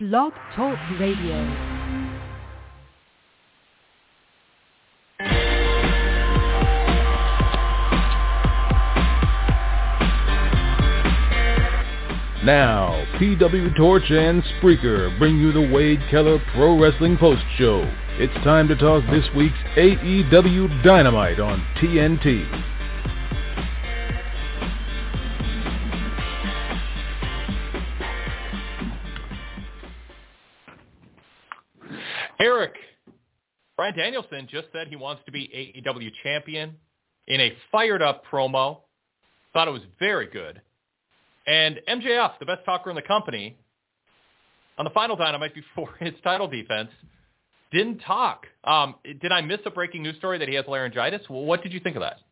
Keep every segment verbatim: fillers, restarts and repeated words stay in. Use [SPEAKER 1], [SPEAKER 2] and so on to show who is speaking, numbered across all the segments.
[SPEAKER 1] Blog Talk Radio.
[SPEAKER 2] Now, P W Torch and Spreaker bring you the Wade Keller Pro Wrestling Post Show. It's time to talk this week's A E W Dynamite on T N T.
[SPEAKER 3] Eric, Bryan Danielson just said he wants to be A E W champion in a fired-up promo. Thought it was very good. And M J F, the best talker in the company, on the final Dynamite before his title defense, didn't talk. Um, did I miss a breaking news story that he has laryngitis? Well, what did you think of that?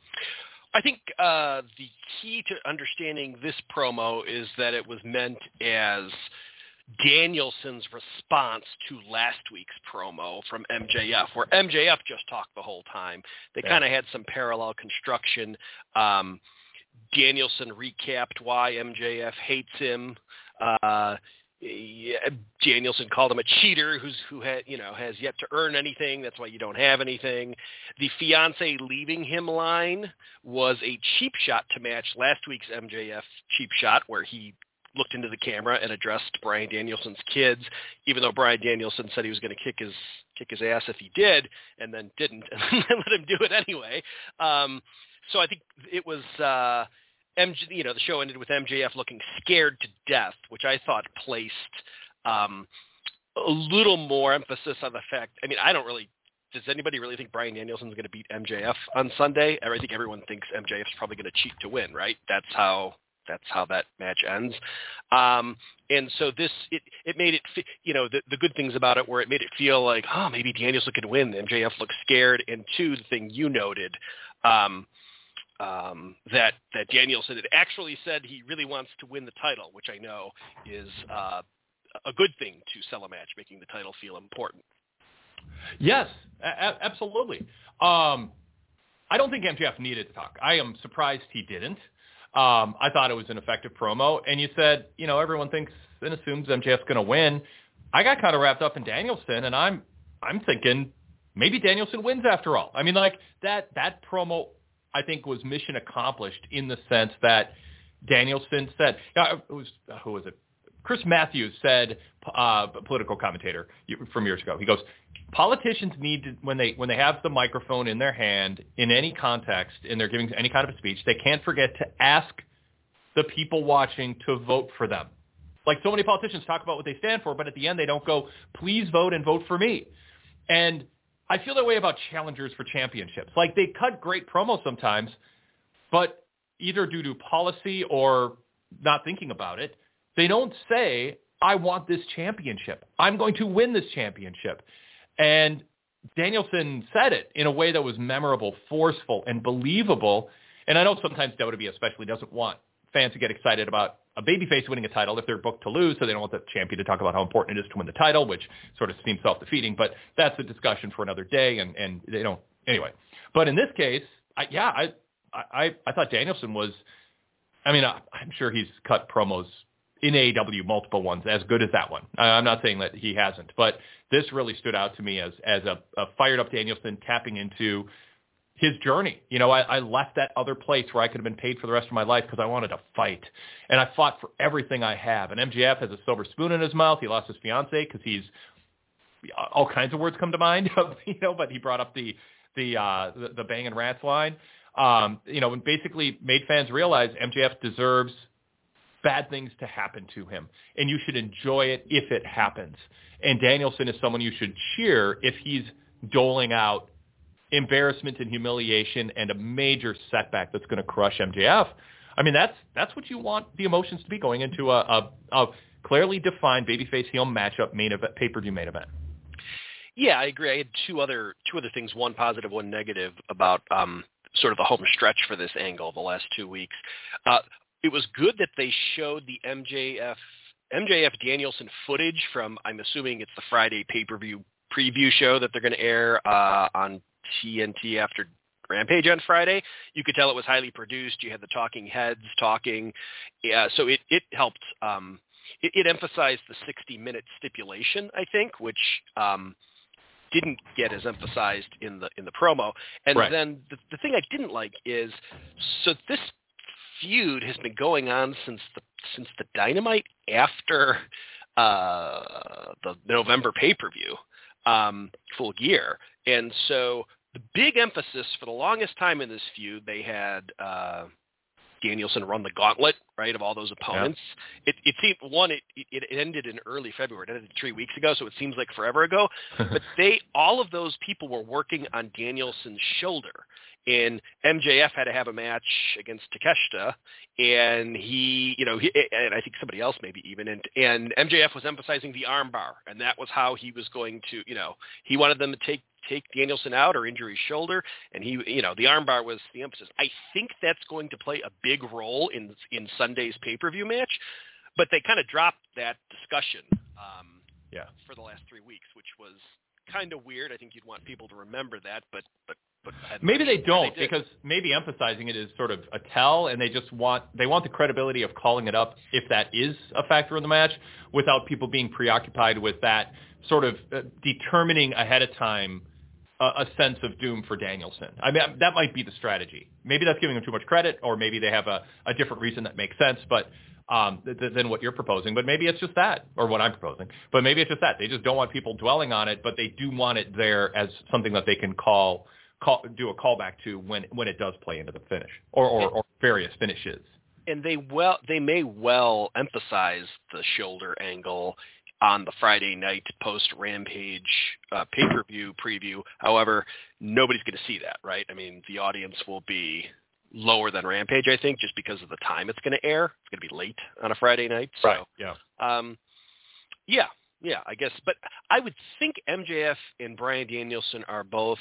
[SPEAKER 4] I think uh, the key to understanding this promo is that it was meant as Danielson's response to last week's promo from M J F, where M J F just talked the whole time. They yeah. kind of had some parallel construction. Um, Danielson recapped why M J F hates him. Uh, yeah, Danielson called him a cheater who's who had you know has yet to earn anything. That's why you don't have anything. The fiance leaving him line was a cheap shot to match last week's M J F cheap shot, where he looked into the camera and addressed Bryan Danielson's kids, even though Bryan Danielson said he was going to kick his kick his ass if he did, and then didn't, and let him do it anyway. Um, so I think it was, uh, M J, you know, the show ended with M J F looking scared to death, which I thought placed um, a little more emphasis on the fact. I mean, I don't really. Does anybody really think Bryan Danielson's going to beat M J F on Sunday? I think everyone thinks M J F's probably going to cheat to win, right? That's how. That's how that match ends. Um, and so this, it, it made it, you know, the, the good things about it were it made it feel like, oh, maybe Danielson could win. M J F looks scared. And two, the thing you noted, um, um, that, that Danielson had actually said he really wants to win the title, which I know is uh, a good thing to sell a match, making the title feel important.
[SPEAKER 3] Yes, a- absolutely. Um, I don't think M J F needed to talk. I am surprised he didn't. Um, I thought it was an effective promo, and you said, you know, everyone thinks and assumes M J F's going to win. I got kind of wrapped up in Danielson, and I'm I'm thinking maybe Danielson wins after all. I mean, like that that promo, I think, was mission accomplished in the sense that Danielson said, uh, it was who was it? Chris Matthews said, uh, a political commentator from years ago. He goes, politicians need to, when they when they have the microphone in their hand in any context and they're giving any kind of a speech, they can't forget to ask the people watching to vote for them. Like so many politicians talk about what they stand for, but at the end they don't go, please vote and vote for me. And I feel that way about challengers for championships. Like they cut great promos sometimes, but either due to policy or not thinking about it, they don't say, I want this championship. I'm going to win this championship. And Danielson said it in a way that was memorable, forceful, and believable. And I know sometimes W W E especially doesn't want fans to get excited about a babyface winning a title if they're booked to lose, so they don't want the champion to talk about how important it is to win the title, which sort of seems self-defeating. But that's a discussion for another day, and, and they don't – anyway. But in this case, I, yeah, I, I I thought Danielson was – I mean, I, I'm sure he's cut promos – in A E W, multiple ones, as good as that one. I'm not saying that he hasn't, but this really stood out to me as as a, a fired-up Danielson tapping into his journey. You know, I, I left that other place where I could have been paid for the rest of my life because I wanted to fight, and I fought for everything I have. And M J F has a silver spoon in his mouth. He lost his fiance because he's all kinds of words come to mind, you know. But he brought up the the uh, the, the Bang and Rats line, um, you know, and basically made fans realize M J F deserves bad things to happen to him, and you should enjoy it if it happens. And Danielson is someone you should cheer if he's doling out embarrassment and humiliation and a major setback that's going to crush M J F. I mean, that's that's what you want the emotions to be going into a, a, a clearly defined babyface heel matchup main event, pay-per-view main event.
[SPEAKER 4] Yeah, I agree. I had two other two other things, one positive, one negative, about um, sort of the home stretch for this angle the last two weeks. Uh, It was good that they showed the M J F M J F Danielson footage from, I'm assuming it's the Friday pay-per-view preview show that they're going to air uh, on T N T after Rampage on Friday. You could tell it was highly produced. You had the talking heads talking. Yeah, so it, it helped um, it, it emphasized the sixty-minute stipulation, I think, which um, didn't get as emphasized in the in the promo. And
[SPEAKER 3] right.
[SPEAKER 4] then the, the thing I didn't like is, so this feud has been going on since the since the Dynamite after uh, the November pay-per-view, um, Full Gear. And so the big emphasis for the longest time in this feud, they had uh, Danielson run the gauntlet, right, of all those opponents. Yeah. It, it seemed, one, it, it ended in early February. It ended three weeks ago, so it seems like forever ago. But they, all of those people were working on Danielson's shoulder. And M J F had to have a match against Takeshita, and he, you know, he, and I think somebody else maybe even, and, and M J F was emphasizing the armbar, and that was how he was going to, you know, he wanted them to take take Danielson out or injure his shoulder, and he, you know, the armbar was the emphasis. I think that's going to play a big role in in Sunday's pay-per-view match, but they kind of dropped that discussion um,
[SPEAKER 3] yeah.
[SPEAKER 4] for the last three weeks, which was kind of weird. I think you'd want people to remember that, but but. But
[SPEAKER 3] maybe they don't,
[SPEAKER 4] they
[SPEAKER 3] because maybe emphasizing it is sort of a tell, and they just want they want the credibility of calling it up if that is a factor in the match, without people being preoccupied with that sort of uh, determining ahead of time uh, a sense of doom for Danielson. I mean, that might be the strategy. Maybe that's giving them too much credit, or maybe they have a, a different reason that makes sense, but um, th- than what you're proposing. But maybe it's just that, or what I'm proposing. But maybe it's just that they just don't want people dwelling on it, but they do want it there as something that they can call. Call, do a callback to when when it does play into the finish or, or, or various finishes.
[SPEAKER 4] And they well they may well emphasize the shoulder angle on the Friday night post Rampage uh, pay-per-view preview. However, nobody's going to see that, right? I mean, the audience will be lower than Rampage, I think, just because of the time it's going to air. It's going to be late on a Friday night. So,
[SPEAKER 3] right. Yeah.
[SPEAKER 4] Um, yeah. Yeah. I guess, but I would think M J F and Bryan Danielson are both.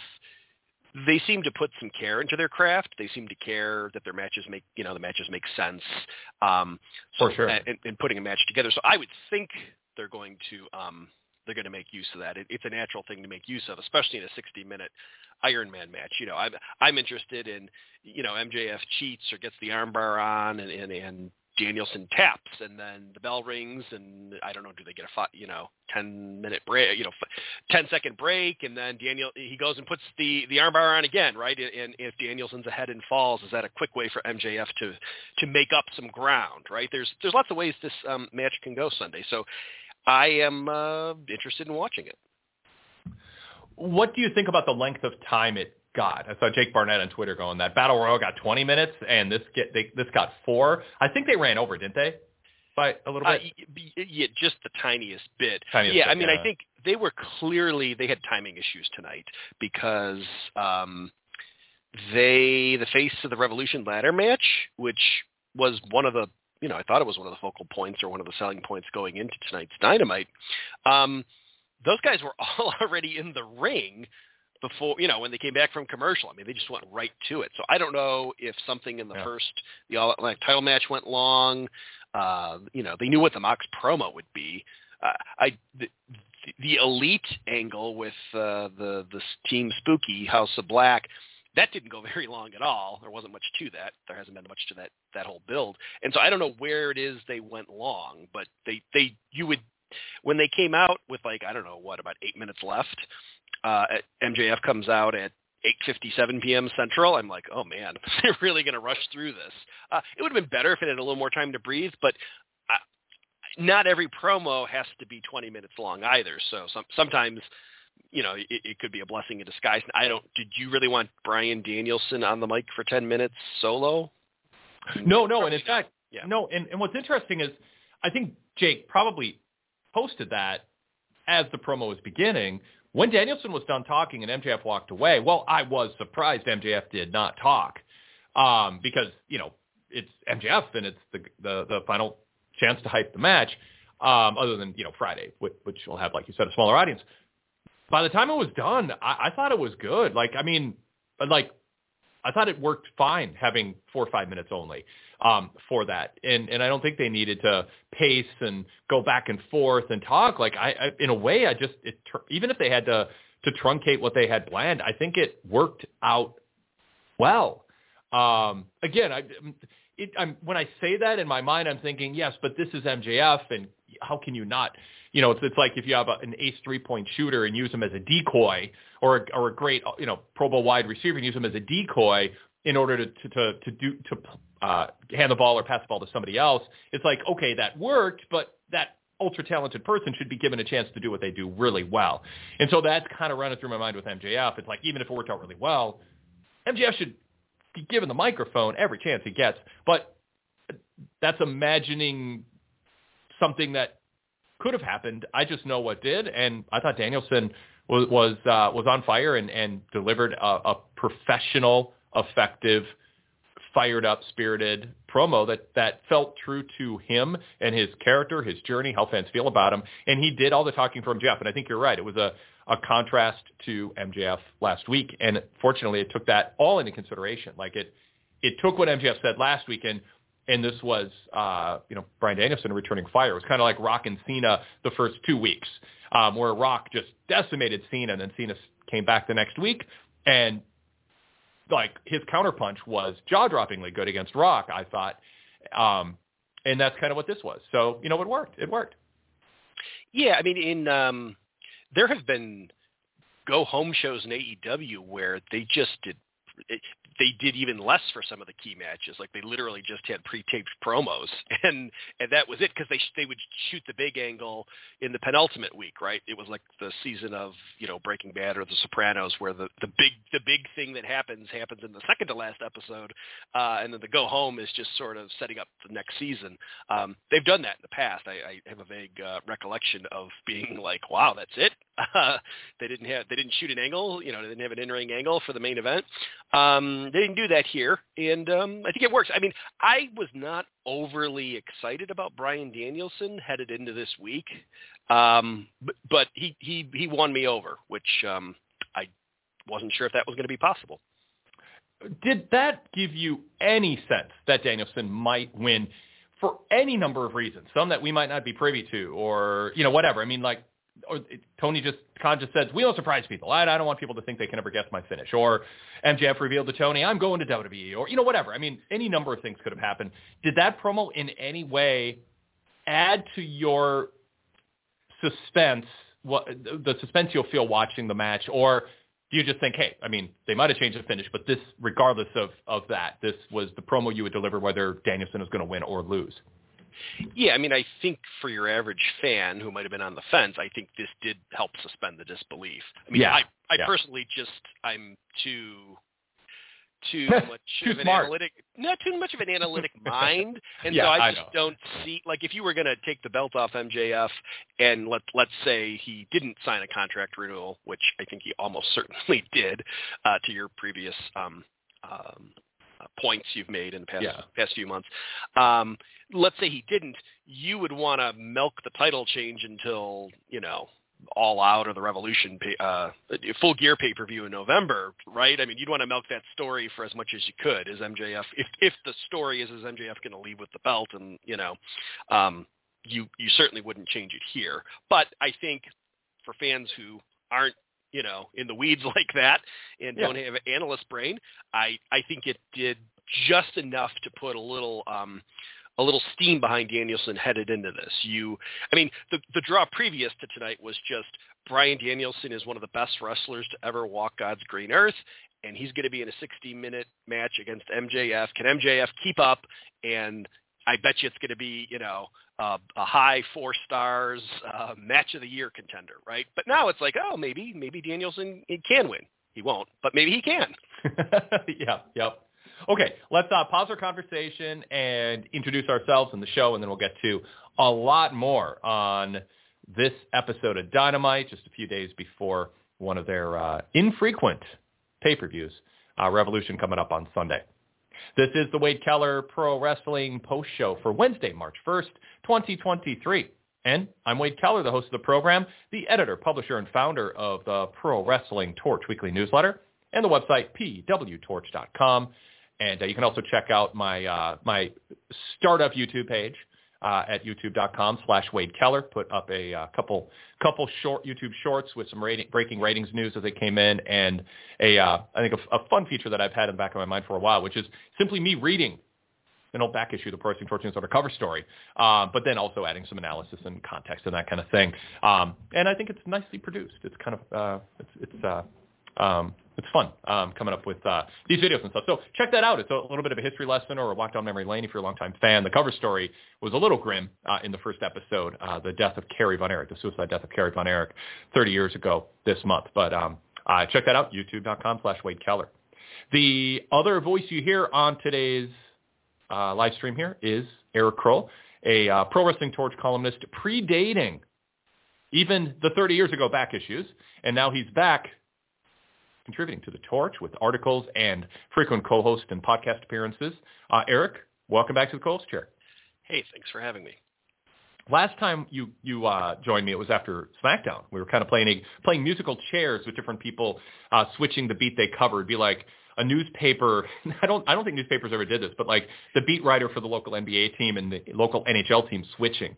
[SPEAKER 4] They seem to put some care into their craft. They seem to care that their matches make, you know, the matches make sense. Um, so,
[SPEAKER 3] For sure.
[SPEAKER 4] In, in putting a match together. So I would think they're going to, um, they're going to make use of that. It, it's a natural thing to make use of, especially in a sixty minute Iron Man match. You know, I'm, I'm interested in, you know, M J F cheats or gets the armbar on and, and, and Danielson taps, and then the bell rings, and I don't know, do they get a five, you know ten minute break, you know, ten second break, and then Daniel he goes and puts the the armbar on again, right? And if Danielson's ahead and falls, is that a quick way for M J F to to make up some ground, right? There's there's lots of ways this um, match can go Sunday, so I am uh, interested in watching it.
[SPEAKER 3] What do you think about the length of time it got? I saw Jake Barnett on Twitter going that Battle Royal got twenty minutes and this get they, this got four. I think they ran over, didn't they? By a little bit.
[SPEAKER 4] Uh, yeah, just the tiniest bit.
[SPEAKER 3] Tiniest
[SPEAKER 4] yeah,
[SPEAKER 3] bit,
[SPEAKER 4] I mean,
[SPEAKER 3] yeah.
[SPEAKER 4] I think they were clearly they had timing issues tonight because um, they the face of the Revolution ladder match, which was one of the you know I thought it was one of the focal points or one of the selling points going into tonight's Dynamite. Um, those guys were all already in the ring before, you know, when they came back from commercial. I mean, they just went right to it. So I don't know if something in the yeah. first, the All Atlantic title match went long. Uh, you know, they knew what the Mox promo would be. Uh, I the, the elite angle with uh, the the Team Spooky House of Black, that didn't go very long at all. There wasn't much to that. There hasn't been much to that that whole build. And so I don't know where it is they went long, but they they you would when they came out with like I don't know what about eight minutes left. Uh, M J F comes out at eight fifty-seven p.m. Central. I'm like, oh man, they're really going to rush through this. Uh, it would have been better if it had a little more time to breathe, but uh, not every promo has to be twenty minutes long either. So some, sometimes, you know, it, it could be a blessing in disguise. I don't. Did you really want Bryan Danielson on the mic for ten minutes solo?
[SPEAKER 3] No, no, and in fact,
[SPEAKER 4] yeah.
[SPEAKER 3] no. And, and what's interesting is, I think Jake probably posted that as the promo was beginning. When Danielson was done talking and M J F walked away, well, I was surprised M J F did not talk um, because, you know, it's M J F and it's the the, the final chance to hype the match, um, other than, you know, Friday, which, which will have, like you said, a smaller audience. By the time it was done, I, I thought it was good. Like, I mean, like, I thought it worked fine having four or five minutes only um, for that. And and I don't think they needed to pace and go back and forth and talk. Like, I, I in a way, I just, it, even if they had to, to truncate what they had planned, I think it worked out well. Um, again, I, it, I'm, when I say that in my mind, I'm thinking, yes, but this is M J F, and how can you not? You know, it's, it's like if you have a, an ace three-point shooter and use him as a decoy, or a, or a great, you know, Pro Bowl wide receiver and use him as a decoy in order to to to, to do to uh, hand the ball or pass the ball to somebody else. It's like, okay, that worked, but that ultra-talented person should be given a chance to do what they do really well. And so that's kind of running through my mind with M J F. It's like, even if it worked out really well, M J F should be given the microphone every chance he gets. But that's imagining something that could have happened. I just know what did, and I thought Danielson was was, uh, was on fire and, and delivered a, a professional, effective, fired-up, spirited promo that, that felt true to him and his character, his journey, how fans feel about him. And he did all the talking for M J F. And I think you're right. It was a, a contrast to M J F last week. And fortunately, it took that all into consideration. Like it it took what M J F said last week, and, and this was, uh, you know, Bryan Danielson returning fire. It was kind of like Rock and Cena the first two weeks, um, where Rock just decimated Cena, and then Cena came back the next week, and like his counterpunch was jaw-droppingly good against Rock, I thought. Um, and that's kind of what this was. So, you know, it worked. It worked.
[SPEAKER 4] Yeah. I mean, in, um, there have been go home shows in A E W where they just did, it, they did even less for some of the key matches. Like they literally just had pre-taped promos, and and that was it, because they they would shoot the big angle in the penultimate week, right? It was like the season of, you know, Breaking Bad or The Sopranos, where the the big the big thing that happens happens in the second to last episode, uh, and then the go home is just sort of setting up the next season. Um, they've done that in the past. I, I have a vague uh, recollection of being like, wow, that's it. Uh, they didn't have they didn't shoot an angle, you know, they didn't have an in-ring angle for the main event. Um, they didn't do that here, and um, I think it works. I mean, I was not overly excited about Bryan Danielson headed into this week, um, but, but he, he he won me over, which um, I wasn't sure if that was going to be possible.
[SPEAKER 3] Did that give you any sense that Danielson might win for any number of reasons, some that we might not be privy to, or, you know, whatever? I mean, like, or Tony just Khan just says, we don't surprise people. I, I don't want people to think they can never guess my finish. Or M J F revealed to Tony, I'm going to W W E. Or, you know, whatever. I mean, any number of things could have happened. Did that promo in any way add to your suspense, what, the suspense you'll feel watching the match? Or do you just think, hey, I mean, they might have changed the finish, but this, regardless of, of that, this was the promo you would deliver whether Danielson is going to win or lose?
[SPEAKER 4] Yeah, I mean, I think for your average fan who might have been on the fence, I think this did help suspend the disbelief. I mean,
[SPEAKER 3] yeah,
[SPEAKER 4] I, I
[SPEAKER 3] yeah.
[SPEAKER 4] personally just, I'm too, too much
[SPEAKER 3] too
[SPEAKER 4] of an
[SPEAKER 3] smart.
[SPEAKER 4] analytic, not too much of an analytic mind, and
[SPEAKER 3] yeah,
[SPEAKER 4] so I
[SPEAKER 3] I
[SPEAKER 4] just
[SPEAKER 3] know.
[SPEAKER 4] don't see, like, if you were going to take the belt off M J F and let let's say he didn't sign a contract renewal, which I think he almost certainly did, uh, to your previous um, um, uh, points you've made in the past
[SPEAKER 3] yeah.
[SPEAKER 4] past few months. Um, let's say he didn't, you would want to milk the title change until, you know, All Out or the Revolution, pay, uh, Full Gear pay-per-view in November, right? I mean, you'd want to milk that story for as much as you could. Is M J F, if if the story is, is M J F going to leave with the belt, and, you know, um, you you certainly wouldn't change it here. But I think for fans who aren't, you know, in the weeds like that and
[SPEAKER 3] Yeah.
[SPEAKER 4] don't have an analyst brain, I, I think it did just enough to put a little um, a little steam behind Danielson headed into this. You, I mean, the the draw previous to tonight was just Bryan Danielson is one of the best wrestlers to ever walk God's green earth, and he's going to be in a sixty-minute match against M J F. Can M J F keep up? And I bet you it's going to be, you know, uh, a high four stars uh, match of the year contender, right? But now it's like, oh, maybe maybe Danielson he can win. He won't, but maybe he can.
[SPEAKER 3] yeah, yep. Okay, let's uh, pause our conversation and introduce ourselves and the show, and then we'll get to a lot more on this episode of Dynamite, just a few days before one of their uh, infrequent pay-per-views, uh, Revolution, coming up on Sunday. This is the Wade Keller Pro Wrestling Post Show for Wednesday, March first, twenty twenty-three. And I'm Wade Keller, the host of the program, the editor, publisher, and founder of the Pro Wrestling Torch weekly newsletter, and the website p w torch dot com. And uh, you can also check out my uh, my startup YouTube page uh, at youtube dot com slash Wade Keller. Put up a uh, couple couple short YouTube shorts with some rating, breaking ratings news as they came in, and a uh, I think a, a fun feature that I've had in the back of my mind for a while, which is simply me reading an old back issue, the Pro Wrestling Torch Newsletter cover story, uh, but then also adding some analysis and context and that kind of thing. Um, and I think it's nicely produced. It's kind of uh, it's it's uh, um, it's fun um, coming up with uh, these videos and stuff. So check that out. It's a little bit of a history lesson or a walk down memory lane if you're a longtime fan. The cover story was a little grim uh, in the first episode, uh, the death of Kerry Von Erich, the suicide death of Kerry Von Erich thirty years ago this month. But um, uh, check that out, youtube.com slash Wade Keller. The other voice you hear on today's uh, live stream here is Eric Kroll, a uh, Pro Wrestling Torch columnist predating even the thirty years ago back issues, and now he's back contributing to the Torch with articles and frequent co-host and podcast appearances. Uh, Eric, welcome back to the co-host chair.
[SPEAKER 4] Hey, thanks for having me.
[SPEAKER 3] Last time you you uh, joined me, it was after SmackDown. We were kind of playing playing musical chairs with different people uh, switching the beat they covered. It'd be like a newspaper. I don't I don't think newspapers ever did this, but like the beat writer for the local N B A team and the local N H L team switching.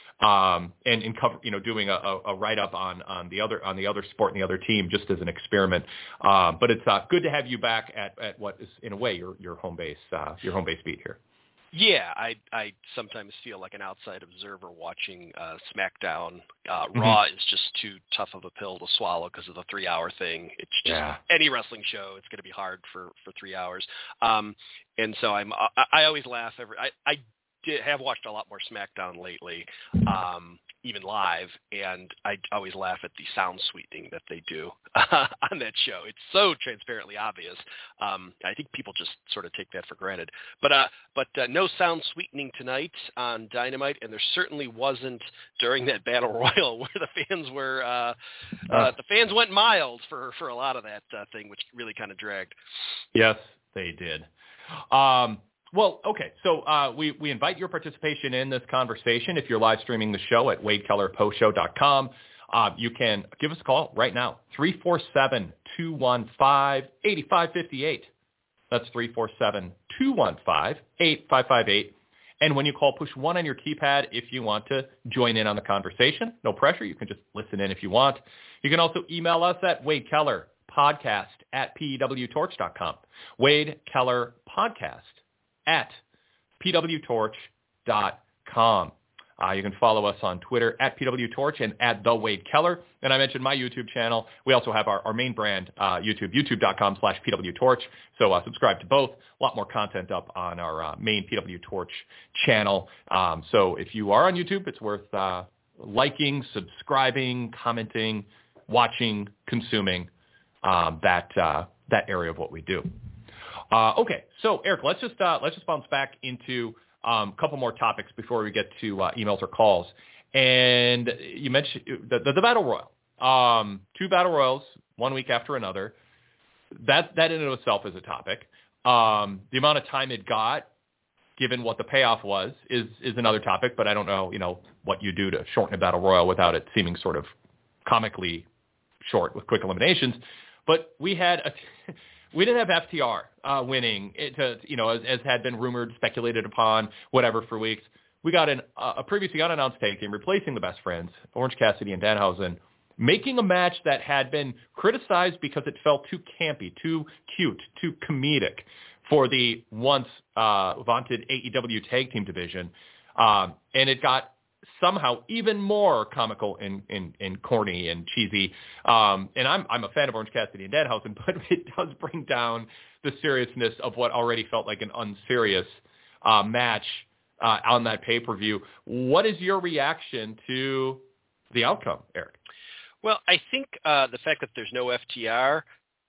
[SPEAKER 3] Um, and, and cover, you know, doing a, a write-up on, on the other on the other sport and the other team just as an experiment. Um, but it's uh, good to have you back at, at what is in a way your your home base uh, your home base beat here.
[SPEAKER 4] Yeah, I I sometimes feel like an outside observer watching uh, SmackDown. Uh,
[SPEAKER 3] Mm-hmm.
[SPEAKER 4] Raw is just too tough of a pill to swallow because of the three-hour thing. It's just
[SPEAKER 3] Yeah.
[SPEAKER 4] any wrestling show. It's going to be hard for, for three hours. Um, and so I'm I, I always laugh every. I I did, have watched a lot more SmackDown lately, um, even live, and I always laugh at the sound sweetening that they do uh, on that show. It's so transparently obvious. Um, I think people just sort of take that for granted. But uh, but uh, no sound sweetening tonight on Dynamite, and there certainly wasn't during that Battle Royal where the fans were uh, uh, the fans went mild for for a lot of that uh, thing, which really kind of dragged.
[SPEAKER 3] Yes, they did. Um, Well, okay, so uh, we, we invite your participation in this conversation. If you're live streaming the show at wade keller post show dot com, uh, you can give us a call right now, three four seven, two one five, eight five five eight. That's three four seven, two one five, eight five five eight. And when you call, push one on your keypad if you want to join in on the conversation. No pressure. You can just listen in if you want. You can also email us at Wade Keller Podcast at P W torch dot com. Wade Keller Podcast at P W torch dot com. Uh, you can follow us on Twitter at P W Torch and at The Wade Keller. And I mentioned my YouTube channel. We also have our, our main brand, uh, YouTube, youtube.com slash PWTorch. So uh, subscribe to both. A lot more content up on our uh, main P W Torch channel. Um, so if you are on YouTube, it's worth uh, liking, subscribing, commenting, watching, consuming um, that uh, that area of what we do. Uh, okay, so Eric, let's just uh, let's just bounce back into um, a couple more topics before we get to uh, emails or calls. And you mentioned the, the, the Battle Royal, um, two Battle Royals, one week after another. That that in and of itself is a topic. Um, the amount of time it got, given what the payoff was, is is another topic. But I don't know, you know, what you do to shorten a Battle Royal without it seeming sort of comically short with quick eliminations. But we had a we didn't have F T R uh, winning, it to, you know, as, as had been rumored, speculated upon, whatever for weeks. We got an, uh, a previously unannounced tag team replacing the Best Friends, Orange Cassidy and Danhausen, making a match that had been criticized because it felt too campy, too cute, too comedic for the once uh, vaunted A E W tag team division. Um, and it got somehow even more comical and, and, and corny and cheesy. Um, and I'm I'm a fan of Orange Cassidy and Danhausen, but it does bring down the seriousness of what already felt like an unserious uh, match uh, on that pay-per-view. What is your reaction to the outcome, Eric?
[SPEAKER 4] Well, I think uh, the fact that there's no F T R,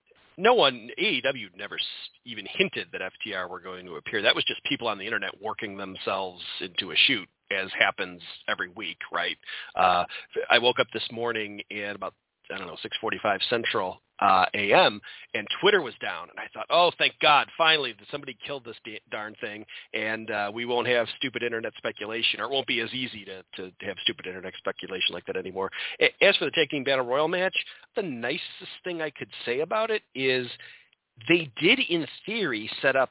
[SPEAKER 4] no one, A E W never even hinted that F T R were going to appear. That was just people on the internet working themselves into a shoot, as happens every week, right? Uh, I woke up this morning at about, I don't know, six forty-five Central uh, A M, and Twitter was down. And I thought, oh, thank God, finally, somebody killed this da- darn thing, and uh, we won't have stupid internet speculation, or it won't be as easy to, to, to have stupid internet speculation like that anymore. As for the Tag Team Battle Royal match, the nicest thing I could say about it is they did, in theory, set up,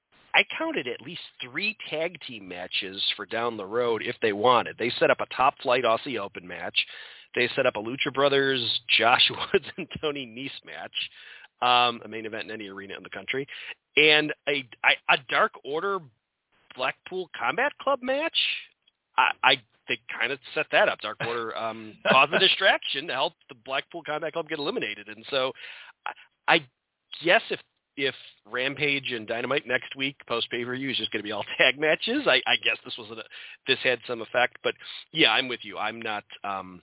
[SPEAKER 4] I counted at least three tag team matches for down the road if they wanted. They set up a Top Flight Aussie Open match. They set up a Lucha Brothers, Josh Woods, and Tony Nese match, um, a main event in any arena in the country, and a, a Dark Order Blackpool Combat Club match, I, I they kind of set that up. Dark Order um, caused a distraction to help the Blackpool Combat Club get eliminated. And so I, I guess if if Rampage and Dynamite next week post pay-per-view is just going to be all tag matches, I, I guess this was a, this had some effect. But yeah, I'm with you. I'm not. Um,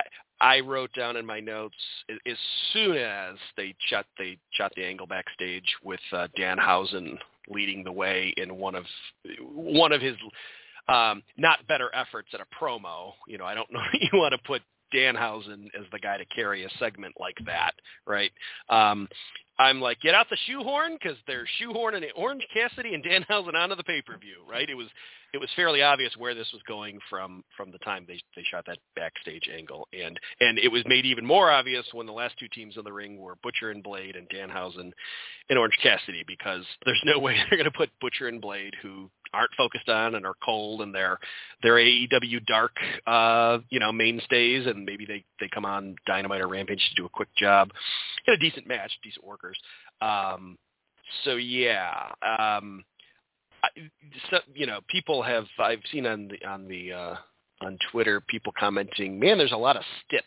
[SPEAKER 4] I wrote down in my notes as soon as they shot they shot the angle backstage with uh, Danhausen leading the way in one of one of his um, not better efforts at a promo. You know, I don't know if you want to put Danhausen as the guy to carry a segment like that, right? Um, I'm like, get out the shoehorn, because they're shoehorning Orange Cassidy and Danhausen onto the pay-per-view, right? It was it was fairly obvious where this was going from from the time they they shot that backstage angle, and and it was made even more obvious when the last two teams in the ring were Butcher and Blade and Danhausen and Orange Cassidy, because there's no way they're going to put Butcher and Blade, who aren't focused on and are cold, and they're they're A E W dark uh you know mainstays, and maybe they they come on Dynamite or Rampage to do a quick job in a decent match, decent workers. Um so yeah um I, so, you know people have I've seen on the on the uh on Twitter people commenting, man, there's a lot of stips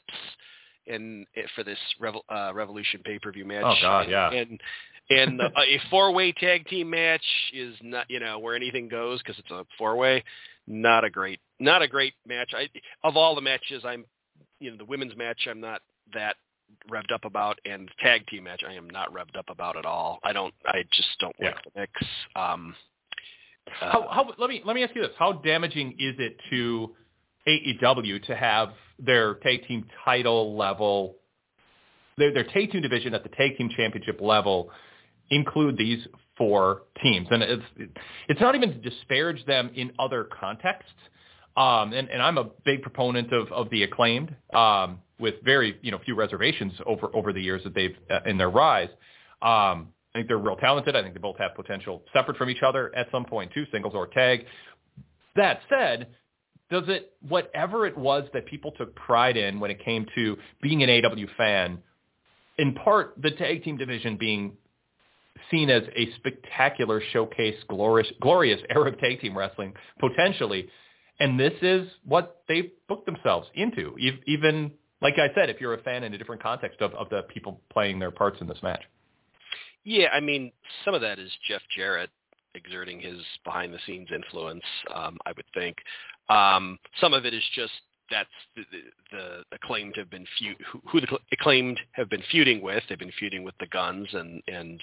[SPEAKER 4] in for this Revo, uh, Revolution pay-per-view match.
[SPEAKER 3] Oh God, yeah.
[SPEAKER 4] And and the, a four-way tag team match is not, you know, where anything goes, because it's a four-way. Not a great, not a great match. I, of all the matches, I'm, you know, the women's match I'm not that revved up about, and the tag team match I am not revved up about at all. I don't, I just don't
[SPEAKER 3] yeah.
[SPEAKER 4] like the mix. Um, uh,
[SPEAKER 3] how, how, let me let me ask you this: how damaging is it to A E W to have their tag team title level, their their tag team division at the tag team championship level, include these four teams? And it's it's not even to disparage them in other contexts. Um, and, and I'm a big proponent of, of the Acclaimed, um, with very you know few reservations over, over the years that they've uh, in their rise. Um, I think they're real talented. I think they both have potential separate from each other at some point too, singles or tag. That said, does it, whatever it was that people took pride in when it came to being an A E W fan, in part the tag team division being seen as a spectacular showcase, glorious, glorious era of tag team wrestling, potentially, and this is what they booked themselves into, even, like I said, if you're a fan in a different context of, of the people playing their parts in this match.
[SPEAKER 4] Yeah, I mean, some of that is Jeff Jarrett exerting his behind-the-scenes influence, um, I would think. Um, some of it is just that's the, the, the Acclaimed have been feud, who, who the Acclaimed have been feuding with. They've been feuding with the Guns, and and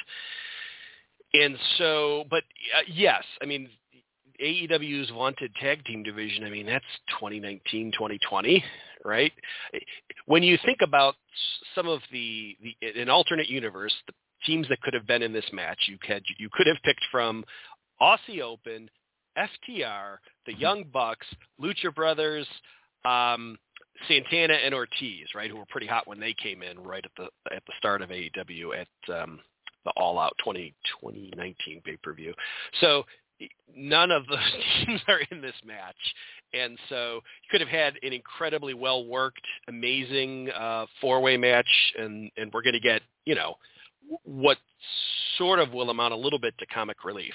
[SPEAKER 4] and so, but uh, yes, I mean, A E W's wanted tag team division, I mean, that's twenty nineteen, twenty twenty, right? When you think about some of the, the an alternate universe, the teams that could have been in this match, you could you could have picked from Aussie Open, F T R, the Young Bucks, Lucha Brothers, um, Santana and Ortiz, right, who were pretty hot when they came in right at the at the start of A E W at um, the All Out twenty nineteen pay-per-view. So none of those teams are in this match. And so you could have had an incredibly well-worked, amazing uh, four-way match, and, and we're going to get, you know, what sort of will amount a little bit to comic relief.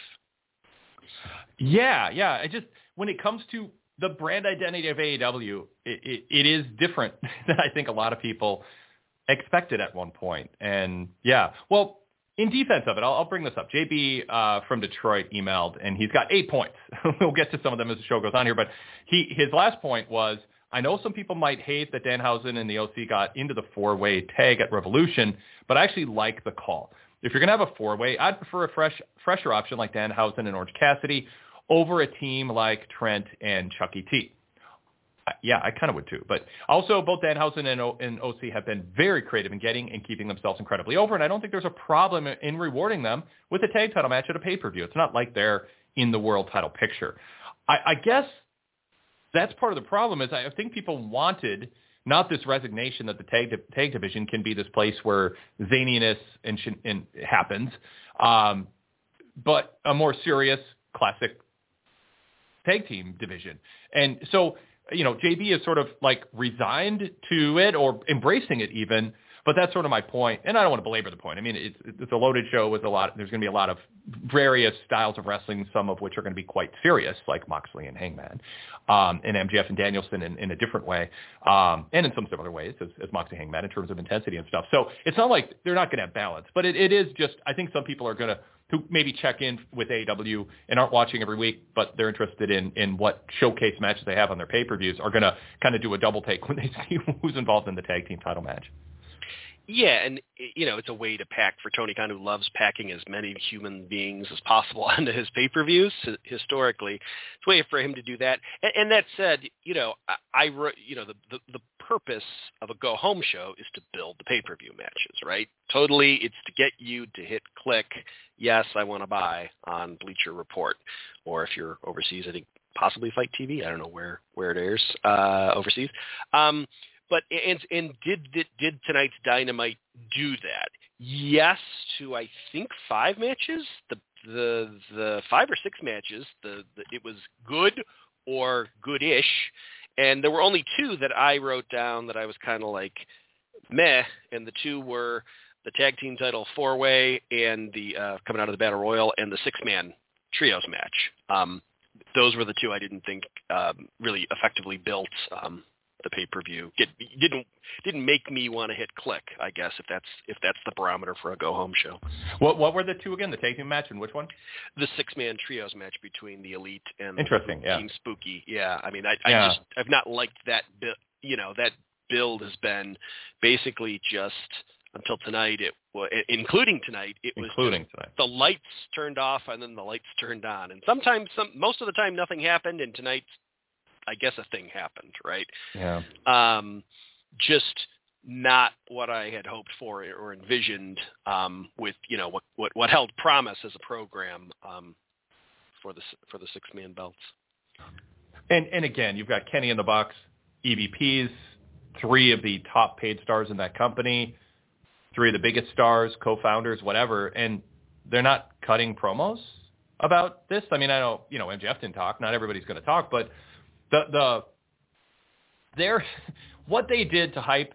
[SPEAKER 3] Yeah, yeah. I just, when it comes to the brand identity of A E W, it, it, it is different than I think a lot of people expected at one point. And yeah, well, in defense of it, I'll, I'll bring this up. J B uh, from Detroit emailed, and he's got eight points. We'll get to some of them as the show goes on here, but he his last point was, I know some people might hate that Danhausen and the O C got into the four-way tag at Revolution, but I actually like the call. If you're going to have a four-way, I'd prefer a fresh, fresher option like Danhausen and Orange Cassidy over a team like Trent and Chucky T. Yeah, I kind of would too. But also, both Danhausen and, o- and O C have been very creative in getting and keeping themselves incredibly over, and I don't think there's a problem in rewarding them with a tag title match at a pay-per-view. It's not like they're in the world title picture. I, I guess that's part of the problem is I think people wanted not this resignation that the tag, tag division can be this place where zaniness and, and happens, um, but a more serious classic tag team division. And so, you know, J B is sort of like resigned to it or embracing it even, But that's sort of my point, and I don't want to belabor the point. I mean, it's, it's a loaded show with a lot. There's going to be a lot of various styles of wrestling, some of which are going to be quite serious, like Moxley and Hangman, um, and M J F and Danielson in, in a different way, um, and in some other ways as, as Moxley Hangman in terms of intensity and stuff. So it's not like they're not going to have balance, but it, it is just, I think some people are going to, who maybe check in with A E W and aren't watching every week, but they're interested in, in what showcase matches they have on their pay-per-views, are going to kind of do a double take when they see who's involved in the tag team title match.
[SPEAKER 4] Yeah, and, you know, it's a way to pack for Tony Khan, who loves packing as many human beings as possible onto his pay-per-views historically. It's a way for him to do that. And, and that said, you know, I, I you know, the, the, the purpose of a go-home show is to build the pay-per-view matches, right? Totally, it's to get you to hit click, yes, I want to buy on Bleacher Report. Or if you're overseas, I think possibly Fight T V. I don't know where, where it airs uh, overseas. Um But and and did, did did tonight's Dynamite do that? Yes, to I think five matches. The the the five or six matches. The, the it was good or goodish, and there were only two that I wrote down that I was kind of like meh. And the two were the tag team title four way and the uh, coming out of the Battle Royal and the six man trios match. Um, those were the two I didn't think um, really effectively built. Um, the pay-per-view Get, didn't didn't make me want to hit click, I guess, if that's if that's the barometer for a go-home show.
[SPEAKER 3] What what were the two again? The tag team match and which one?
[SPEAKER 4] The six-man trios match between the Elite and
[SPEAKER 3] Interesting,
[SPEAKER 4] the
[SPEAKER 3] yeah.
[SPEAKER 4] Team Spooky. Yeah, I mean, I,
[SPEAKER 3] yeah.
[SPEAKER 4] I just I've not liked that. You know, that build has been basically just until tonight. It well, including tonight. It was
[SPEAKER 3] including tonight.
[SPEAKER 4] The lights turned off and then the lights turned on, and sometimes some most of the time nothing happened, and tonight, I guess a thing happened, right?
[SPEAKER 3] Yeah.
[SPEAKER 4] Um, just not what I had hoped for or envisioned um, with, you know, what, what, what held promise as a program um, for the for the six man belts.
[SPEAKER 3] And and again, you've got Kenny in the Bucks, E V Ps, three of the top paid stars in that company, three of the biggest stars, co-founders, whatever, and they're not cutting promos about this. I mean, I know, you know, M J F didn't talk. Not everybody's going to talk, but The the their what they did to hype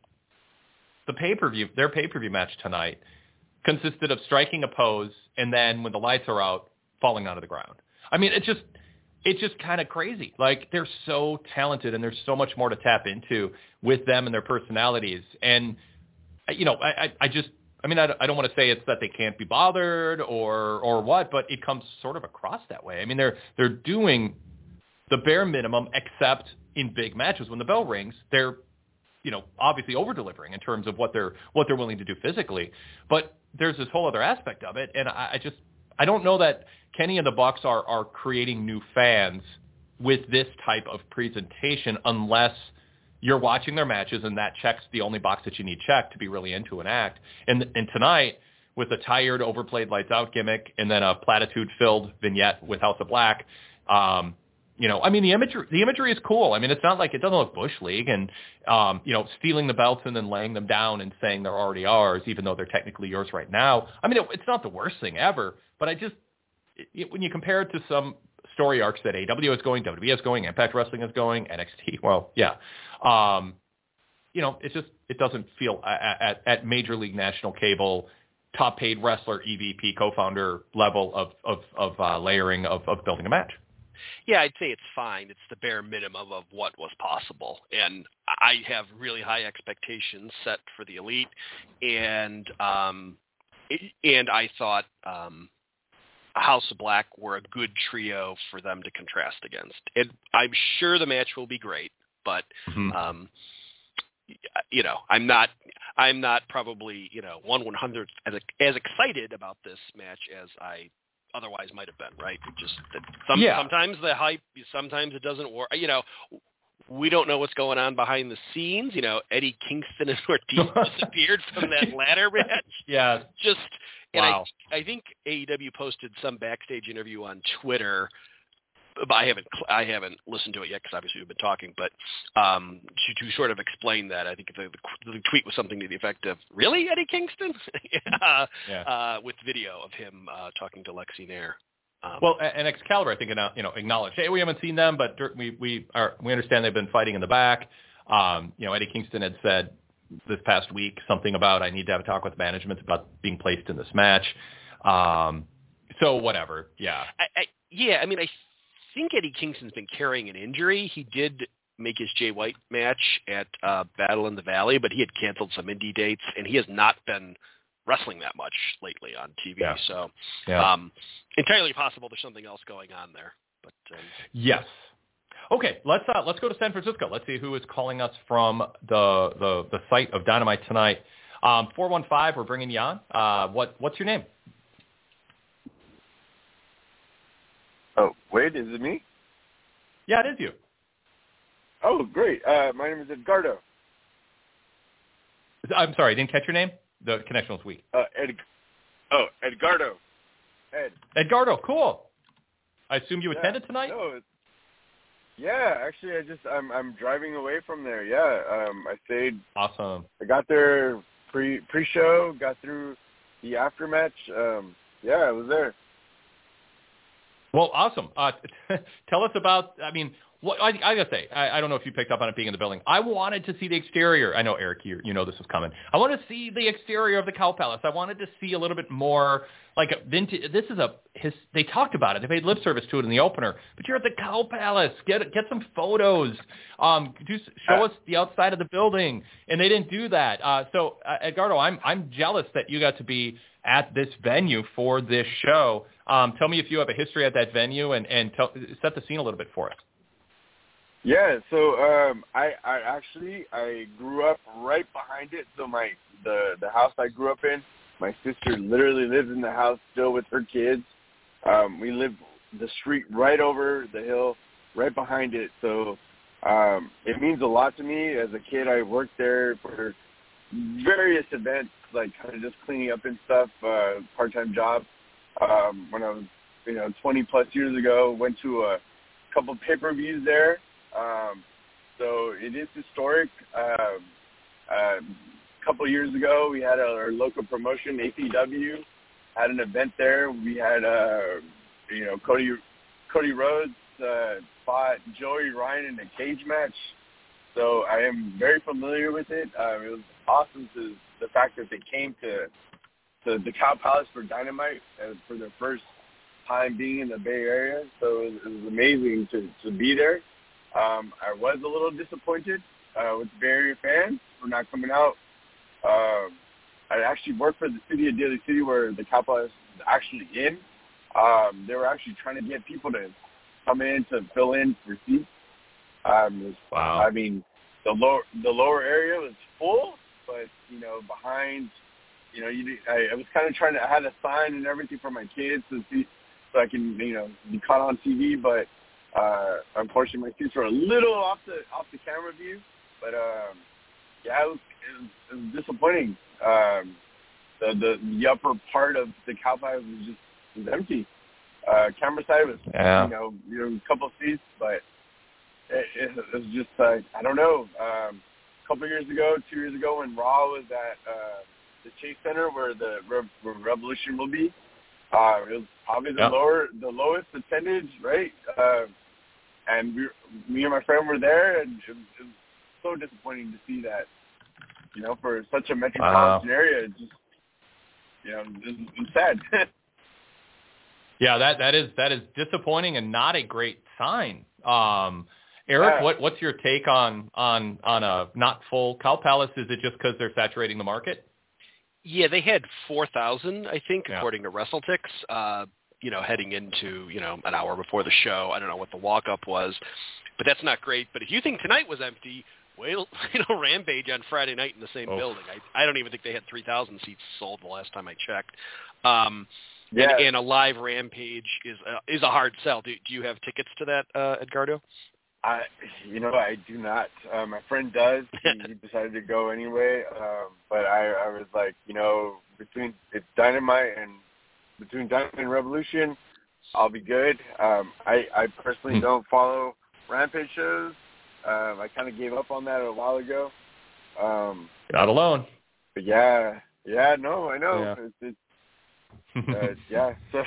[SPEAKER 3] the pay per view their pay per view match tonight consisted of striking a pose and then when the lights are out, falling onto the ground. I mean, it just it's just kind of crazy. Like, they're so talented and there's so much more to tap into with them and their personalities. And you know, I I, I just I mean, I, I don't want to say it's that they can't be bothered or or what, but it comes sort of across that way. I mean, they're they're doing the bare minimum, except in big matches when the bell rings, they're, you know, obviously over delivering in terms of what they're what they're willing to do physically. But there's this whole other aspect of it, and I, I just I don't know that Kenny and the Bucks are are creating new fans with this type of presentation unless you're watching their matches and that checks the only box that you need checked to be really into an act. And and tonight, with a tired, overplayed lights out gimmick and then a platitude filled vignette with House of Black. Um, You know, I mean, the imagery, the imagery is cool. I mean, it's not like it doesn't look Bush League and, um, you know, stealing the belts and then laying them down and saying they're already ours, even though they're technically yours right now. I mean, it, it's not the worst thing ever, but I just, it, when you compare it to some story arcs that A E W is going, W W E is going, Impact Wrestling is going, N X T, well, yeah. Um, you know, it just, it doesn't feel at, at, at Major League National Cable, top paid wrestler, E V P, co-founder level of, of, of uh, layering of, of building a match.
[SPEAKER 4] Yeah, I'd say it's fine. It's the bare minimum of what was possible. And I have really high expectations set for the Elite. And um, and I thought um, House of Black were a good trio for them to contrast against. And I'm sure the match will be great, but mm-hmm. um, you know, I'm not I'm not probably, you know, one one hundredth as as excited about this match as I otherwise might have been, right? Just that some,
[SPEAKER 3] yeah.
[SPEAKER 4] sometimes the hype, sometimes it doesn't work. You know, we don't know what's going on behind the scenes. You know, Eddie Kingston and Ortiz disappeared from that ladder match.
[SPEAKER 3] Yeah.
[SPEAKER 4] Just, and
[SPEAKER 3] wow.
[SPEAKER 4] I, I think A E W posted some backstage interview on Twitter. But I haven't I haven't listened to it yet because obviously we've been talking. But um, to, to sort of explain that, I think the, the, the tweet was something to the effect of, "Really, Eddie Kingston?" yeah.
[SPEAKER 3] yeah.
[SPEAKER 4] Uh, with video of him uh, talking to Lexi Nair. Um,
[SPEAKER 3] well, and Excalibur, I think, you know, acknowledged, hey, we haven't seen them, but we we are we understand they've been fighting in the back. Um, you know, Eddie Kingston had said, this past week, something about I need to have a talk with management about being placed in this match. Um, so whatever, yeah.
[SPEAKER 4] I, I, yeah, I mean, I think Eddie Kingston's been carrying an injury. He did make his Jay White match at uh, Battle in the Valley, but he had canceled some indie dates, and he has not been wrestling that much lately on T V.
[SPEAKER 3] Yeah.
[SPEAKER 4] So
[SPEAKER 3] yeah.
[SPEAKER 4] Um, entirely possible there's something else going on there. But um,
[SPEAKER 3] yes. Okay, let's uh, let's go to San Francisco. Let's see who is calling us from the the, the site of Dynamite tonight. Um, four one five, we're bringing you on. Uh, what what's your name?
[SPEAKER 5] Oh, wait, is it me?
[SPEAKER 3] Yeah, it is you.
[SPEAKER 5] Oh, great. Uh, my name is Edgardo.
[SPEAKER 3] I'm sorry, I didn't catch your name. The connection was weak.
[SPEAKER 5] Uh, Ed. Oh, Edgardo. Ed.
[SPEAKER 3] Edgardo, cool. I assume you
[SPEAKER 5] Yeah.
[SPEAKER 3] attended tonight?
[SPEAKER 5] No, it's, yeah, actually, I just I'm I'm driving away from there. Yeah, um, I stayed.
[SPEAKER 3] Awesome.
[SPEAKER 5] I got there pre pre show, got through the after match. Um, yeah, I was there.
[SPEAKER 3] Well, awesome. Uh, tell us about, I mean, what I, I gotta say, I, I don't know if you picked up on it being in the building. I wanted to see the exterior. I know, Eric, you, you know this was coming. I wanted to see the exterior of the Cow Palace. I wanted to see a little bit more, like, a vintage. This is a, his, they talked about it. They paid lip service to it in the opener. But you're at the Cow Palace. Get get some photos. Um, do, show us the outside of the building. And they didn't do that. Uh, so, uh, Edgardo, I'm I'm jealous that you got to be at this venue for this show. Um, tell me if you have a history at that venue, and, and tell, set the scene a little bit for us.
[SPEAKER 5] Yeah, so um, I, I actually I grew up right behind it. So my the the house I grew up in, my sister literally lives in the house still with her kids. Um, we live the street right over the hill, right behind it. So um, it means a lot to me. As a kid, I worked there for various events, like kind of just cleaning up and stuff, uh, part-time job. Um, when I was, you know, twenty plus years ago, went to a couple pay-per-views there. Um, so it is historic. Um, uh, a couple years ago, we had our local promotion, A P W, had an event there. We had, uh, you know, Cody Cody Rhodes uh, fought Joey Ryan in a cage match. So I am very familiar with it. Uh, it was awesome to the fact that they came to to the Cow Palace for Dynamite uh, for their first time being in the Bay Area. So it was, it was amazing to, to be there. Um, I was a little disappointed uh, with the Bay Area fans for not coming out. Um, I actually worked for the city of Daly City where the Cow Palace is actually in. Um, they were actually trying to get people to come in to fill in for seats. Um, it was,
[SPEAKER 3] wow.
[SPEAKER 5] I mean, the lower the lower area was full, but you know, behind, you know, you I, I was kind of trying to. I had a sign and everything for my kids to see, so I can, you know, be caught on T V. But uh, unfortunately, my seats were a little off the off the camera view. But um, yeah, it was, it was, it was disappointing. Um, the, the the upper part of the Cow Palace was just was empty. Uh, camera side was,
[SPEAKER 3] yeah.
[SPEAKER 5] you know, you know, a couple of seats, but. It, it, it was just like, I don't know, um, a couple of years ago, two years ago when Raw was at uh, the Chase Center where the Re- where Revolution will be, uh, it was probably the
[SPEAKER 3] yep.
[SPEAKER 5] lower, the lowest attendance, right? Uh, and we, me and my friend were there, and it was, it was so disappointing to see that, you know, for such a metropolitan
[SPEAKER 3] wow.
[SPEAKER 5] area, it just, you know, it was, it was sad.
[SPEAKER 3] Yeah, that, that is that is disappointing and not a great sign. Um, Eric,
[SPEAKER 5] yeah.
[SPEAKER 3] what, what's your take on, on, on a not full Cow Palace? Is it just because they're saturating the market?
[SPEAKER 4] Yeah, they had four thousand, I think,
[SPEAKER 3] yeah.
[SPEAKER 4] according to WrestleTix, uh, you know, heading into, you know, an hour before the show. I don't know what the walk-up was, but that's not great. But if you think tonight was empty, wait, you know, Rampage on Friday night in the same
[SPEAKER 3] oh.
[SPEAKER 4] building. I, I don't even think they had three thousand seats sold the last time I checked. Um,
[SPEAKER 5] yeah.
[SPEAKER 4] and, and a live Rampage is a, is a hard sell. Do, do you have tickets to that, uh, Edgardo?
[SPEAKER 5] I, you know, I do not. Uh, my friend does. He, he decided to go anyway. Um, but I, I was like, you know, between it's Dynamite and between Dynamite and Revolution, I'll be good. Um, I, I personally
[SPEAKER 3] hmm.
[SPEAKER 5] don't follow Rampage shows. Um, I kind of gave up on that a while ago. Um,
[SPEAKER 3] Not alone.
[SPEAKER 5] But yeah, yeah, no, I know.
[SPEAKER 3] Yeah.
[SPEAKER 5] It's, it's, uh, yeah. So.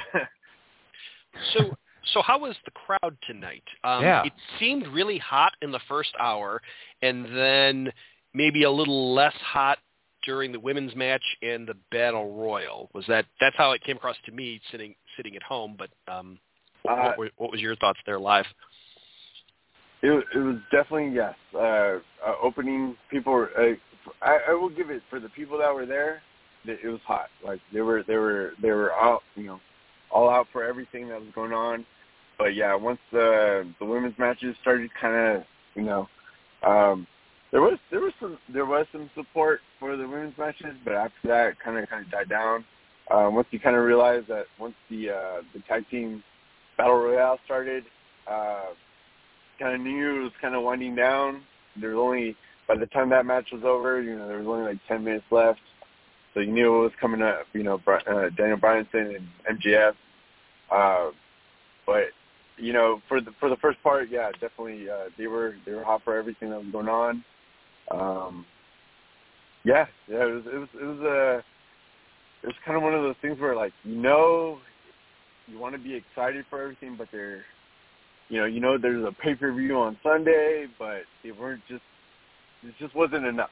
[SPEAKER 4] so. So how was the crowd tonight? Um,
[SPEAKER 3] yeah.
[SPEAKER 4] It seemed really hot in the first hour, and then maybe a little less hot during the women's match and the Battle Royal. Was that that's how it came across to me sitting sitting at home? But um, what,
[SPEAKER 5] Uh,
[SPEAKER 4] what, were, what was your thoughts there live?
[SPEAKER 5] It, it was definitely, yes. Uh, uh, opening, people were, uh, I, I will give it, for the people that were there, it, it was hot. Like, they were, they were, they were out, you know, all out for everything that was going on. But yeah, once the, the women's matches started kind of, you know, um, there was, there was some, there was some support for the women's matches, but after that, it kind of, kind of died down. Uh, once you kind of realized that once the, uh, the tag team battle royale started, uh, kind of knew it was kind of winding down. There was only, by the time that match was over, you know, there was only like ten minutes left. So you knew what was coming up, you know, uh, Daniel Bryanson and M J F. Uh, but, you know, for the for the first part, yeah, definitely uh, they were they were hot for everything that was going on. Um, yeah, yeah, it was it was it was a it was kind of one of those things where, like, you know, you want to be excited for everything, but they're You know, you know, there's a pay-per-view on Sunday, but they weren't just, it just wasn't enough.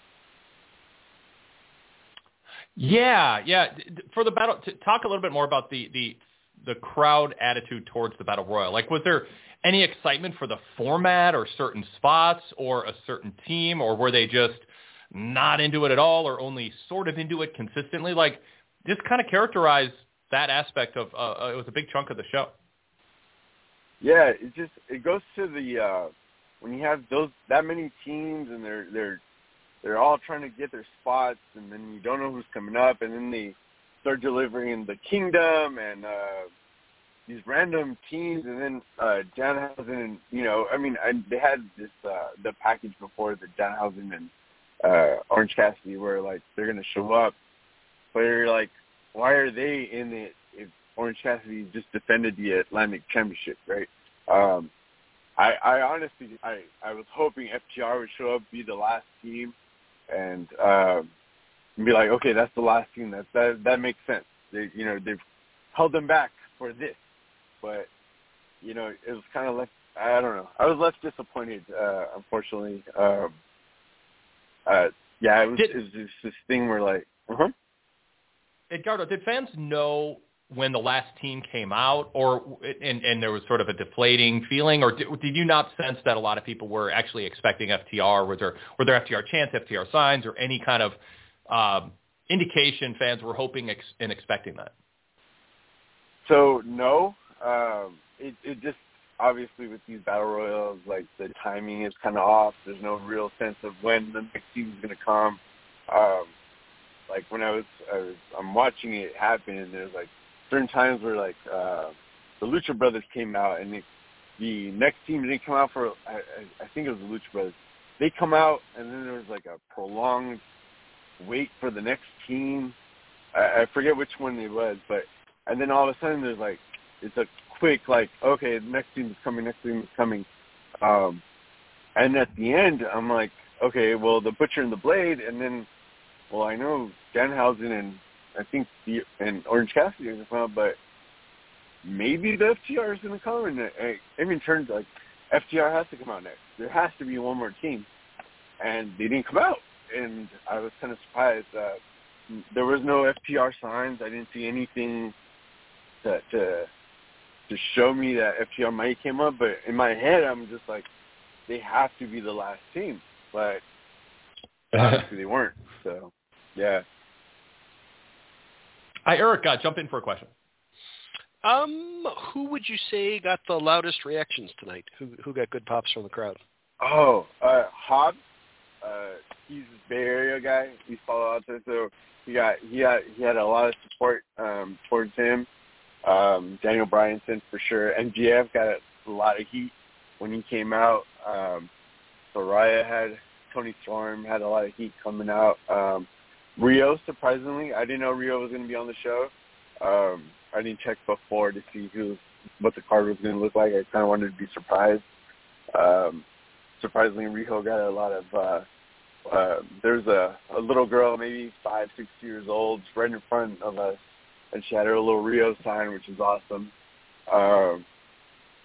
[SPEAKER 3] Yeah, yeah. For the battle, to talk a little bit more about the, the, the crowd attitude towards the Battle Royal. Like, was there any excitement for the format or certain spots or a certain team, or were they just not into it at all or only sort of into it consistently? Like, just kind of characterize that aspect of, uh, it was a big chunk of the show.
[SPEAKER 5] Yeah, it just it goes to the uh, when you have those that many teams and they're they're they're all trying to get their spots, and then you don't know who's coming up, and then they start delivering the Kingdom and uh, these random teams, and then uh, Danhausen and you know I mean I, they had this uh, the package before the Danhausen and uh, Orange Cassidy where like they're gonna show up, but you're like, why are they in it? If Orange Cassidy just defended the Atlantic Championship, right? Um, I, I honestly, I, I was hoping F T R would show up, be the last team, and, um, and be like, okay, that's the last team. That that that makes sense. They, you know, they've held them back for this, but you know, it was kind of left. I don't know. I was left disappointed, uh, unfortunately. Um, uh, yeah, it was,
[SPEAKER 3] Did,
[SPEAKER 5] it was just this thing where like, uh-huh.
[SPEAKER 3] Edgardo, did fans know when the last team came out, or and, and there was sort of a deflating feeling, or did, did you not sense that a lot of people were actually expecting F T R? Was there were there F T R chants, F T R signs, or any kind of um, indication fans were hoping ex- and expecting that?
[SPEAKER 5] So no, um, it it just obviously with these battle royals, like the timing is kind of off. There's no real sense of when the next team is going to come. Um, like when I was, I was I'm watching it happen, and there's like certain times where like uh, the Lucha Brothers came out, and the, the next team didn't come out for I, I think it was the Lucha Brothers. They come out, and then there was like a prolonged wait for the next team. I, I forget which one it was, but and then all of a sudden there's like it's a quick like okay, the next team is coming, next team is coming, um, and at the end I'm like okay, well the Butcher and the Blade, and then well I know Danhausen and I think the and Orange Cassidy are going to come out, but maybe the F T R is going to come, and it, it even turns like F T R has to come out next. There has to be one more team, and they didn't come out, and I was kind of surprised. Uh, there was no F T R signs. I didn't see anything that to to show me that F T R might came up, but in my head I'm just like, they have to be the last team, but obviously they weren't. So yeah.
[SPEAKER 3] Hi, Eric, uh, jump in for a question.
[SPEAKER 4] Um, who would you say got the loudest reactions tonight? Who who got good pops from the crowd?
[SPEAKER 5] Oh, uh, Hobbs. Uh, he's a Bay Area guy. He's Palo Alto, so he got he got he had a lot of support um, towards him. Um, Daniel Bryanson for sure. M J F got a lot of heat when he came out. Um, Soraya had Tony Storm had a lot of heat coming out. Um, Rio, surprisingly, I didn't know Rio was going to be on the show. Um, I didn't check before to see who, what the card was going to look like. I kind of wanted to be surprised. Um, surprisingly, Rio got a lot of. Uh, uh, there's a, a little girl, maybe five, six years old, right in front of us, and she had her little Rio sign, which is awesome. Um,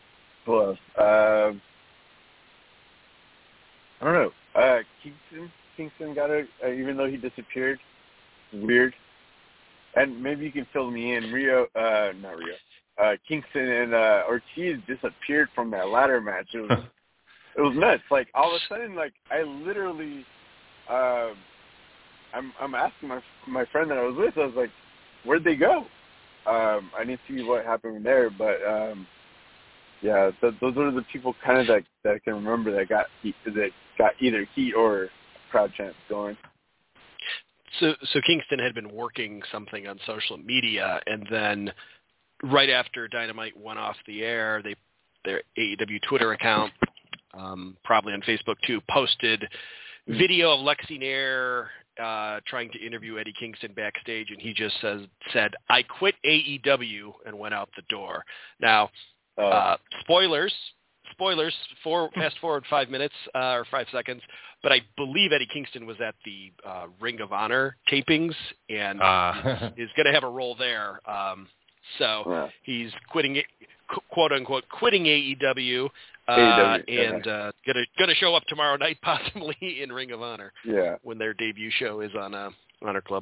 [SPEAKER 5] who else? Uh, I don't know. Uh, Kingston. Kingston got a, uh, even though he disappeared. Weird. And maybe you can fill me in. Rio, uh, not Rio. Uh, Kingston and uh, Ortiz disappeared from that ladder match. It was, it was nuts. Like all of a sudden, like I literally, uh, I'm, I'm asking my my friend that I was with. I was like, "Where'd they go?" Um, I didn't see what happened there, but um, yeah, th- those are the people kind of that that I can remember that got heat, that got either heat or crowd chants going.
[SPEAKER 4] So, so Kingston had been working something on social media, and then right after Dynamite went off the air, they their A E W Twitter account, um, probably on Facebook too, posted video of Lexi Nair uh, trying to interview Eddie Kingston backstage, and he just says said, "I quit A E W," and went out the door. Now, uh, spoilers. Spoilers, four, fast forward five minutes uh, or five seconds, but I believe Eddie Kingston was at the uh, Ring of Honor tapings, and uh. is going to have a role there. Um, so yeah. he's quitting, quote unquote, quitting A E W, uh, A E W and okay. uh, going to going to show up tomorrow night, possibly in Ring of Honor.
[SPEAKER 5] Yeah, when
[SPEAKER 4] their debut show is on uh, Honor Club.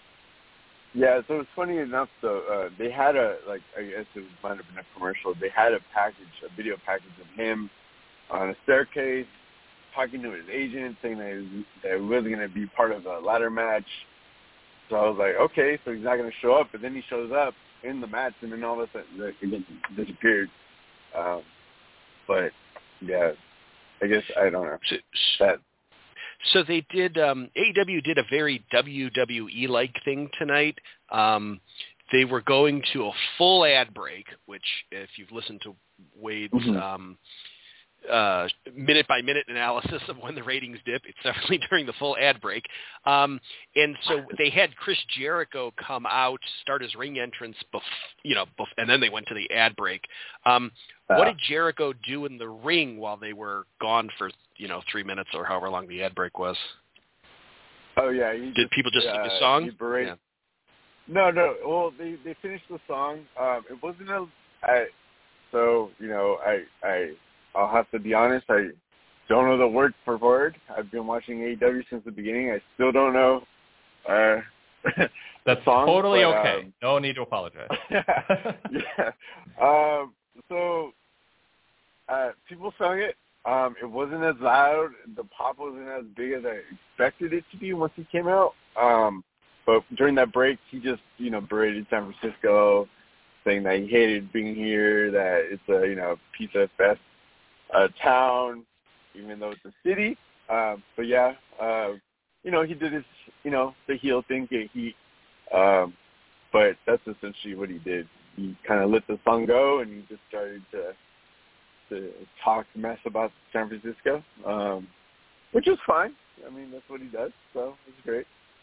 [SPEAKER 5] Yeah, so it's funny enough, though, uh, they had a, like, I guess it might have been a commercial, they had a package, a video package of him on a staircase, talking to his agent, saying that he, was, that he wasn't going to be part of a ladder match. So I was like, okay, so he's not going to show up, but then he shows up in the match, and then all of a sudden, it disappeared. Um, but, yeah, I guess, I don't know. That,
[SPEAKER 4] So they did, um, A E W did a very W W E-like thing tonight. Um, they were going to a full ad break, which if you've listened to Wade's mm-hmm. um, uh, minute-by-minute analysis of when the ratings dip, it's definitely during the full ad break. Um, and so they had Chris Jericho come out, start his ring entrance, bef- you know, bef- and then they went to the ad break. Um, uh, what did Jericho do in the ring while they were gone for, you know, three minutes or however long the ad break was?
[SPEAKER 5] Oh, yeah. He
[SPEAKER 4] did
[SPEAKER 5] just,
[SPEAKER 4] people just
[SPEAKER 5] uh,
[SPEAKER 4] sing a song?
[SPEAKER 5] Yeah. No, no. Well, they, they finished the song. Um, it wasn't a I, – so, you know, I, I, I'll have to be honest. I don't know the word for word. I've been watching A E W since the beginning. I still don't know uh,
[SPEAKER 3] That's
[SPEAKER 5] song,
[SPEAKER 3] totally
[SPEAKER 5] but,
[SPEAKER 3] okay.
[SPEAKER 5] Um,
[SPEAKER 3] no need to apologize.
[SPEAKER 5] yeah. Um, so uh, people sung it. Um, it wasn't as loud. The pop wasn't as big as I expected it to be once he came out. Um, but during that break, he just, you know, berated San Francisco, saying that he hated being here, that it's a, you know, pizza fest uh, town, even though it's a city. Uh, but yeah, uh, you know, he did his, you know, the heel thing, get heat. Um, but that's essentially what he did. He kind of let the song go, and he just started to to talk mess about San Francisco, um, which is fine. I mean, that's what he does, so it's great.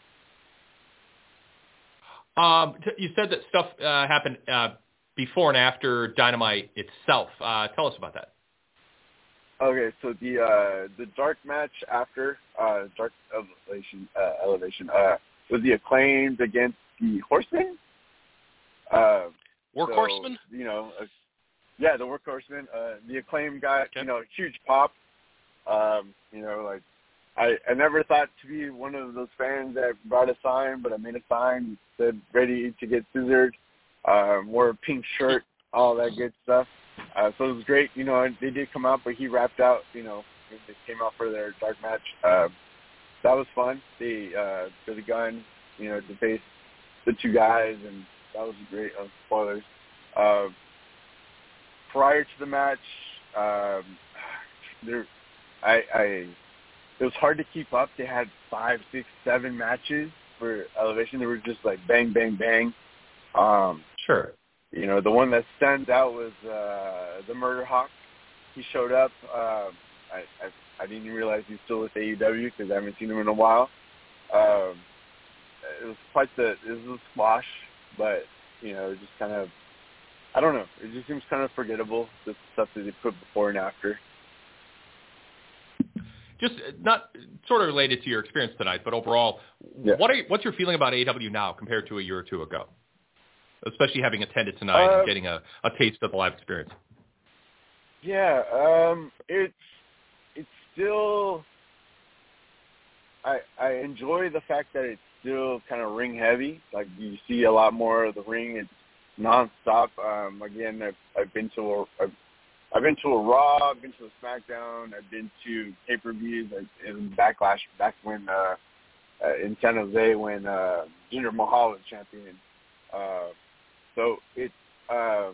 [SPEAKER 3] Um, t- you said that stuff uh, happened uh, before and after Dynamite itself. Uh, tell us about that.
[SPEAKER 5] Okay, so the uh, the dark match after uh, Dark Elevation uh, Elevation uh, was the Acclaimed against the Horsemen. Uh,
[SPEAKER 4] Workhorsemen?
[SPEAKER 5] So, you know, uh, yeah, the Workhorsemen. Uh, the Acclaimed got
[SPEAKER 4] okay.
[SPEAKER 5] you know huge pop. Um, you know, like I, I never thought to be one of those fans that brought a sign, but I made a sign that said "Ready to get scissored." Uh, wore a pink shirt, all that good stuff. Uh, so it was great. You know, they did come out, but he wrapped out. You know, they came out for their dark match. Uh, that was fun. They uh, got the gun, you know, to face the two guys, and that was great. Uh, spoilers. Uh, prior to the match, um, there, I, I, it was hard to keep up. They had five, six, seven matches for Elevation. They were just like bang, bang, bang. Um,
[SPEAKER 3] sure.
[SPEAKER 5] You know, the one that stands out was uh, the Murder Hawk. He showed up. Um, I, I I didn't even realize he's still with A E W because I haven't seen him in a while. Um, it was quite the it was a squash, but you know, it just kind of I don't know. It just seems kind of forgettable, the stuff that they put before and after.
[SPEAKER 3] Just not sort of related to your experience tonight, but overall, yeah. what are you, what's your feeling about A E W now compared to a year or two ago? Especially having attended tonight uh, and getting a, a taste of the live experience.
[SPEAKER 5] Yeah, um, it's it's still I, I enjoy the fact that it's still kind of ring heavy. Like you see a lot more of the ring. It's nonstop. Um, again, I've, I've been to a, I've, I've been to a Raw. I've been to a SmackDown. I've been to pay-per-views in Backlash back when uh, uh, in San Jose when uh, Jinder Mahal was champion. Uh, so it uh,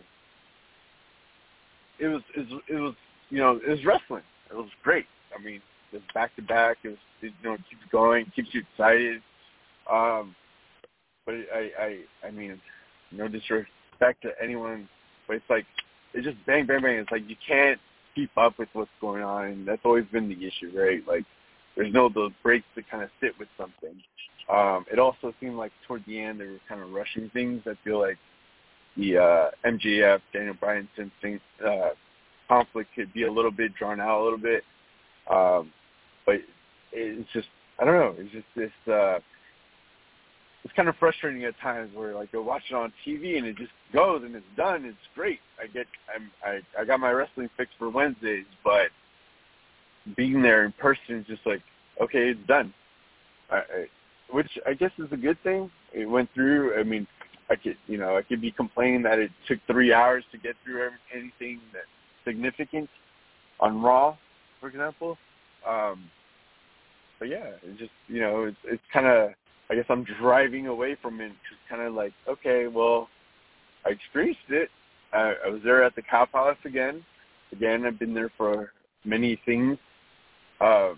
[SPEAKER 5] it was it was it was you know it was wrestling. It was great. I mean, it was back to back. It was it, you know it keeps going, keeps you excited. Um, but I I I mean, no disrespect to anyone, but it's like it's just bang bang bang. It's like you can't keep up with what's going on, and that's always been the issue, right? Like there's no those breaks to kind of sit with something. Um, it also seemed like toward the end they were kind of rushing things. I feel like the uh, M J F, Daniel Bryan thing, uh, conflict could be a little bit drawn out a little bit. Um, but it's just, I don't know, it's just this, uh, it's kind of frustrating at times where like you'll watch it on T V and it just goes and it's done. It's great. I get, I'm, I, I got my wrestling fix for Wednesdays, but being there in person is just like, okay, it's done. I, I, which I guess is a good thing. It went through. I mean, I could, you know, I could be complaining that it took three hours to get through every, anything that's significant on Raw, for example. Um, but yeah, it's just, you know, it's it's kind of, I guess I'm driving away from it, just kind of like, okay, well, I experienced it. I, I was there at the Cow Palace again. Again, I've been there for many things. Uh,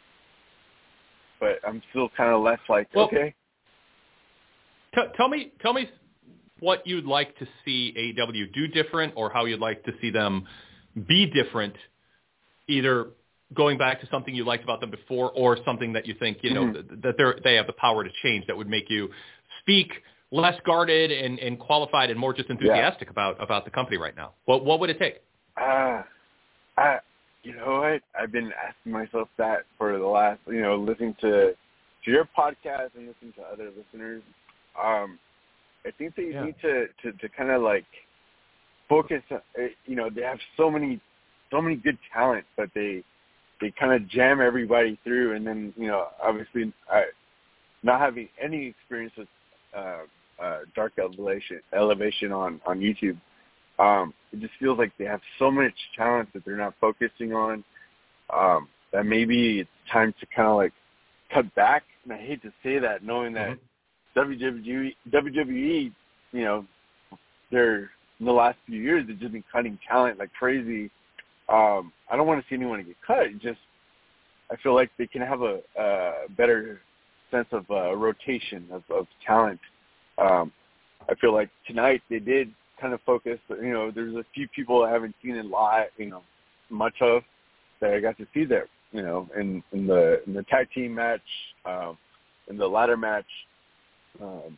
[SPEAKER 5] but I'm still kind of left like, well, okay.
[SPEAKER 3] T- tell me, tell me what you'd like to see A E W do different, or how you'd like to see them be different, either going back to something you liked about them before, or something that you think, you know, mm-hmm. that they they have the power to change that would make you speak less guarded and, and qualified and more just enthusiastic yeah. about, about the company right now. What what would it take?
[SPEAKER 5] Uh, I, you know what? I've been asking myself that for the last, you know, listening to, to your podcast and listening to other listeners. Um, I think they yeah. need to, to, to kind of like focus. You know, they have so many, so many good talent, but they, they kind of jam everybody through. And then, you know, obviously, I, not having any experience with uh, uh, Dark Elevation, Elevation on on YouTube, um, it just feels like they have so much talent that they're not focusing on. Um, that maybe it's time to kind of like cut back. And I hate to say that, knowing that. Mm-hmm. W W E, W W E, you know, they're in the last few years they've just been cutting talent like crazy. Um, I don't want to see anyone get cut. It just I feel like they can have a, a better sense of uh, rotation of, of talent. Um, I feel like tonight they did kind of focus. You know, there's a few people I haven't seen in live, you know, much of that I got to see there. You know, in, in the in the tag team match, um, in the ladder match. Um,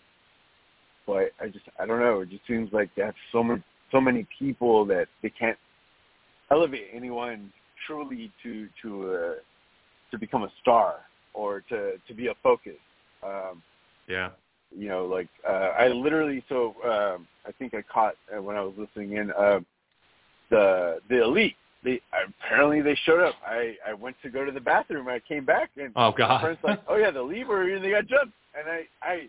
[SPEAKER 5] but I just, I don't know. It just seems like they have so many, so many people that they can't elevate anyone truly to to uh, to become a star or to, to be a focus. Um,
[SPEAKER 3] yeah.
[SPEAKER 5] You know, like uh, I literally. So um, I think I caught uh, when I was listening in uh, the the Elite. They apparently they showed up. I, I went to go to the bathroom. I came back and
[SPEAKER 3] oh god,
[SPEAKER 5] my friend's like, oh yeah, the Elite were here and they got jumped. And I I.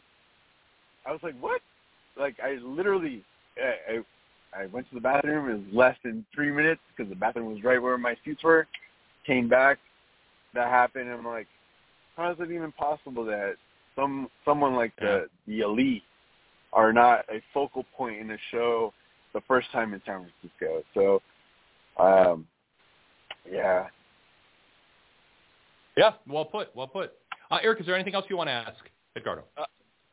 [SPEAKER 5] I was like, what? Like, I literally, I, I, I went to the bathroom. It was less than three minutes because the bathroom was right where my seats were. Came back. That happened. I'm like, how is it even possible that some someone like the, the Elite are not a focal point in the show the first time in San Francisco? So, um, yeah.
[SPEAKER 3] Yeah, well put, well put. Uh, Eric, is there anything else you want to ask Edgardo?
[SPEAKER 4] Uh,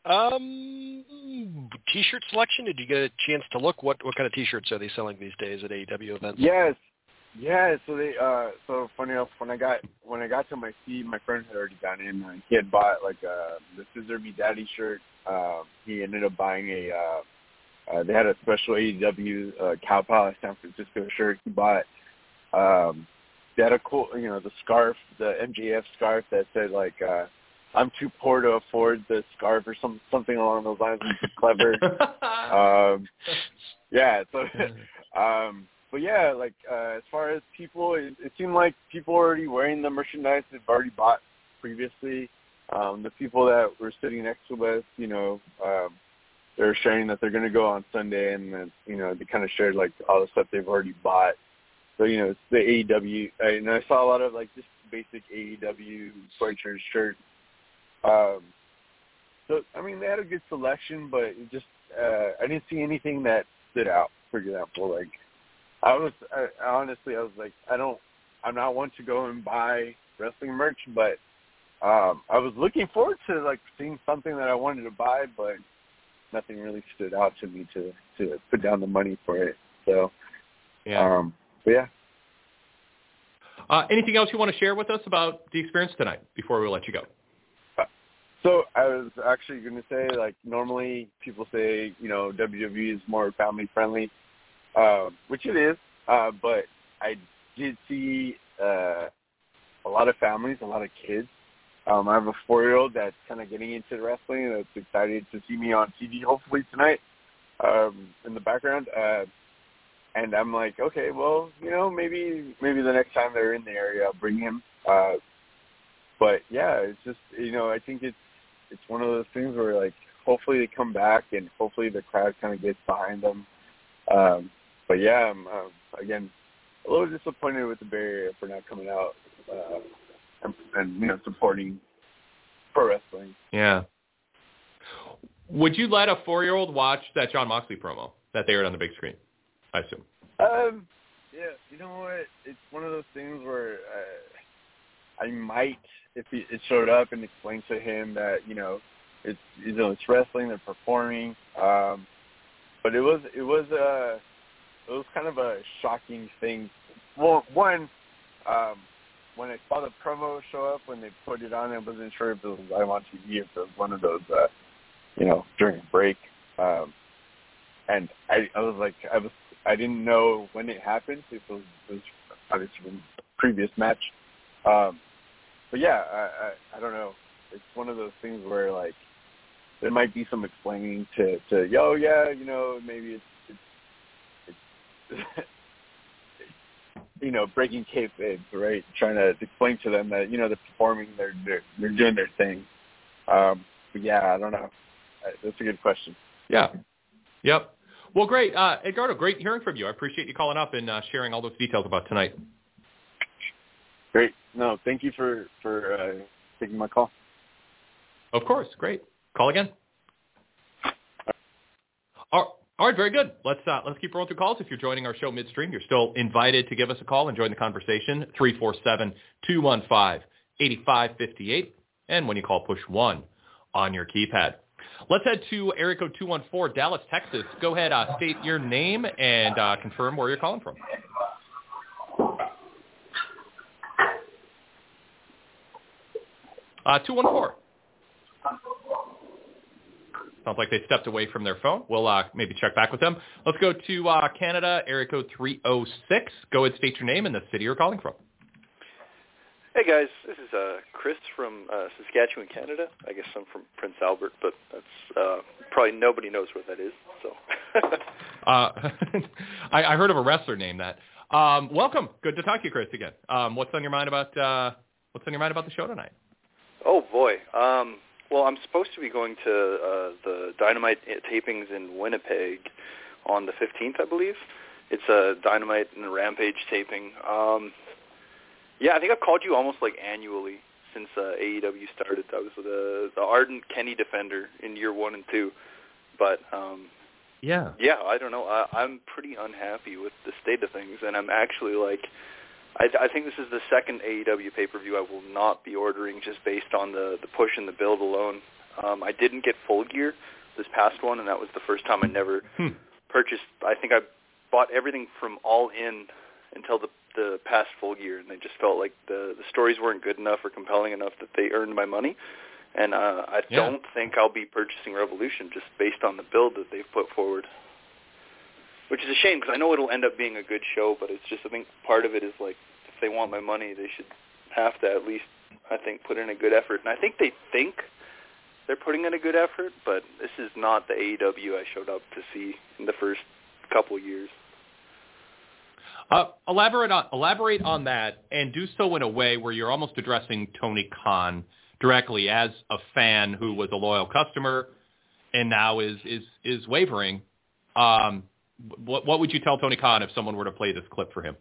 [SPEAKER 4] Um, T-shirt selection. Did you get a chance to look? What what kind of T-shirts are they selling these days at A E W events?
[SPEAKER 5] Yes, yeah. So they, uh, so funny enough, when I got when I got to my seat, my friend had already gone in. And he had bought like uh, the Scissor Me Daddy shirt. Um, he ended up buying a. Uh, uh, they had a special A E W uh, Cow Palace San Francisco shirt. He bought. Um, they had a cool, you know, the scarf, the M J F scarf that said like. Uh, I'm too poor to afford the scarf or some something along those lines. It's clever. um, yeah. So, um, but yeah, like uh, as far as people, it, it seemed like people were already wearing the merchandise they've already bought previously. Um, the people that were sitting next to us, you know, um, they were sharing that they're going to go on Sunday, and then, you know, they kind of shared, like, all the stuff they've already bought. So, you know, it's the A E W. And I saw a lot of, like, just basic A E W sweatshirt shirts. Um, so, I mean, they had a good selection, but it just, uh, I didn't see anything that stood out, for example. Like, I was, I, honestly, I was like, I don't, I'm not one to go and buy wrestling merch, but um, I was looking forward to, like, seeing something that I wanted to buy, but nothing really stood out to me to, to put down the money for it. So,
[SPEAKER 3] yeah.
[SPEAKER 5] Um, but yeah.
[SPEAKER 3] Uh, anything else you want to share with us about the experience tonight before we let you go?
[SPEAKER 5] Uh, so I was actually going to say, like, normally people say, you know, W W E is more family friendly, uh, which it is. Uh, but I did see uh, a lot of families, a lot of kids. Um, I have a four-year-old that's kind of getting into wrestling and that's excited to see me on T V hopefully tonight um, in the background. Uh, And I'm like, okay, well, you know, maybe maybe the next time they're in the area, I'll bring him. Uh, but yeah, it's just, you know, I think it's it's one of those things where, like, hopefully they come back and hopefully the crowd kind of gets behind them. Um, but yeah, I'm uh, again a little disappointed with the Bay Area for not coming out uh, and, and you know supporting pro wrestling.
[SPEAKER 3] Yeah. Would you let a four-year-old watch that Jon Moxley promo that they aired on the big screen? I assume.
[SPEAKER 5] Um, yeah, you know what? It's one of those things where uh, I might, if it showed up and explained to him that, you know, it's you know it's wrestling, they're performing. Um, but it was it was uh it was kind of a shocking thing. Well, one, um, when I saw the promo show up when they put it on, I wasn't sure if it was live on T V, if it was one of those, uh, you know, during a break. Um, and I, I was like, I was. I didn't know when it happened. It was, it was obviously from the previous match. Um, but yeah, I, I, I don't know. It's one of those things where, like, there might be some explaining to, to yo, yeah, you know, maybe it's, it's, it's you know, breaking kayfabe, right? Trying to explain to them that, you know, they're performing, they're, they're, they're doing their thing. Um, but yeah, I don't know. That's a good question.
[SPEAKER 3] Yeah. Yep. Well, great. Uh, Edgardo, great hearing from you. I appreciate you calling up and uh, sharing all those details about tonight.
[SPEAKER 5] Great. No, thank you for, for uh, taking my call.
[SPEAKER 3] Of course. Great. Call again. All right. Very good. Let's uh, let's keep rolling through calls. If you're joining our show midstream, you're still invited to give us a call and join the conversation. three four seven, two one five, eight five five eight. And when you call, push one on your keypad. Let's head to area code two one four, Dallas, Texas. Go ahead, uh, state your name and uh, confirm where you're calling from. Uh, two one four. Sounds like they stepped away from their phone. We'll uh, maybe check back with them. Let's go to uh, Canada, area code three oh six. Go ahead, state your name and the city you're calling from.
[SPEAKER 6] Hey guys, this is uh, Chris from uh, Saskatchewan, Canada. I guess I'm from Prince Albert, but that's uh, probably nobody knows where that is. So,
[SPEAKER 3] uh, I, I heard of a wrestler named that. Um, welcome, good to talk to you, Chris, again. Um, what's on your mind about uh, what's on your mind about the show tonight?
[SPEAKER 6] Oh boy, um, well I'm supposed to be going to uh, the Dynamite tapings in Winnipeg on the fifteenth, I believe. It's a Dynamite and a Rampage taping. Um, Yeah, I think I've called you almost like annually since uh, A E W started. I was the the ardent Kenny defender in year one and two, but um,
[SPEAKER 3] yeah,
[SPEAKER 6] yeah, I don't know. I, I'm pretty unhappy with the state of things, and I'm actually like, I, I think this is the second A E W pay per view I will not be ordering just based on the the push and the build alone. Um, I didn't get Full Gear this past one, and that was the first time I never
[SPEAKER 3] hmm.
[SPEAKER 6] purchased. I think I bought everything from All In until the the past Full Gear, and they just felt like the the stories weren't good enough or compelling enough that they earned my money. And uh, I
[SPEAKER 3] yeah.
[SPEAKER 6] don't think I'll be purchasing Revolution just based on the build that they've put forward, which is a shame because I know it'll end up being a good show, but it's just I think part of it is like if they want my money, they should have to at least I think put in a good effort. And I think they think they're putting in a good effort, but this is not the A E W I showed up to see in the first couple years.
[SPEAKER 3] Uh, elaborate on elaborate on that, and do so in a way where you're almost addressing Tony Khan directly as a fan who was a loyal customer and now is is is wavering. Um, what what would you tell Tony Khan if someone were to play this clip for him?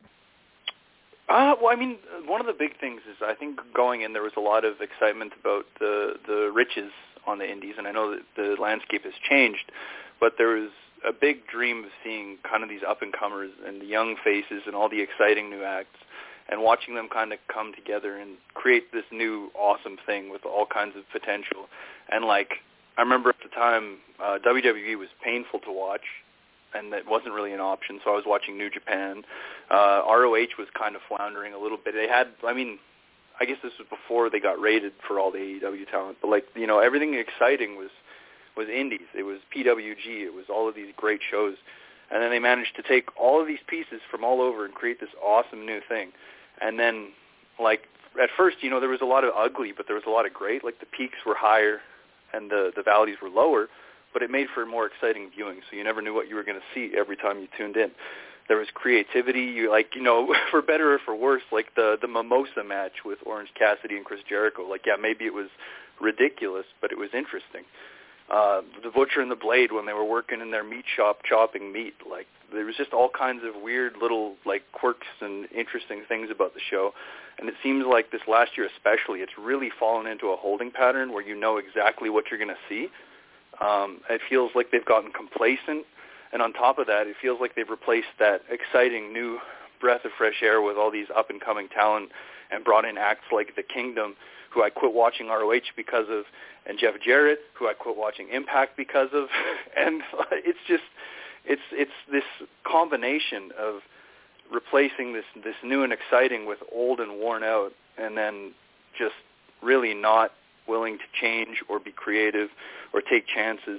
[SPEAKER 6] Uh, well, I mean, one of the big things is I think going in there was a lot of excitement about the the riches on the indies, and I know that the landscape has changed, but there was a big dream of seeing kind of these up-and-comers and the young faces and all the exciting new acts and watching them kind of come together and create this new awesome thing with all kinds of potential. And, like, I remember at the time uh, W W E was painful to watch, and that wasn't really an option, so I was watching New Japan. Uh, R O H was kind of floundering a little bit. They had, I mean, I guess this was before they got rated for all the A E W talent, but, like, you know, everything exciting was was indies. It was P W G. It was all of these great shows. And then they managed to take all of these pieces from all over and create this awesome new thing. And then, like, at first, you know, there was a lot of ugly, but there was a lot of great. Like, the peaks were higher and the, the valleys were lower, but it made for more exciting viewing, so you never knew what you were going to see every time you tuned in. There was creativity. You, like, you know, for better or for worse, like the, the Mimosa match with Orange Cassidy and Chris Jericho. Like, yeah, maybe it was ridiculous, but it was interesting. Uh, the Butcher and the Blade, when they were working in their meat shop chopping meat, like, there was just all kinds of weird little, like, quirks and interesting things about the show. And it seems like this last year especially, it's really fallen into a holding pattern where you know exactly what you're going to see. Um, it feels like they've gotten complacent. And on top of that, it feels like they've replaced that exciting new breath of fresh air with all these up-and-coming talent and brought in acts like The Kingdom, who I quit watching R O H because of, and Jeff Jarrett, who I quit watching Impact because of. And it's just, it's it's this combination of replacing this, this new and exciting with old and worn out, and then just really not willing to change or be creative or take chances.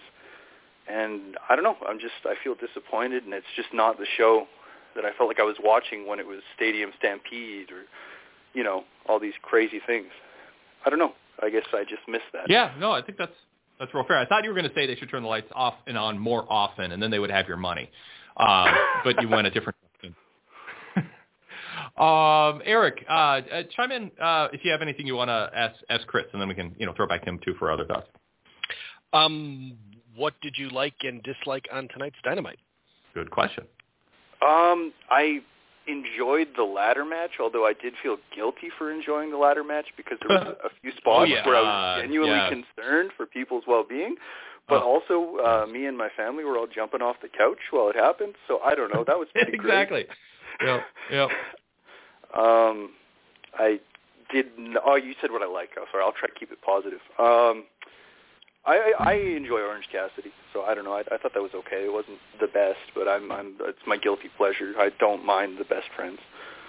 [SPEAKER 6] And I don't know, I'm just, I feel disappointed, and it's just not the show that I felt like I was watching when it was Stadium Stampede or, you know, all these crazy things. I don't know. I guess I just missed that.
[SPEAKER 3] Yeah, no, I think that's that's real fair. I thought you were going to say they should turn the lights off and on more often, and then they would have your money. Um, but you went a different direction. um, Eric, uh, uh, chime in uh, if you have anything you want to ask, ask Chris, and then we can, you know, throw it back to him too for other thoughts.
[SPEAKER 4] Um, what did you like and dislike on tonight's Dynamite?
[SPEAKER 3] Good question.
[SPEAKER 6] Um, I enjoyed the ladder match, although I did feel guilty for enjoying the ladder match because there was a few spots
[SPEAKER 3] oh, yeah.
[SPEAKER 6] where I was genuinely
[SPEAKER 3] yeah.
[SPEAKER 6] concerned for people's well-being. But
[SPEAKER 3] oh.
[SPEAKER 6] also, uh, me and my family were all jumping off the couch while it happened, so I don't know. That was pretty
[SPEAKER 3] exactly.
[SPEAKER 6] great.
[SPEAKER 3] Exactly. Yep. Yep.
[SPEAKER 6] Um, I did. Oh, you said what I like. Oh, sorry. I'll try to keep it positive. Um, I, I enjoy Orange Cassidy, so I don't know. I, I thought that was okay. It wasn't the best, but I'm, I'm. It's my guilty pleasure. I don't mind the Best Friends.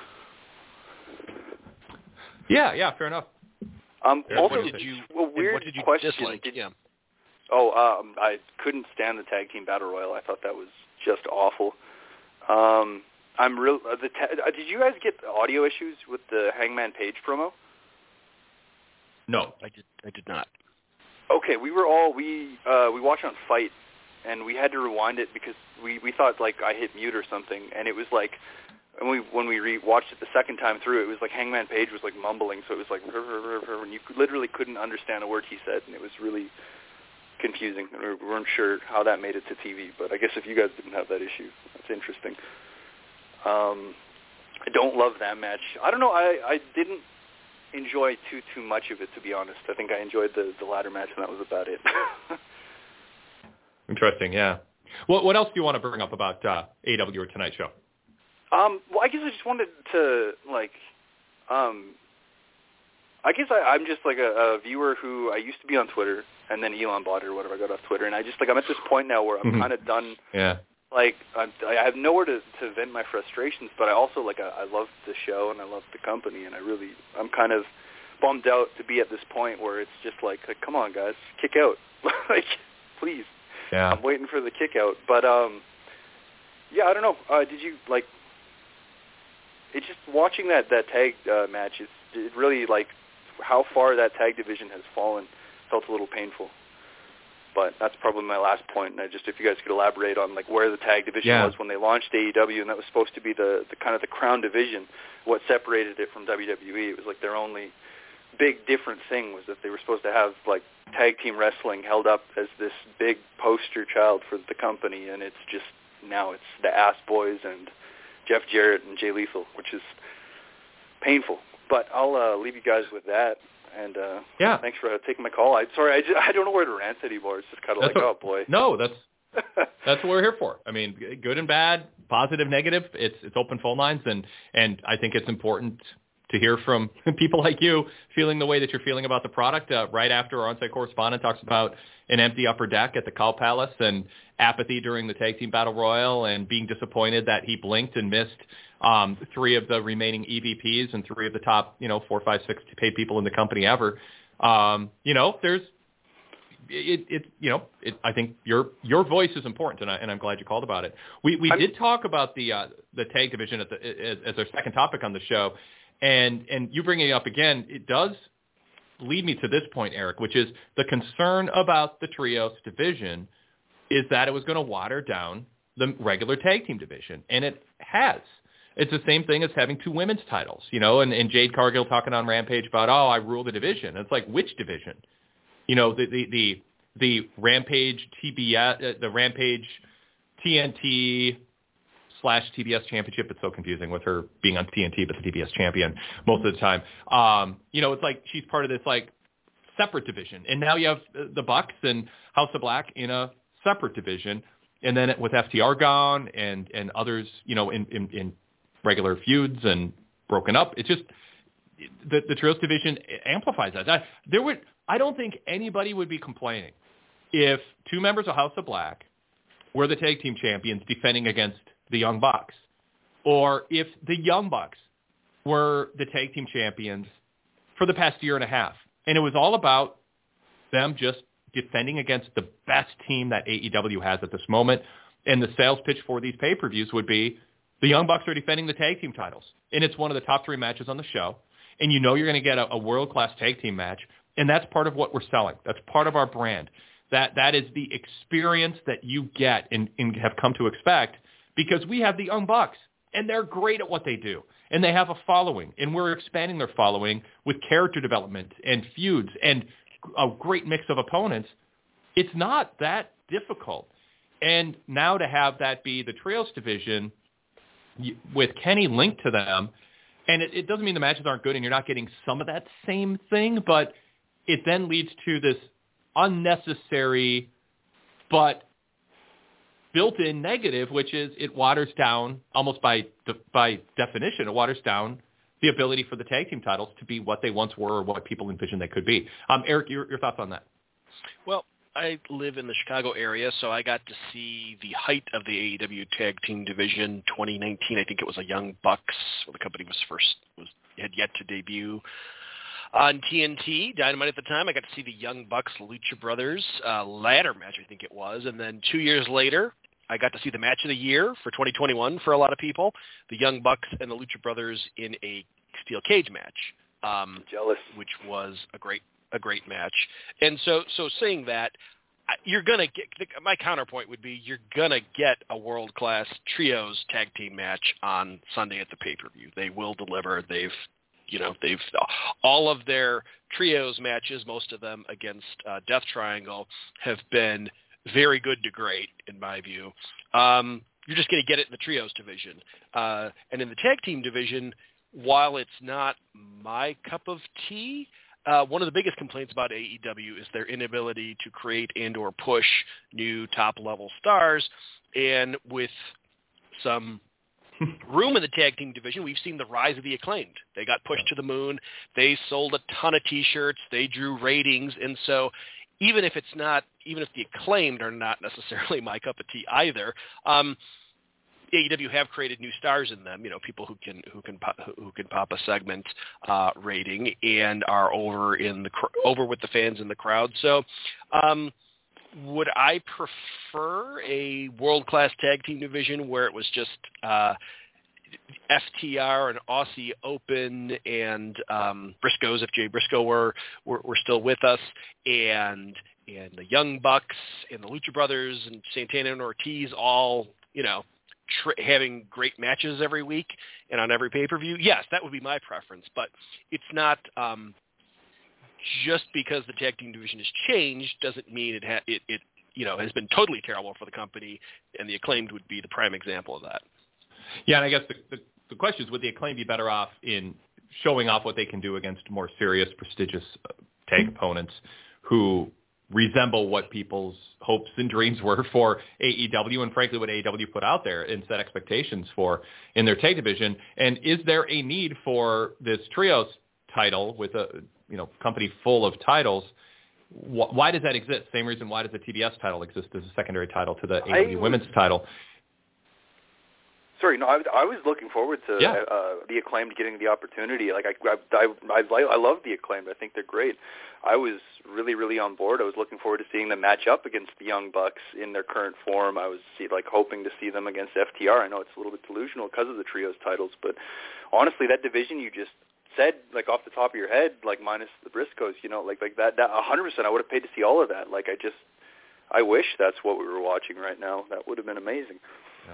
[SPEAKER 3] Yeah, yeah, fair enough.
[SPEAKER 6] Um,
[SPEAKER 3] Yeah,
[SPEAKER 6] also,
[SPEAKER 4] what did you,
[SPEAKER 6] a weird
[SPEAKER 4] what did you
[SPEAKER 6] question.
[SPEAKER 4] dislike?
[SPEAKER 6] Did,
[SPEAKER 4] yeah.
[SPEAKER 6] Oh, um, I couldn't stand the tag team battle royal. I thought that was just awful. Um, I'm real. Uh, the ta- uh, did you guys get audio issues with the Hangman Page promo?
[SPEAKER 3] No,
[SPEAKER 4] I did. I did not.
[SPEAKER 6] Okay, we were all we uh, we watched on Fight, and we had to rewind it because we, we thought like I hit mute or something, and it was like when we when we re- watched it the second time through, it was like Hangman Page was like mumbling, so it was like and you literally couldn't understand a word he said, and it was really confusing. We weren't sure how that made it to T V, but I guess if you guys didn't have that issue, that's interesting. Um, I don't love that match. I don't know. I I didn't enjoy too too much of it, to be honest. I think I enjoyed the the ladder match, and that was about it.
[SPEAKER 3] Interesting, yeah. What what else do you want to bring up about uh, A E W or Tonight Show?
[SPEAKER 6] Um, well, I guess I just wanted to like, um, I guess I, I'm just like a, a viewer who I used to be on Twitter, and then Elon bought it or whatever. I got off Twitter, and I just like I'm at this point now where I'm kind of done.
[SPEAKER 3] Yeah.
[SPEAKER 6] Like I'm, I have nowhere to, to vent my frustrations, but I also like I, I love the show and I love the company, and I really I'm kind of bummed out to be at this point where it's just like, like come on guys, kick out, like please.
[SPEAKER 3] Yeah.
[SPEAKER 6] I'm waiting for the kick out, but um, yeah, I don't know. Uh, did you like? It's just watching that that tag uh, match. It's it really like how far that tag division has fallen. Felt a little painful. But that's probably my last point. And I just, if you guys could elaborate on like where the tag division
[SPEAKER 3] yeah.
[SPEAKER 6] was when they launched A E W, and that was supposed to be the, the kind of the crown division, what separated it from W W E. It was like their only big different thing was that they were supposed to have like tag team wrestling held up as this big poster child for the company, and it's just now it's the Ass Boys and Jeff Jarrett and Jay Lethal, which is painful. But I'll uh, leave you guys with that. And uh,
[SPEAKER 3] yeah.
[SPEAKER 6] thanks for uh, taking my call. I sorry, I, just, I don't know where to rant anymore. It's just kind of like,
[SPEAKER 3] what,
[SPEAKER 6] oh boy.
[SPEAKER 3] No, that's that's what we're here for. I mean, good and bad, positive, negative. It's it's open phone lines, and and I think it's important to hear from people like you feeling the way that you're feeling about the product. Uh, right after our on-site correspondent talks about an empty upper deck at the Cow Palace and apathy during the tag team battle royal and being disappointed that he blinked and missed um, three of the remaining E V Ps and three of the top, you know, four, five, six paid people in the company ever. Um, you know, there's it, it you know, it, I think your your voice is important, and, I, and I'm glad you called about it. We we
[SPEAKER 6] I'm,
[SPEAKER 3] did talk about the uh, the tag division at the, as, as our second topic on the show, and and you bringing it up again, it does lead me to this point, Eric, which is the concern about the trios division is that it was going to water down the regular tag team division, and it has. It's the same thing as having two women's titles, you know, and, and Jade Cargill talking on Rampage about, oh, I rule the division. It's like, which division? You know, the the the, the Rampage T B S, uh, the Rampage T N T slash T B S championship. It's so confusing with her being on T N T, but the T B S champion most of the time. Um, you know, it's like she's part of this like separate division, and now you have the Bucks and House of Black in a separate division, and then with F T R gone and and others, you know, in in, in regular feuds and broken up. It's just the, the trios division amplifies that. I, there would, I don't think anybody would be complaining if two members of House of Black were the tag team champions defending against the Young Bucks, or if the Young Bucks were the tag team champions for the past year and a half, and it was all about them just defending against the best team that A E W has at this moment, and the sales pitch for these pay-per-views would be, the Young Bucks are defending the tag team titles, and it's one of the top three matches on the show, and you know you're going to get a, a world-class tag team match, and that's part of what we're selling. That's part of our brand. That That is the experience that you get and, and have come to expect, because we have the Young Bucks, and they're great at what they do, and they have a following, and we're expanding their following with character development and feuds and a great mix of opponents. It's not that difficult. And now to have that be the trios division with Kenny linked to them, and it, it doesn't mean the matches aren't good and you're not getting some of that same thing, but it then leads to this unnecessary but built-in negative, which is it waters down, almost by by definition, it waters down the ability for the tag team titles to be what they once were or what people envisioned they could be. Um, Eric, your, your thoughts on that?
[SPEAKER 4] Well, I live in the Chicago area, so I got to see the height of the A E W Tag Team Division twenty nineteen. I think it was a Young Bucks. Well, the company was first was had yet to debut on T N T Dynamite at the time. I got to see the Young Bucks Lucha Brothers uh, ladder match, I think it was, and then two years later, I got to see the match of the year for twenty twenty-one for a lot of people, the Young Bucks and the Lucha Brothers in a steel cage match. Um,
[SPEAKER 6] Jealous. Which
[SPEAKER 4] was a great a great match. And so so saying that, you're going to get – my counterpoint would be you're going to get a world-class trios tag team match on Sunday at the pay-per-view. They will deliver. They've – you know, they've – all of their trios matches, most of them against uh, Death Triangle, have been very good to great in my view. Um, you're just going to get it in the trios division. Uh, and in the tag team division, while it's not my cup of tea – Uh, one of the biggest complaints about A E W is their inability to create and or push new top-level stars. And with some room in the tag team division, we've seen the rise of the Acclaimed. They got pushed to the moon. They sold a ton of T-shirts. They drew ratings. And so even if it's not, even if the Acclaimed are not necessarily my cup of tea either, um, A E W have created new stars in them, you know, people who can who can pop, who can pop a segment uh, rating and are over in the over with the fans in the crowd. So, um, would I prefer a world-class tag team division where it was just uh, F T R and Aussie Open and um, Briscoes, if Jay Briscoe were, were were still with us, and and the Young Bucks and the Lucha Brothers and Santana and Ortiz all, you know, Tra- having great matches every week and on every pay-per-view? Yes, that would be my preference, but it's not um, just because the tag team division has changed doesn't mean it ha- it, it you know has been totally terrible for the company, and the Acclaimed would be the prime example of that.
[SPEAKER 3] Yeah, and I guess the, the, the question is, would the Acclaimed be better off in showing off what they can do against more serious, prestigious uh, tag opponents who resemble what people's hopes and dreams were for A E W and, frankly, what A E W put out there and set expectations for in their tag division? And is there a need for this trios title with a you know company full of titles? Wh- why does that exist? Same reason why does the T B S title exist as a secondary title to the A E W
[SPEAKER 6] I,
[SPEAKER 3] women's title?
[SPEAKER 6] Sorry, no, I, I was looking forward to
[SPEAKER 3] yeah.
[SPEAKER 6] uh, the Acclaimed getting the opportunity. Like I, I, I, I, I love the Acclaimed. I think they're great. I was really, really on board. I was looking forward to seeing them match up against the Young Bucks in their current form. I was see, like hoping to see them against F T R. I know it's a little bit delusional because of the trios titles, but honestly, that division you just said, like off the top of your head, like minus the Briscoes, you know, like like that, that one hundred percent. I would have paid to see all of that. Like I just, I wish that's what we were watching right now. That would have been amazing.
[SPEAKER 3] Yeah.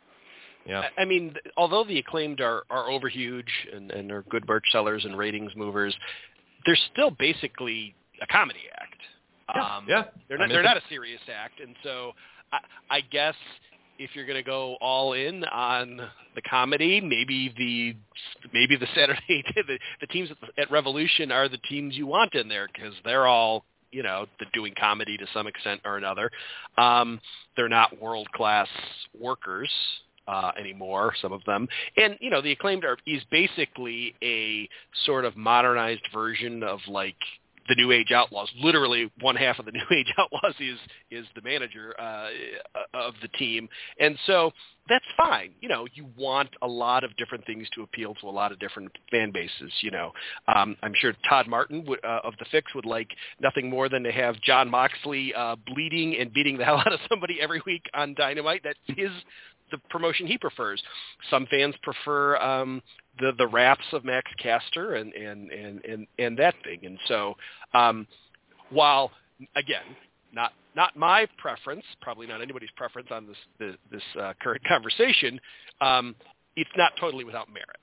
[SPEAKER 3] Yeah.
[SPEAKER 4] I mean, although the Acclaimed are, are over huge and, and are good merch sellers and ratings movers, they're still basically a comedy act.
[SPEAKER 3] Yeah.
[SPEAKER 4] Um,
[SPEAKER 3] yeah.
[SPEAKER 4] They're not,
[SPEAKER 3] I mean,
[SPEAKER 4] they're not a serious act. And so I, I guess if you're going to go all in on the comedy, maybe the maybe the Saturday the, the teams at, at Revolution are the teams you want in there because they're all, you know, they're doing comedy to some extent or another. Um, they're not world-class workers uh, anymore, some of them. And, you know, the Acclaimed are, is basically a sort of modernized version of, like, the New Age Outlaws. Literally one half of the New Age Outlaws is is the manager uh, of the team. And so that's fine. You know, you want a lot of different things to appeal to a lot of different fan bases, you know. Um, I'm sure Todd Martin would, uh, of The Fix would like nothing more than to have Jon Moxley uh, bleeding and beating the hell out of somebody every week on Dynamite. That's his the promotion he prefers. Some fans prefer um, the the raps of Max Caster and and and and, and that thing. And so, um, while again, not not my preference, probably not anybody's preference on this this, this uh, current conversation, um, it's not totally without merit.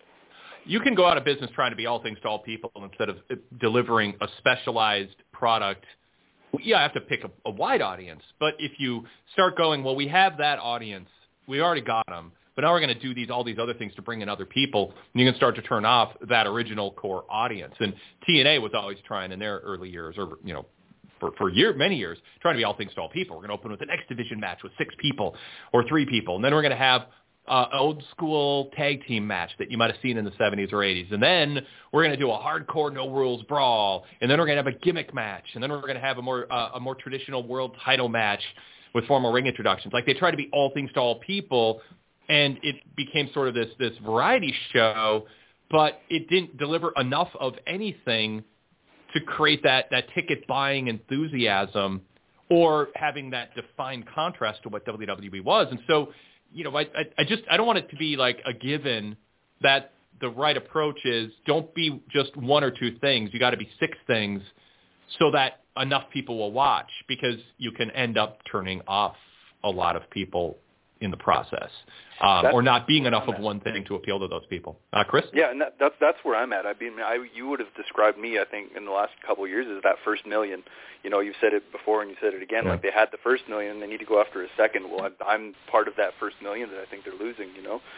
[SPEAKER 3] You can go out of business trying to be all things to all people instead of delivering a specialized product. Yeah, I have to pick a, a wide audience. But if you start going, well, we have that audience, we already got them, but now we're going to do these all these other things to bring in other people, and you can start to turn off that original core audience. And T N A was always trying in their early years, or you know, for for year many years, trying to be all things to all people. We're going to open with an X Division match with six people or three people, and then we're going to have uh, an old school tag team match that you might have seen in the seventies or eighties, and then we're going to do a hardcore no rules brawl, and then we're going to have a gimmick match, and then we're going to have a more uh, a more traditional world title match with formal ring introductions. Like they try to be all things to all people, and it became sort of this this variety show, but it didn't deliver enough of anything to create that, that ticket buying enthusiasm or having that defined contrast to what W W E was. And so, you know, I, I, I just I don't want it to be like a given that the right approach is don't be just one or two things. You got to be six things so that enough people will watch, because you can end up turning off a lot of people in the process, um, or not being enough of one thing to appeal to those people. Uh, Chris?
[SPEAKER 6] Yeah, and that, that's that's where I'm at. I mean, I, you would have described me, I think, in the last couple of years as that first million. You know, you've said it before and you said it again.
[SPEAKER 3] Yeah.
[SPEAKER 6] Like they had the first million, they need to go after a second. Well, I'm, I'm part of that first million that I think they're losing. You know,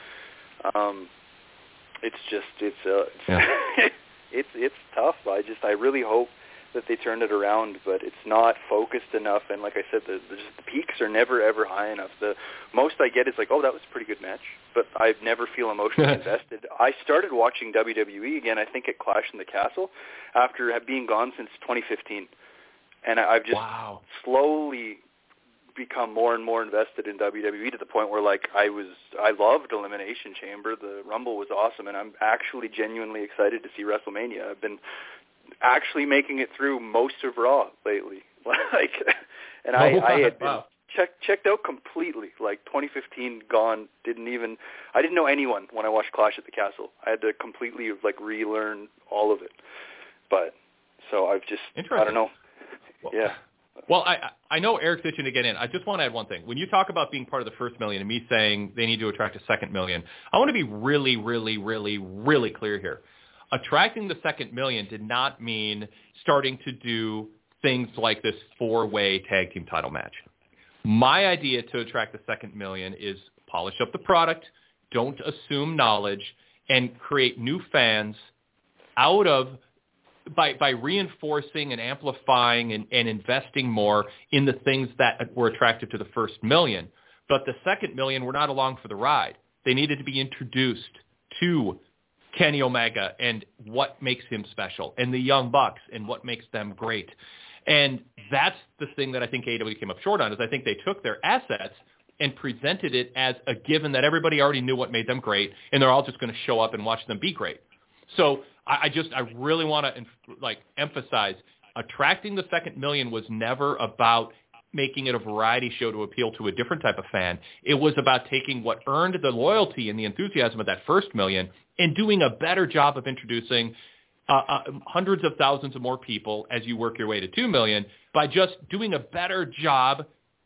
[SPEAKER 6] um, it's just it's uh, it's,
[SPEAKER 3] yeah.
[SPEAKER 6] it's it's tough. I just I really hope that they turned it around, but it's not focused enough. And like I said, the, the, the peaks are never, ever high enough. The most I get is like, oh, that was a pretty good match, but I never feel emotionally invested. I started watching W W E again, I think, at Clash in the Castle after being gone since twenty fifteen. And I've just
[SPEAKER 3] wow.
[SPEAKER 6] slowly become more and more invested in W W E to the point where, like, I was, I loved Elimination Chamber. The Rumble was awesome, and I'm actually genuinely excited to see WrestleMania. I've been actually making it through most of Raw lately, like, and I,
[SPEAKER 3] oh,
[SPEAKER 6] I had been
[SPEAKER 3] wow.
[SPEAKER 6] checked checked out completely. Like twenty fifteen gone. Didn't even. I didn't know anyone when I watched Clash at the Castle. I had to completely like relearn all of it. But so I've just. I don't know.
[SPEAKER 3] Well,
[SPEAKER 6] yeah.
[SPEAKER 3] Well, I I know Eric's itching to get in. I just want to add one thing. When you talk about being part of the first million and me saying they need to attract a second million, I want to be really, really, really, really clear here. Attracting the second million did not mean starting to do things like this four-way tag team title match. My idea to attract the second million is polish up the product, don't assume knowledge, and create new fans out of by by reinforcing and amplifying and, and investing more in the things that were attractive to the first million. But the second million were not along for the ride. They needed to be introduced to Kenny Omega and what makes him special, and the Young Bucks and what makes them great. And that's the thing that I think A E W came up short on, is I think they took their assets and presented it as a given that everybody already knew what made them great, and they're all just going to show up and watch them be great. So I, I just, I really want to like emphasize, attracting the second million was never about making it a variety show to appeal to a different type of fan. It was about taking what earned the loyalty and the enthusiasm of that first million and doing a better job of introducing uh, uh, hundreds of thousands of more people as you work your way to two million by just doing a better job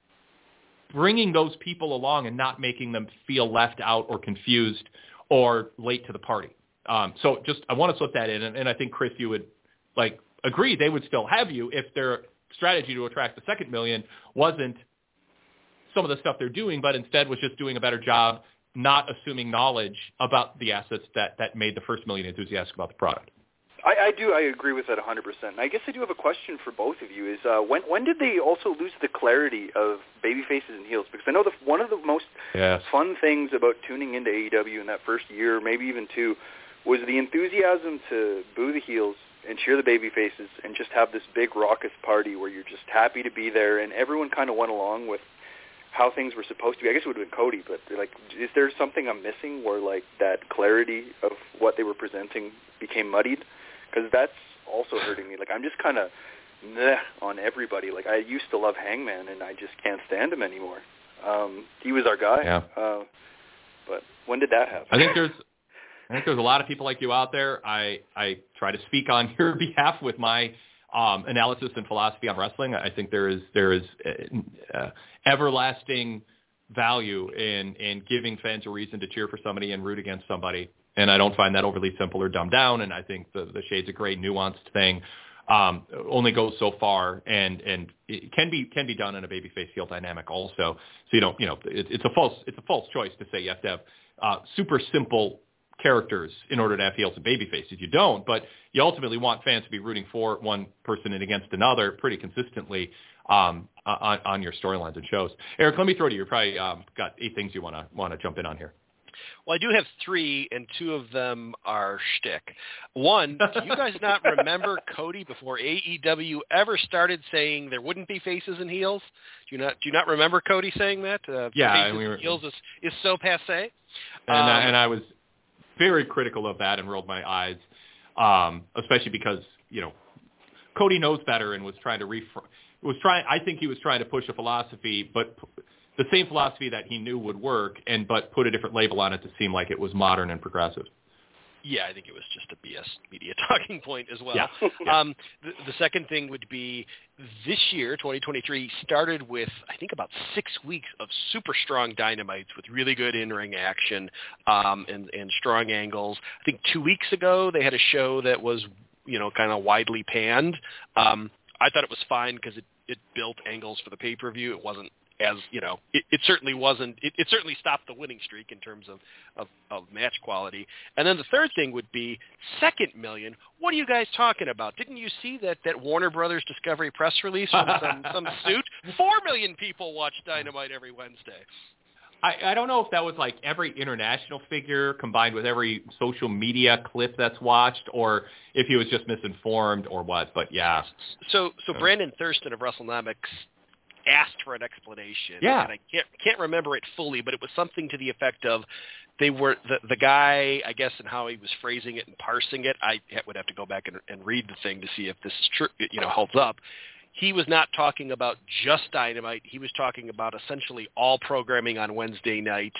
[SPEAKER 3] bringing those people along and not making them feel left out or confused or late to the party. Um, so just, I want to slip that in. And, and I think, Chris, you would like agree they would still have you if their strategy to attract the second million wasn't some of the stuff they're doing, but instead was just doing a better job, not assuming knowledge about the assets that, that made the first million enthusiastic about the product.
[SPEAKER 6] I, I do. I agree with that one hundred percent. I guess I do have a question for both of you. Is uh, when when did they also lose the clarity of baby faces and heels? Because I know the, one of the most
[SPEAKER 3] yes.
[SPEAKER 6] fun things about tuning into A E W in that first year, maybe even two, was the enthusiasm to boo the heels and cheer the baby faces and just have this big raucous party where you're just happy to be there, and everyone kind of went along with how things were supposed to be. I guess it would have been Cody, but like, is there something I'm missing where like that clarity of what they were presenting became muddied? Because that's also hurting me. Like, I'm just kind of meh on everybody. Like, I used to love Hangman, and I just can't stand him anymore. Um, he was our guy.
[SPEAKER 3] Yeah.
[SPEAKER 6] Uh, but when did that happen?
[SPEAKER 3] I think there's I think there's a lot of people like you out there. I, I try to speak on your behalf with my um, analysis and philosophy on wrestling. I think there is there is uh, everlasting value in, in giving fans a reason to cheer for somebody and root against somebody. And I don't find that overly simple or dumbed down. And I think the, the shades of gray nuanced thing um, only goes so far, and, and it can be can be done in a babyface heel dynamic also. So you don't you know it, it's a false it's a false choice to say you have to have uh, super simple characters in order to have heels and babyfaces. You don't, but you ultimately want fans to be rooting for one person and against another pretty consistently um, on, on your storylines and shows. Eric, let me throw to you. You probably um, got eight things you want to want to jump in on here.
[SPEAKER 4] Well, I do have three, and two of them are shtick. One, do you guys not remember Cody before A E W ever started saying there wouldn't be faces and heels? Do you not do you not remember Cody saying that? Uh,
[SPEAKER 3] yeah,
[SPEAKER 4] faces
[SPEAKER 3] and we were,
[SPEAKER 4] and heels is, is so passé.
[SPEAKER 3] And,
[SPEAKER 4] um,
[SPEAKER 3] I, and I was very critical of that and rolled my eyes, um, especially because, you know, Cody knows better and was trying to ref- was trying. I think he was trying to push a philosophy, but the same philosophy that he knew would work, and but put a different label on it to seem like it was modern and progressive.
[SPEAKER 4] Yeah, I think it was just a B S media talking point as well.
[SPEAKER 3] Yeah.
[SPEAKER 4] um, the, the second thing would be this year, twenty twenty-three, started with, I think, about six weeks of super strong dynamites with really good in-ring action um, and, and strong angles. I think two weeks ago they had a show that was, you know, kind of widely panned. Um, I thought it was fine because it, it built angles for the pay-per-view. It wasn't as, you know, it, it certainly wasn't, it, it certainly stopped the winning streak in terms of, of, of match quality. And then the third thing would be second million. What are you guys talking about? Didn't you see that, that Warner Brothers Discovery press release from some, some suit? Four million people watch Dynamite every Wednesday.
[SPEAKER 3] I, I don't know if that was like every international figure combined with every social media clip that's watched, or if he was just misinformed or what, but yeah.
[SPEAKER 4] So, so Brandon Thurston of WrestleNomics asked for an explanation.
[SPEAKER 3] Yeah.
[SPEAKER 4] And I can't can't remember it fully, but it was something to the effect of they were the the guy, I guess, and how he was phrasing it and parsing it. I would have to go back and, and read the thing to see if this is true, you know, holds up. He was not talking about just Dynamite. He was talking about essentially all programming on Wednesday night,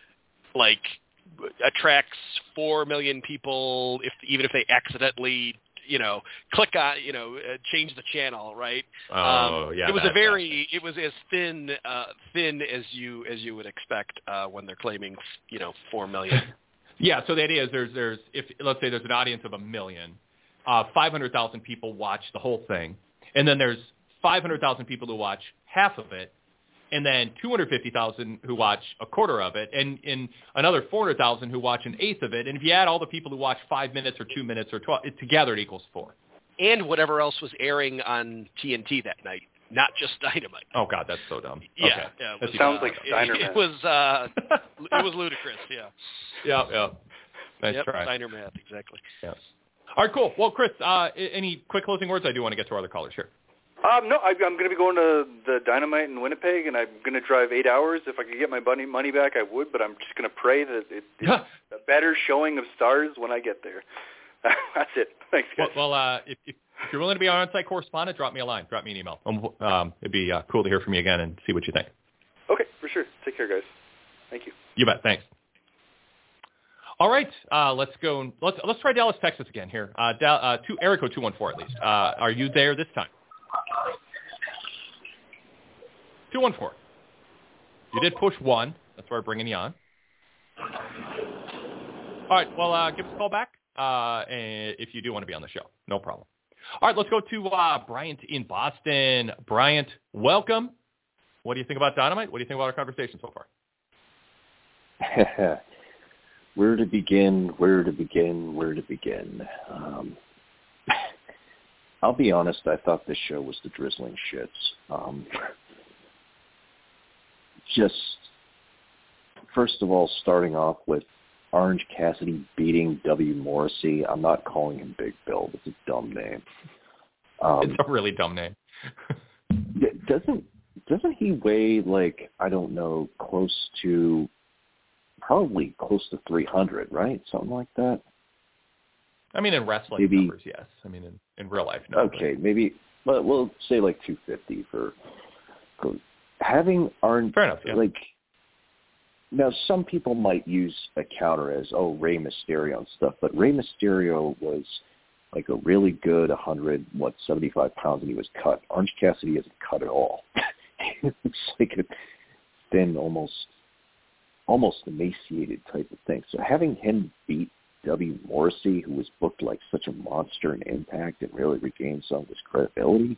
[SPEAKER 4] like attracts four million people, if even if they accidentally, you know, click on, you know, uh, change the channel, right?
[SPEAKER 3] Oh,
[SPEAKER 4] um,
[SPEAKER 3] yeah.
[SPEAKER 4] It was
[SPEAKER 3] that,
[SPEAKER 4] a very, it was as thin, uh, thin as you as you would expect uh, when they're claiming, you know, four million.
[SPEAKER 3] Yeah, so the idea is there's, there's if let's say there's an audience of a million, uh, five hundred thousand people watch the whole thing, and then there's five hundred thousand people who watch half of it, and then two hundred fifty thousand who watch a quarter of it, and, and another four hundred thousand who watch an eighth of it. And if you add all the people who watch five minutes or two minutes or twelve, it, together it equals four.
[SPEAKER 4] And whatever else was airing on T N T that night, not just Dynamite.
[SPEAKER 3] Oh, God, that's so dumb.
[SPEAKER 4] Yeah.
[SPEAKER 3] Okay.
[SPEAKER 4] yeah
[SPEAKER 3] it
[SPEAKER 6] was, sounds uh, like
[SPEAKER 4] Steiner It, it was uh, it was ludicrous, yeah.
[SPEAKER 3] Yeah, yeah. Nice
[SPEAKER 4] yep,
[SPEAKER 3] try.
[SPEAKER 4] Steiner math, exactly.
[SPEAKER 3] Yes. All right, cool. Well, Chris, uh, any quick closing words? I do want to get to our other callers here.
[SPEAKER 6] Um, no, I, I'm going to be going to the Dynamite in Winnipeg, and I'm going to drive eight hours. If I could get my money money back, I would, but I'm just going to pray that it, it's a better showing of stars when I get there. That's it. Thanks, guys.
[SPEAKER 3] Well, well uh, if, if, if you're willing to be our on-site correspondent, drop me a line. Drop me an email. Um, it'd be uh, cool to hear from you again and see what you think.
[SPEAKER 6] Okay, for sure. Take care, guys. Thank you.
[SPEAKER 3] You bet. Thanks. All right, uh, let's go. Let's let's try Dallas, Texas again here. Uh, da- uh, two, Erico two one four at least. Uh, are you there this time? two one four. You did push one. That's why we're bringing you on. All right. Well, uh, give us a call back uh, if you do want to be on the show. No problem. All right. Let's go to uh, Bryant in Boston. Bryant, welcome. What do you think about Dynamite? What do you think about our conversation so far?
[SPEAKER 7] Where to begin, where to begin, where to begin. Um, I'll be honest, I thought this show was the drizzling shits. Um, just, first of all, starting off with Orange Cassidy beating W. Morrissey. I'm not calling him Big Bill. It's a dumb name. Um,
[SPEAKER 3] it's a really dumb name.
[SPEAKER 7] doesn't doesn't he weigh, like, I don't know, close to... probably close to three hundred, right? Something like that.
[SPEAKER 3] I mean, in wrestling
[SPEAKER 7] maybe,
[SPEAKER 3] numbers, yes. I mean, in, in real life, no.
[SPEAKER 7] Okay, maybe, but we'll say like two fifty for having Arn.
[SPEAKER 3] Fair enough. Yeah.
[SPEAKER 7] Like, now some people might use a counter as, oh, Rey Mysterio and stuff, but Rey Mysterio was like a really good one hundred, what, seventy-five pounds, and he was cut. Orange Cassidy isn't cut at all. It's like a thin, almost. almost emaciated type of thing. So having him beat W. Morrissey, who was booked like such a monster in Impact and really regained some of his credibility,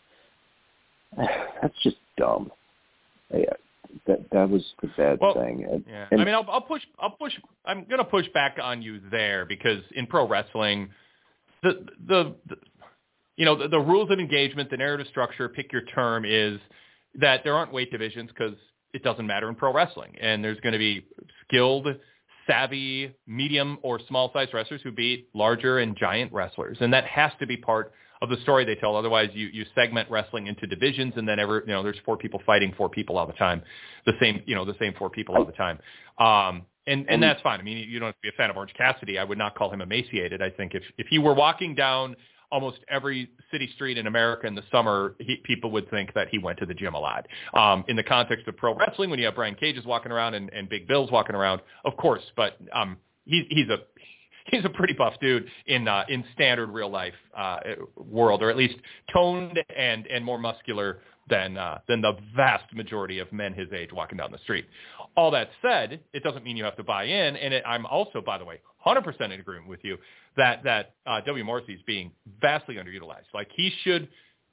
[SPEAKER 7] that's just dumb. Yeah, that that was the bad
[SPEAKER 3] well,
[SPEAKER 7] thing. And,
[SPEAKER 3] yeah.
[SPEAKER 7] and,
[SPEAKER 3] I mean, I'll, I'll push. I'll push. I'm going to push back on you there because in pro wrestling, the the, the you know the, the rules of engagement, the narrative structure, pick your term, is that there aren't weight divisions because it doesn't matter in pro wrestling. And there's going to be skilled, savvy, medium or small-sized wrestlers who beat larger and giant wrestlers. And that has to be part of the story they tell. Otherwise, you, you segment wrestling into divisions, and then ever, you know, there's four people fighting four people all the time. The same, you know, the same four people all the time. Um, and, and that's fine. I mean, you don't have to be a fan of Orange Cassidy. I would not call him emaciated. I think if, if he were walking down almost every city street in America in the summer, he, people would think that he went to the gym a lot. Um, in the context of pro wrestling, when you have Brian Cages walking around and, and Big Bill's walking around, of course, but um, he, he's a he's a pretty buff dude in uh, in standard real life uh, world, or at least toned and and more muscular than uh, than the vast majority of men his age walking down the street. All that said, it doesn't mean you have to buy in, and it, I'm also, by the way, one hundred percent in agreement with you that that uh, W. Morrissey is being vastly underutilized. Like he should,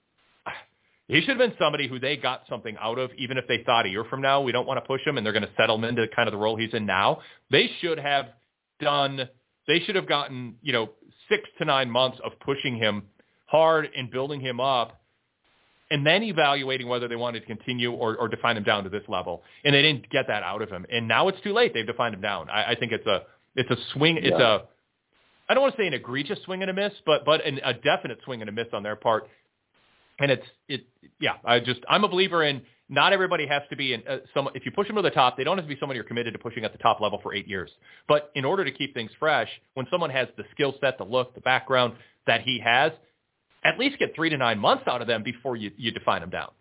[SPEAKER 3] he should have been somebody who they got something out of, even if they thought a year from now we don't want to push him and they're going to settle him into kind of the role he's in now. They should have done. They should have gotten, you know, six to nine months of pushing him hard and building him up, and then evaluating whether they wanted to continue or, or define him down to this level. And they didn't get that out of him. And now it's too late. They've defined him down. I, I think it's a it's a swing. It's
[SPEAKER 7] yeah.
[SPEAKER 3] a I don't want to say an egregious swing and a miss, but but an, a definite swing and a miss on their part. And it's it yeah. I just I'm a believer in not everybody has to be in uh, some. If you push them to the top, they don't have to be someone you're committed to pushing at the top level for eight years. But in order to keep things fresh, when someone has the skill set, the look, the background that he has, at least get three to nine months out of them before you, you define them down.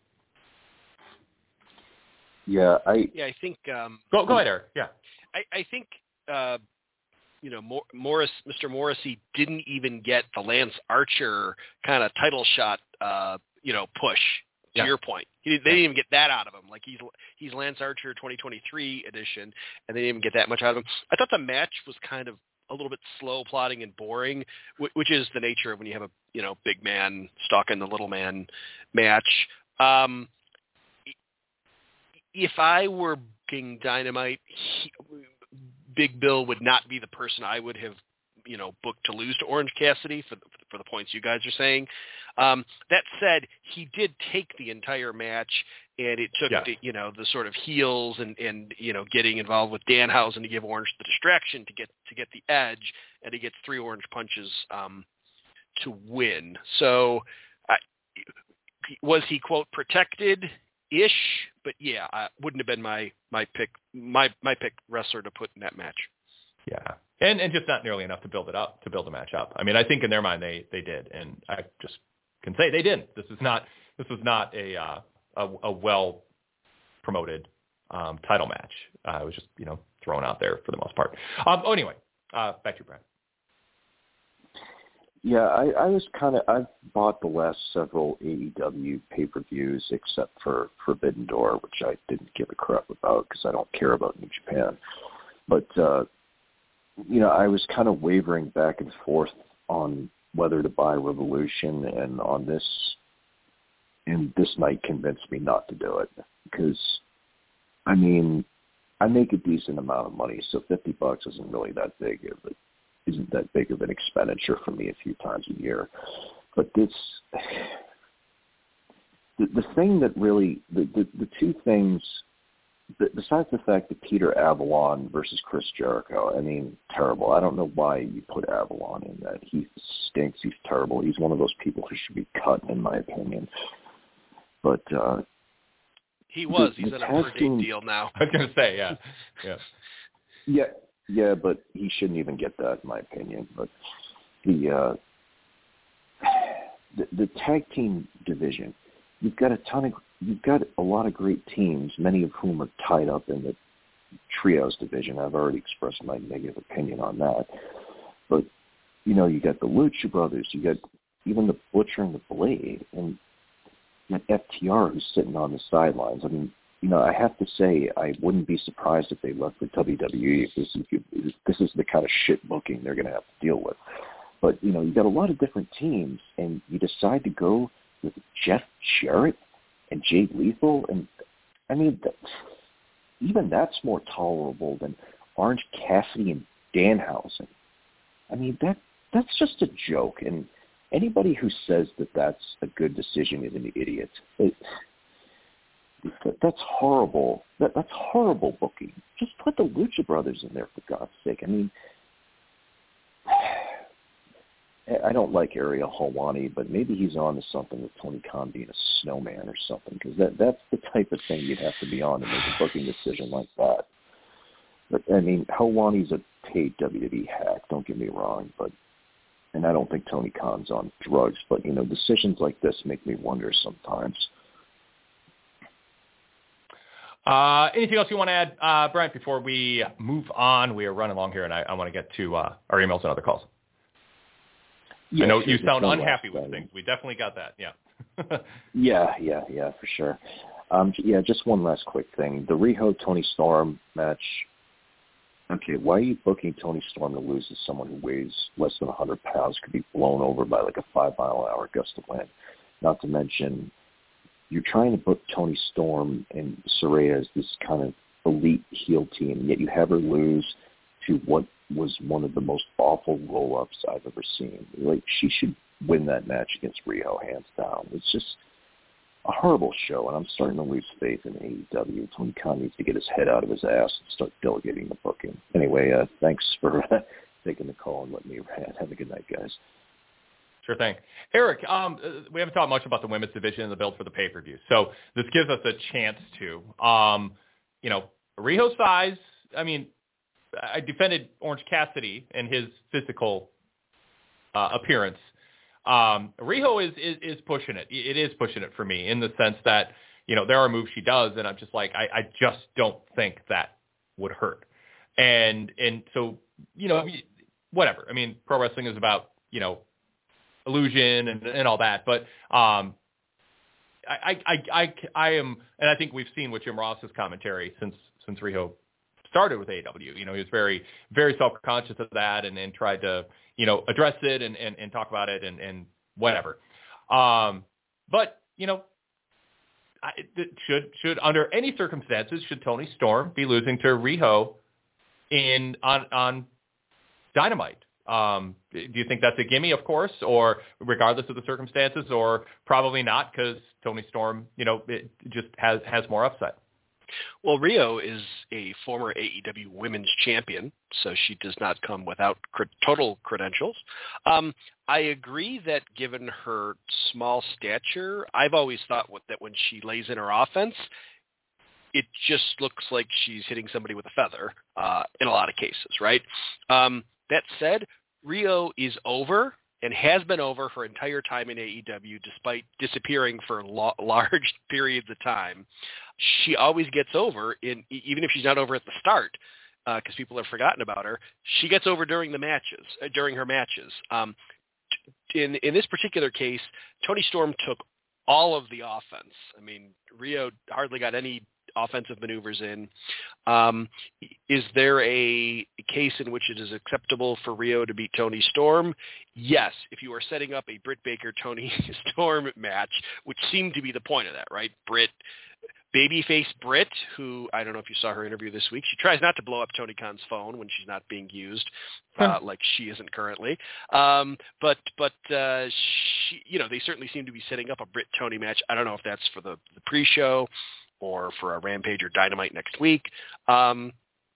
[SPEAKER 7] Yeah, I
[SPEAKER 4] yeah, I think. Um,
[SPEAKER 3] go go ahead, Eric. Yeah,
[SPEAKER 4] I, I think uh, you know Mor- Morris, Mister Morrissey didn't even get the Lance Archer kind of title shot, uh, you know, push. To
[SPEAKER 3] yeah.
[SPEAKER 4] your point, he, they didn't even get that out of him. Like he's he's Lance Archer twenty twenty-three edition, and they didn't even get that much out of him. I thought the match was kind of a little bit slow, plodding, and boring, which is the nature of when you have a you know big man stalking the little man match. Um, if I were booking Dynamite, he, Big Bill would not be the person I would have you know booked to lose to Orange Cassidy for the, for the points you guys are saying. Um, that said, he did take the entire match, and it took
[SPEAKER 3] yeah.
[SPEAKER 4] the, you know the sort of heels and, and you know getting involved with Danhausen to give Orange the distraction to get to get the edge, and he gets three Orange punches um, to win. So, uh, was he quote protected ish? But yeah, uh, wouldn't have been my my pick my my pick wrestler to put in that match.
[SPEAKER 3] Yeah. And and just not nearly enough to build it up, to build a match up. I mean, I think in their mind they, they did, and I just can say they didn't. This is not this was not a uh, a, a well promoted um, title match. Uh, it was just you know thrown out there for the most part. Um, oh, anyway, uh, back to you, Brian.
[SPEAKER 7] Yeah, I, I was kind of I've bought the last several A E W pay-per-views except for Forbidden Door, which I didn't give a crap about because I don't care about New Japan, but. Uh, You know, I was kind of wavering back and forth on whether to buy Revolution, and on this, and this night convinced me not to do it because, I mean, I make a decent amount of money, so fifty bucks isn't really that big of it, isn't that big of an expenditure for me a few times a year. But this, the, the thing that really, the, the, the two things. Besides the fact that Peter Avalon versus Chris Jericho, I mean, terrible. I don't know why you put Avalon in that. He stinks. He's terrible. He's one of those people who should be cut, in my opinion. But uh,
[SPEAKER 4] he was.
[SPEAKER 7] The,
[SPEAKER 4] He's
[SPEAKER 7] the
[SPEAKER 4] in a per day deal now.
[SPEAKER 3] I was going to say, yeah, yeah,
[SPEAKER 7] yeah, yeah. But he shouldn't even get that, in my opinion. But the uh, the, the tag team division, you've got a ton of. You've got a lot of great teams, many of whom are tied up in the trios division. I've already expressed my negative opinion on that. But, you know, you got the Lucha Brothers, you got even the Butcher and the Blade, and you got F T R who's sitting on the sidelines. I mean, you know, I have to say I wouldn't be surprised if they left the W W E if this is, if this is the kind of shit booking they're going to have to deal with. But, you know, you got a lot of different teams, and you decide to go with Jeff Jarrett and Jay Lethal, and I mean, that, even that's more tolerable than Orange Cassidy and Danhausen. I mean, that that's just a joke, and anybody who says that that's a good decision is an idiot. It, that, that's horrible. That, that's horrible booking. Just put the Lucha Brothers in there, for God's sake. I mean, I don't like Ariel Helwani, but maybe he's on to something with Tony Khan being a snowman or something, because that, that's the type of thing you'd have to be on to make a booking decision like that. But, I mean, Helwani's a paid W W E hack, don't get me wrong, but and I don't think Tony Khan's on drugs, but, you know, decisions like this make me wonder sometimes.
[SPEAKER 3] Uh, anything else you want to add, uh, Brian, before we move on? We are running along here, and I, I want to get to uh, our emails and other calls.
[SPEAKER 7] Yeah,
[SPEAKER 3] I know
[SPEAKER 7] sure,
[SPEAKER 3] you sound
[SPEAKER 7] no
[SPEAKER 3] unhappy with
[SPEAKER 7] thing.
[SPEAKER 3] things. We definitely got that, yeah.
[SPEAKER 7] yeah, yeah, yeah, for sure. Um, yeah, just one last quick thing. The Riho-Tony Storm match, okay, why are you booking Tony Storm to lose to someone who weighs less than one hundred pounds, could be blown over by like a five-mile-an-hour gust of wind? Not to mention, you're trying to book Tony Storm and Saraya as this kind of elite heel team, yet you have her lose to what was one of the most awful roll-ups I've ever seen. Like, she should win that match against Riho, hands down. It's just a horrible show, and I'm starting to lose faith in A E W. Tony Khan needs to get his head out of his ass and start delegating the booking. Anyway, uh, thanks for taking the call and letting me rant. Have a good night, guys.
[SPEAKER 3] Sure thing. Eric, um, we haven't talked much about the women's division and the build for the pay-per-view, so this gives us a chance to, um, you know, Riho size, I mean, I defended Orange Cassidy and his physical uh, appearance. Um, Riho is, is, is pushing it. It is pushing it for me in the sense that, you know, there are moves she does, and I'm just like, I, I just don't think that would hurt. And and so, you know, whatever. I mean, pro wrestling is about, you know, illusion and, and all that. But um, I, I, I, I, I am, and I think we've seen with Jim Ross's commentary since since Riho started with A E W. You know, he was very, very self-conscious of that and, and tried to, you know, address it and, and, and talk about it and, and whatever. Um, but, you know, I, should, should under any circumstances, should Toni Storm be losing to Riho in on, on Dynamite? Um, do you think that's a gimme, of course, or regardless of the circumstances, or probably not because Toni Storm, you know, it just has, has more upside?
[SPEAKER 4] Well, Riho is a former A E W Women's Champion, so she does not come without cr- total credentials. Um, I agree that given her small stature, I've always thought that when she lays in her offense, it just looks like she's hitting somebody with a feather uh, in a lot of cases, right? Um, that said, Riho is over and has been over her entire time in A E W despite disappearing for lo- large periods of time. She always gets over, in even if she's not over at the start, because uh, people have forgotten about her. She gets over during the matches, uh, during her matches. Um, in in this particular case, Toni Storm took all of the offense. I mean, Riho hardly got any offensive maneuvers in. Um, is there a case in which it is acceptable for Riho to beat Toni Storm? Yes, if you are setting up a Britt Baker Toni Storm match, which seemed to be the point of that, right? Britt, babyface Britt, who I don't know if you saw her interview this week. She tries not to blow up Tony Khan's phone when she's not being used, uh, like she isn't currently. Um, but but uh, she, you know, they certainly seem to be setting up a Britt Toni match. I don't know if that's for the, the pre-show or for a Rampage or Dynamite next week. Um,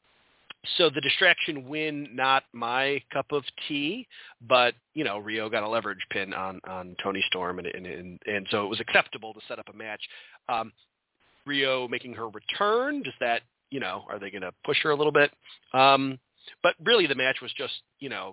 [SPEAKER 4] so the distraction win, not my cup of tea, but, you know, Riho got a leverage pin on, on Toni Storm, and, and, and, and so it was acceptable to set up a match. Um, Riho making her return, does that, you know, are they going to push her a little bit? Um, but really the match was just, you know,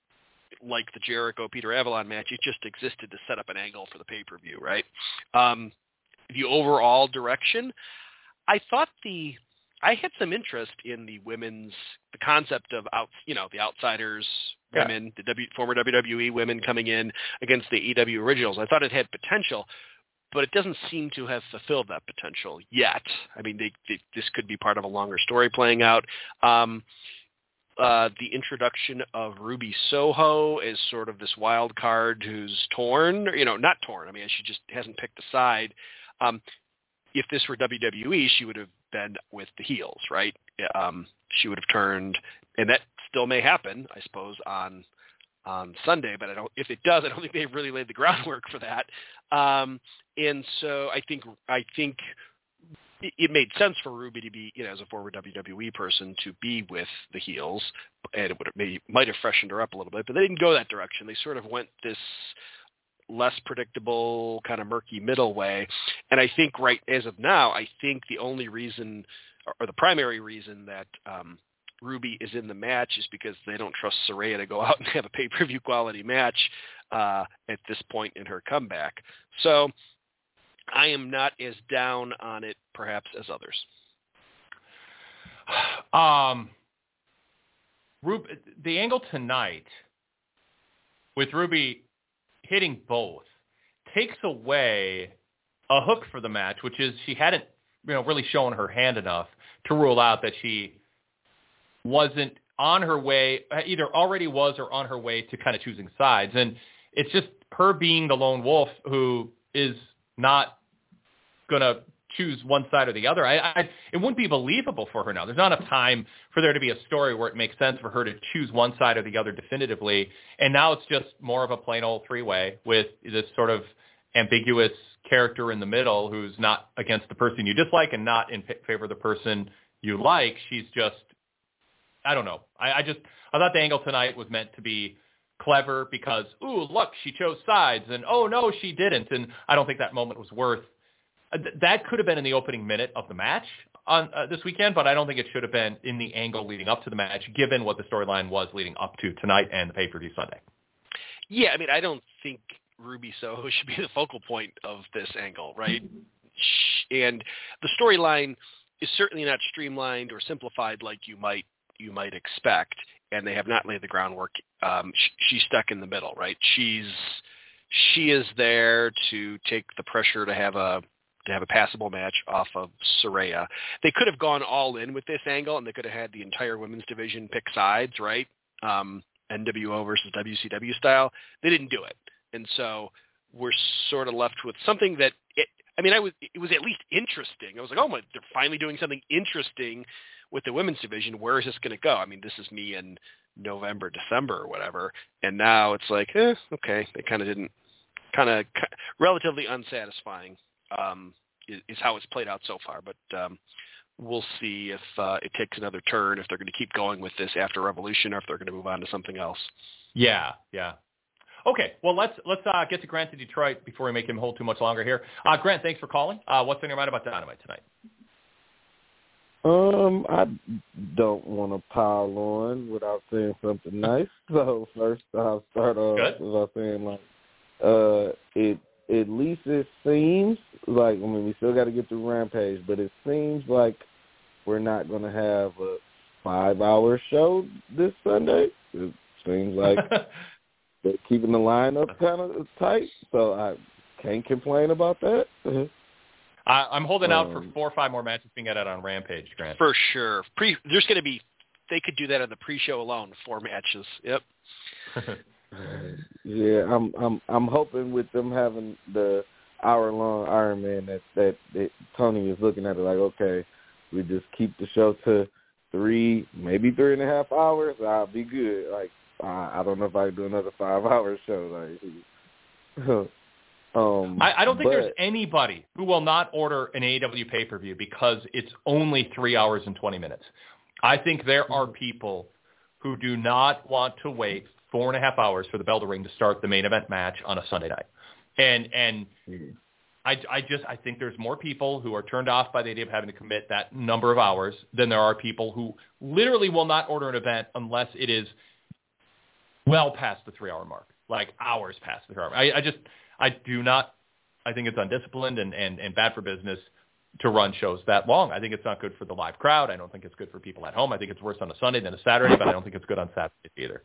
[SPEAKER 4] like the Jericho-Peter Avalon match, it just existed to set up an angle for the pay-per-view, right? Um, the overall direction, I thought the I had some interest in the women's the concept of out you know the outsiders
[SPEAKER 3] yeah.
[SPEAKER 4] women, the w, former W W E women coming in against the A E W originals. I thought it had potential, but it doesn't seem to have fulfilled that potential yet. I mean, they, they, this could be part of a longer story playing out. Um, uh, the introduction of Ruby Soho as sort of this wild card who's torn, you know, not torn. I mean, she just hasn't picked a side. Um, if this were W W E, she would have been with the heels, right? Um, she would have turned, and that still may happen, I suppose, on on Sunday. But I don't. If it does, I don't think they've really laid the groundwork for that. Um, and so I think I think it, it made sense for Ruby to be, you know, as a former W W E person, to be with the heels, and it would have maybe might have freshened her up a little bit. But they didn't go that direction. They sort of went this less predictable, kind of murky middle way. And I think right as of now, I think the only reason or the primary reason that um, Ruby is in the match is because they don't trust Saraya to go out and have a pay-per-view quality match uh, at this point in her comeback. So I am not as down on it perhaps as others.
[SPEAKER 3] Um, Ruby, the angle tonight with Ruby hitting both takes away a hook for the match, which is she hadn't, you know, really shown her hand enough to rule out that she wasn't on her way, either already was or on her way to kind of choosing sides. And it's just her being the lone wolf who is not going to choose one side or the other. I, I, it wouldn't be believable for her now. There's not enough time for there to be a story where it makes sense for her to choose one side or the other definitively. And now it's just more of a plain old three-way with this sort of ambiguous character in the middle who's not against the person you dislike and not in favor of the person you like. She's just, I don't know. I, I just, I thought the angle tonight was meant to be clever because, ooh, look, she chose sides, and oh, no, she didn't. And I don't think that moment was worth that could have been in the opening minute of the match on uh, this weekend, but I don't think it should have been in the angle leading up to the match, given what the storyline was leading up to tonight and the pay-per-view Sunday.
[SPEAKER 4] Yeah, I mean, I don't think Ruby Soho should be the focal point of this angle, right? And the storyline is certainly not streamlined or simplified like you might you might expect, and they have not laid the groundwork. Um, sh- she's stuck in the middle, right? She's she is there to take the pressure to have a to have a passable match off of Saraya. They could have gone all in with this angle, and they could have had the entire women's division pick sides, right? Um, N W O versus W C W style. They didn't do it. And so we're sort of left with something that, it, I mean, I was, it was at least interesting. I was like, oh my, they're finally doing something interesting with the women's division. Where is this going to go? I mean, this is me in November, December or whatever. And now it's like, eh, okay. They kind of didn't, kind of relatively unsatisfying um, is, is how it's played out so far. But um, we'll see if uh, it takes another turn, if they're going to keep going with this after Revolution, or if they're going to move on to something else.
[SPEAKER 3] Yeah, yeah. Okay, well, let's let's uh, get to Grant to Detroit before we make him hold too much longer here. Uh, Grant, thanks for calling. Uh, what's on your mind about Dynamite tonight?
[SPEAKER 8] Um, I don't want to pile on without saying something nice. So first, I'll start off by saying, like, uh, it at least it seems like, I mean, we still got to get through Rampage, but it seems like we're not going to have a five-hour show this Sunday. It seems like they're keeping the lineup kind of tight, so I can't complain about that.
[SPEAKER 3] I, I'm holding out
[SPEAKER 8] um,
[SPEAKER 3] for four or five more matches being added on Rampage, Grant.
[SPEAKER 4] For sure. Pre, there's going to be, they could do that on the pre-show alone, four matches. Yep.
[SPEAKER 8] Yeah, I'm I'm I'm hoping with them having the hour long Iron Man that, that that Tony is looking at it like, okay, we just keep the show to three, maybe three and a half hours. I'll be good. Like I, I don't know if I can do another five hour show. Like, um,
[SPEAKER 3] I, I don't think
[SPEAKER 8] but,
[SPEAKER 3] there's anybody who will not order an A E W pay per view because it's only three hours and twenty minutes. I think there are people who do not want to wait four and a half hours for the bell to ring to start the main event match on a Sunday night. And and mm-hmm. I, I just I think there's more people who are turned off by the idea of having to commit that number of hours than there are people who literally will not order an event unless it is well past the three-hour mark, like hours past the three-hour mark. I, I just I do not I think it's undisciplined and, and, and bad for business to run shows that long. I think it's not good for the live crowd. I don't think it's good for people at home. I think it's worse on a Sunday than a Saturday, but I don't think it's good on Saturday either.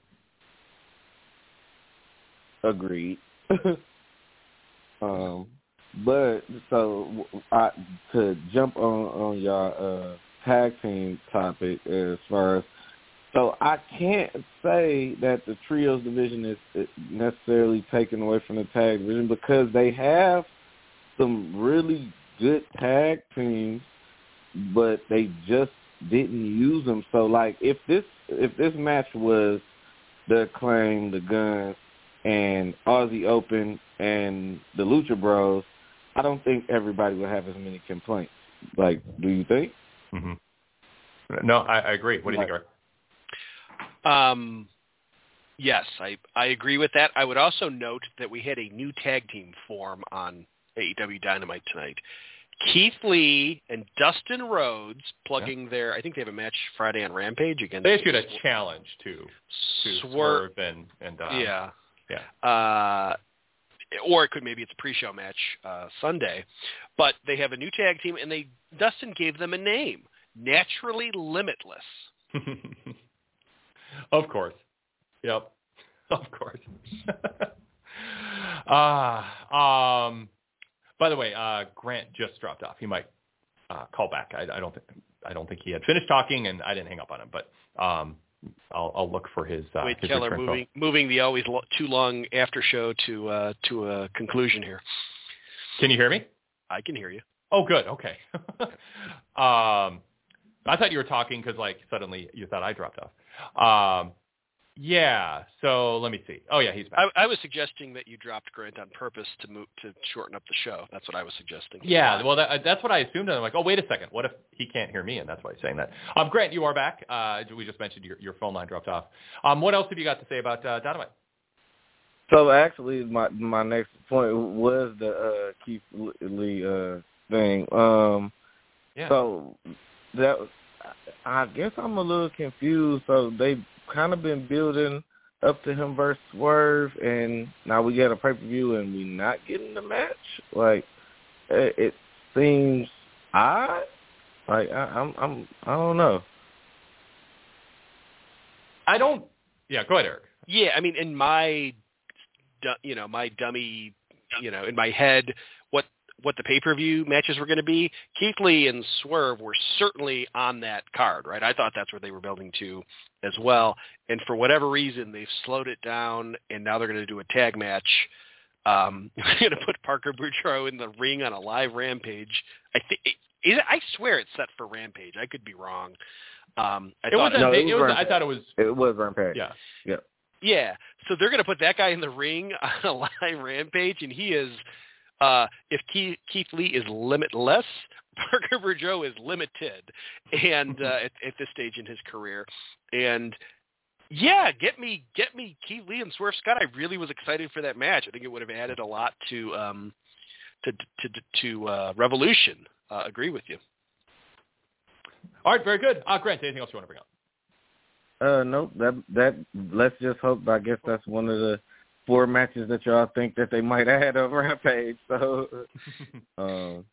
[SPEAKER 8] Agreed. um, but so I, to jump on on y'all uh, tag team topic as far as so I can't say that the trios division is necessarily taken away from the tag division because they have some really good tag teams, but they just didn't use them. So like if this if this match was the Acclaim, the Guns, and Aussie Open and the Lucha Bros, I don't think everybody would have as many complaints. Like, do you think?
[SPEAKER 3] Mm-hmm. No, I, I agree. What do you think, Art?
[SPEAKER 4] Um, yes, I, I agree with that. I would also note that we had a new tag team form on A E W Dynamite tonight. Keith Lee and Dustin Rhodes plugging yeah. their, I think they have a match Friday on Rampage against.
[SPEAKER 3] They issued a challenge to, to Swerve, Swerve and, and uh,
[SPEAKER 4] yeah.
[SPEAKER 3] Yeah.
[SPEAKER 4] Uh, or it could maybe it's a pre-show match uh, Sunday, but they have a new tag team, and they Dustin gave them a name, Naturally Limitless.
[SPEAKER 3] Of course. Yep. Of course. uh, um. By the way, uh, Grant just dropped off. He might uh, call back. I, I don't think I don't think he had finished talking, and I didn't hang up on him, but. Um, I'll, I'll look for his. Uh,
[SPEAKER 4] Wade
[SPEAKER 3] his
[SPEAKER 4] Keller moving
[SPEAKER 3] phone.
[SPEAKER 4] moving the always lo- too long after show to uh, to a conclusion here.
[SPEAKER 3] Can you hear me?
[SPEAKER 4] I can hear you.
[SPEAKER 3] Oh, good. Okay. um, I thought you were talking because like suddenly you thought I dropped off. Um, yeah. So let me see. Oh yeah, he's back.
[SPEAKER 4] I, I was suggesting that you dropped Grant on purpose to move to shorten up the show. That's what I was suggesting.
[SPEAKER 3] Yeah. Well, that, that's what I assumed. And I'm like, oh, wait a second. What if he can't hear me? And that's why he's saying that. Um, Grant, you are back. Uh, we just mentioned your, your phone line dropped off. Um, what else have you got to say about uh, Dynamite?
[SPEAKER 8] So actually, my my next point was the uh, Keith Lee uh, thing. Um,
[SPEAKER 3] yeah.
[SPEAKER 8] So that I guess I'm a little confused. So they kind of been building up to him versus Swerve, and now we get a pay-per-view and we not getting the match. Like it, it seems odd. Like I, I'm, I'm, I don't know.
[SPEAKER 3] I don't. Yeah, go ahead, Eric.
[SPEAKER 4] Yeah, I mean, in my, you know, my dummy, you know, in my head, what what the pay-per-view matches were going to be, Keith Lee and Swerve were certainly on that card, right? I thought that's where they were building to as well. And for whatever reason, they've slowed it down, and now they're going to do a tag match. Um, they're going to put Parker Boudreaux in the ring on a live Rampage. I think it, I swear it's set for Rampage. I could be wrong. Um, I
[SPEAKER 3] it
[SPEAKER 4] thought
[SPEAKER 3] was,
[SPEAKER 8] no,
[SPEAKER 3] it
[SPEAKER 8] it was
[SPEAKER 3] was
[SPEAKER 8] Rampage.
[SPEAKER 3] I thought it was.
[SPEAKER 8] It was Rampage.
[SPEAKER 3] Yeah.
[SPEAKER 8] Yeah.
[SPEAKER 4] Yeah. So they're going to put that guy in the ring on a live Rampage, and he is. Uh, if Keith, Keith Lee is limitless, Parker Boudreaux is limited, and uh, at, at this stage in his career, and yeah, get me, get me Keith Lee and Swerve Scott. I really was excited for that match. I think it would have added a lot to um, to to to uh, Revolution. Uh, agree with you.
[SPEAKER 3] All right, very good. Uh, Grant, anything else you want to bring up?
[SPEAKER 8] Uh, no, that that let's just hope. I guess that's one of the four matches that y'all think that they might add on Rampage. So, um,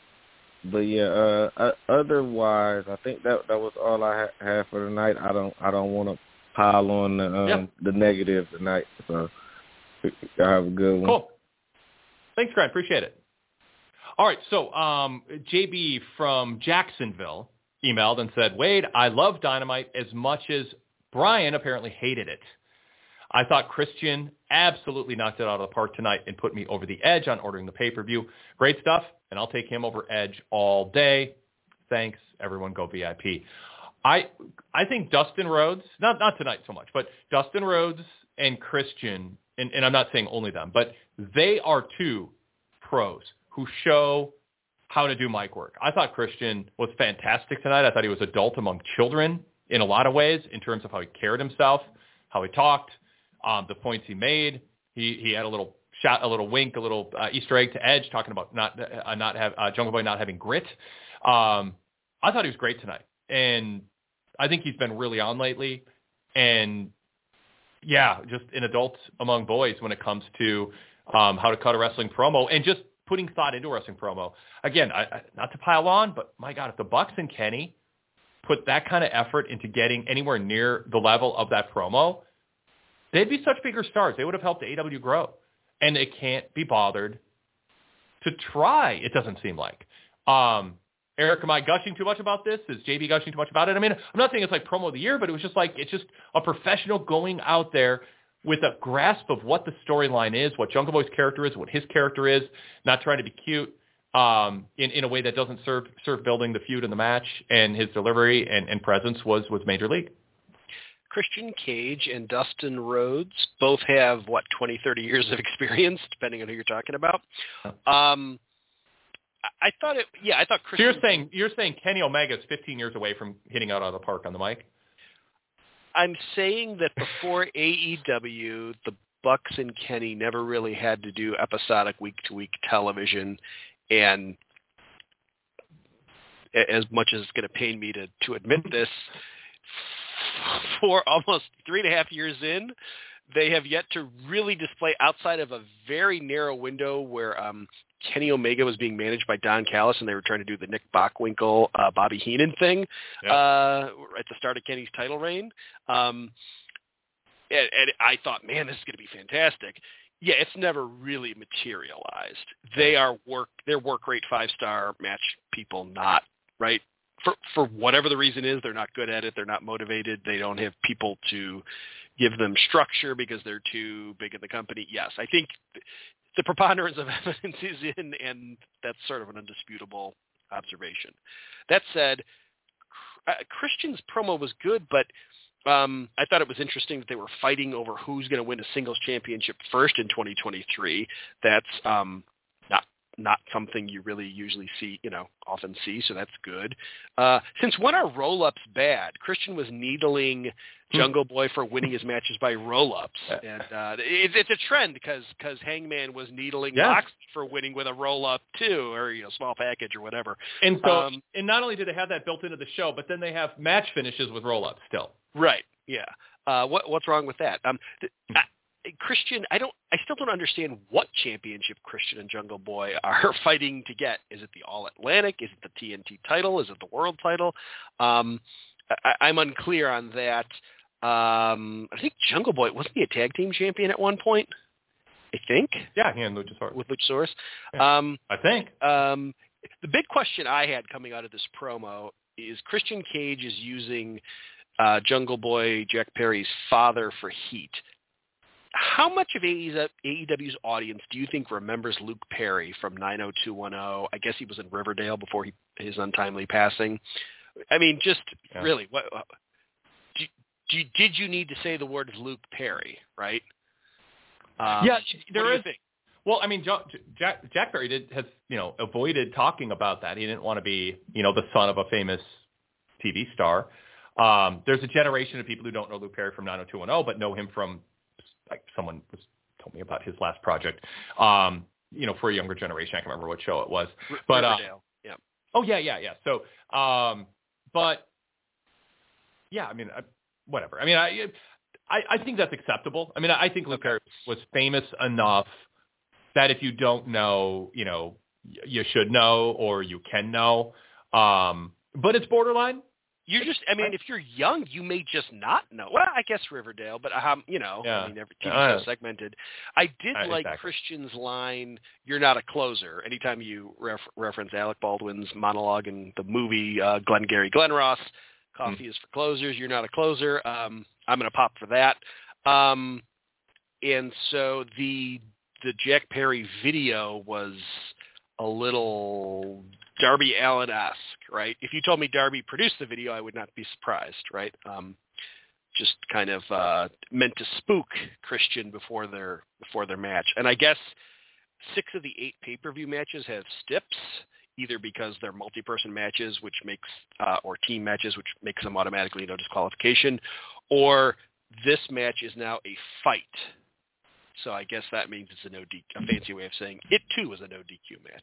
[SPEAKER 8] but yeah. Uh, uh, otherwise, I think that that was all I ha- had for tonight. I don't I don't want to pile on the um,
[SPEAKER 3] yeah.
[SPEAKER 8] the negative tonight. So, y'all have a good one.
[SPEAKER 3] Cool. Thanks, Grant. Appreciate it. All right, so um, J B from Jacksonville emailed and said, Wade, I love Dynamite as much as Brian apparently hated it. I thought Christian absolutely knocked it out of the park tonight and put me over the edge on ordering the pay-per-view. Great stuff, and I'll take him over Edge all day. Thanks, everyone. Go V I P. I I think Dustin Rhodes, not not tonight so much, but Dustin Rhodes and Christian, and, and I'm not saying only them, but they are two pros who show how to do mic work. I thought Christian was fantastic tonight. I thought he was adult among children in a lot of ways in terms of how he carried himself, how he talked, um, the points he made. He he had a little shot, a little wink, a little uh, Easter egg to Edge, talking about not uh, not have uh, Jungle Boy not having grit. Um, I thought he was great tonight, and I think he's been really on lately. And yeah, just an adult among boys when it comes to um, how to cut a wrestling promo and just putting thought into a wrestling promo. Again, I, I, not to pile on, but my God, if the Bucks and Kenny put that kind of effort into getting anywhere near the level of that promo, they'd be such bigger stars. They would have helped A E W grow. And they can't be bothered to try, it doesn't seem like. Um, Eric, am I gushing too much about this? Is J B gushing too much about it? I mean, I'm not saying it's like promo of the year, but it was just like, it's just a professional going out there with a grasp of what the storyline is, what Jungle Boy's character is, what his character is, not trying to be cute um, in, in a way that doesn't serve serve building the feud and the match, and his delivery and, and presence was, was major league.
[SPEAKER 4] Christian Cage and Dustin Rhodes both have, what, twenty, thirty years of experience, depending on who you're talking about. Um, I thought it, yeah, I thought Christian...
[SPEAKER 3] So you're saying, you're saying Kenny Omega is fifteen years away from hitting out of the park on the mic?
[SPEAKER 4] I'm saying that before A E W, the Bucks and Kenny never really had to do episodic week-to-week television, and as much as it's going to pain me to, to admit this, for almost three and a half years in, they have yet to really display outside of a very narrow window where um, Kenny Omega was being managed by Don Callis and they were trying to do the Nick Bockwinkel, uh, Bobby Heenan thing yep. uh, at the start of Kenny's title reign. Um, and, and I thought, man, this is going to be fantastic. Yeah, it's never really materialized. They are work, they're work rate five-star match people, not, right? For for whatever the reason is, they're not good at it. They're not motivated. They don't have people to give them structure because they're too big in the company. Yes, I think the preponderance of evidence is in, and that's sort of an undisputable observation. That said, Christian's promo was good, but um, I thought it was interesting that they were fighting over who's going to win a singles championship first in twenty twenty-three. That's um, not not something you really usually see, you know, often see, so that's good. Uh, since when are roll-ups bad? Christian was needling Jungle Boy for winning his matches by roll-ups, and uh, it, it's a trend because because Hangman was needling
[SPEAKER 3] yeah.
[SPEAKER 4] Moxley for winning with a roll-up too, or you know, small package or whatever.
[SPEAKER 3] And so,
[SPEAKER 4] um,
[SPEAKER 3] and not only do they have that built into the show, but then they have match finishes with roll-ups still.
[SPEAKER 4] Right? Yeah. Uh, what what's wrong with that? Um, th- I, Christian, I don't, I still don't understand what championship Christian and Jungle Boy are fighting to get. Is it the All Atlantic? Is it the T N T title? Is it the World title? Um, I, I'm unclear on that. Um, I think Jungle Boy, wasn't he a tag team champion at one point? I think.
[SPEAKER 3] Yeah, he and Luchasaurus.
[SPEAKER 4] With Luchasaurus.
[SPEAKER 3] Yeah.
[SPEAKER 4] Um,
[SPEAKER 3] I think.
[SPEAKER 4] Um, the big question I had coming out of this promo is Christian Cage is using uh, Jungle Boy Jack Perry's father for heat. How much of A E W's audience do you think remembers Luke Perry from nine oh two one oh? I guess he was in Riverdale before he, his untimely passing. I mean, just yeah. really, what, do, do, did you need to say the word Luke Perry, right? Um,
[SPEAKER 3] yeah, there is.
[SPEAKER 4] Think?
[SPEAKER 3] Well, I mean, Jack, Jack Perry did, has, you know, avoided talking about that. He didn't want to be, you know, the son of a famous T V star. Um, there's a generation of people who don't know Luke Perry from nine oh two one oh, but know him from, like, someone was told me about his last project. Um, you know, for a younger generation, I can't remember what show it was. But
[SPEAKER 4] Riverdale.
[SPEAKER 3] Uh,
[SPEAKER 4] yeah.
[SPEAKER 3] Oh yeah, yeah, yeah. So, um, but yeah, I mean, I, whatever. I mean, I, I, I think that's acceptable. I mean, I think Luke Perry was famous enough that if you don't know, you know, you should know or you can know. Um, but it's borderline.
[SPEAKER 4] You're just, I mean, if you're young, you may just not know. Well, I guess Riverdale, but, um, you know,
[SPEAKER 3] yeah.
[SPEAKER 4] I mean, every T V
[SPEAKER 3] uh,
[SPEAKER 4] show segmented. I did
[SPEAKER 3] uh,
[SPEAKER 4] like
[SPEAKER 3] exactly.
[SPEAKER 4] Christian's line, "You're not a closer." Anytime you ref- reference Alec Baldwin's monologue in the movie uh, Glengarry Glen Ross, coffee mm. is for closers, you're not a closer. Um, I'm going to pop for that. Um, and so the the Jack Perry video was a little Darby Allin-esque, right? If you told me Darby produced the video, I would not be surprised, right? Um, just kind of uh, meant to spook Christian before their before their match. And I guess six of the eight pay-per-view matches have stips, either because they're multi-person matches, which makes uh, or team matches, which makes them automatically no disqualification, or this match is now a fight. So I guess that means it's a no D Q, a fancy way of saying it too was a no D Q match.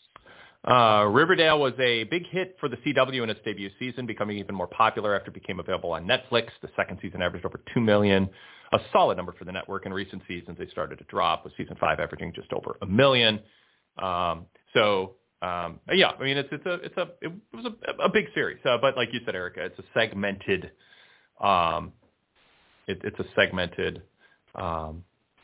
[SPEAKER 3] Uh, Riverdale was a big hit for the C W in its debut season, becoming even more popular after it became available on Netflix. The second season averaged over two million, a solid number for the network. In recent seasons, they started to drop, with season five averaging just over a million. Um, so um, yeah, I mean it's it's a it's a it was a, a big series, uh, but like you said, Erica, it's a segmented, um, it, it's a segmented. Um,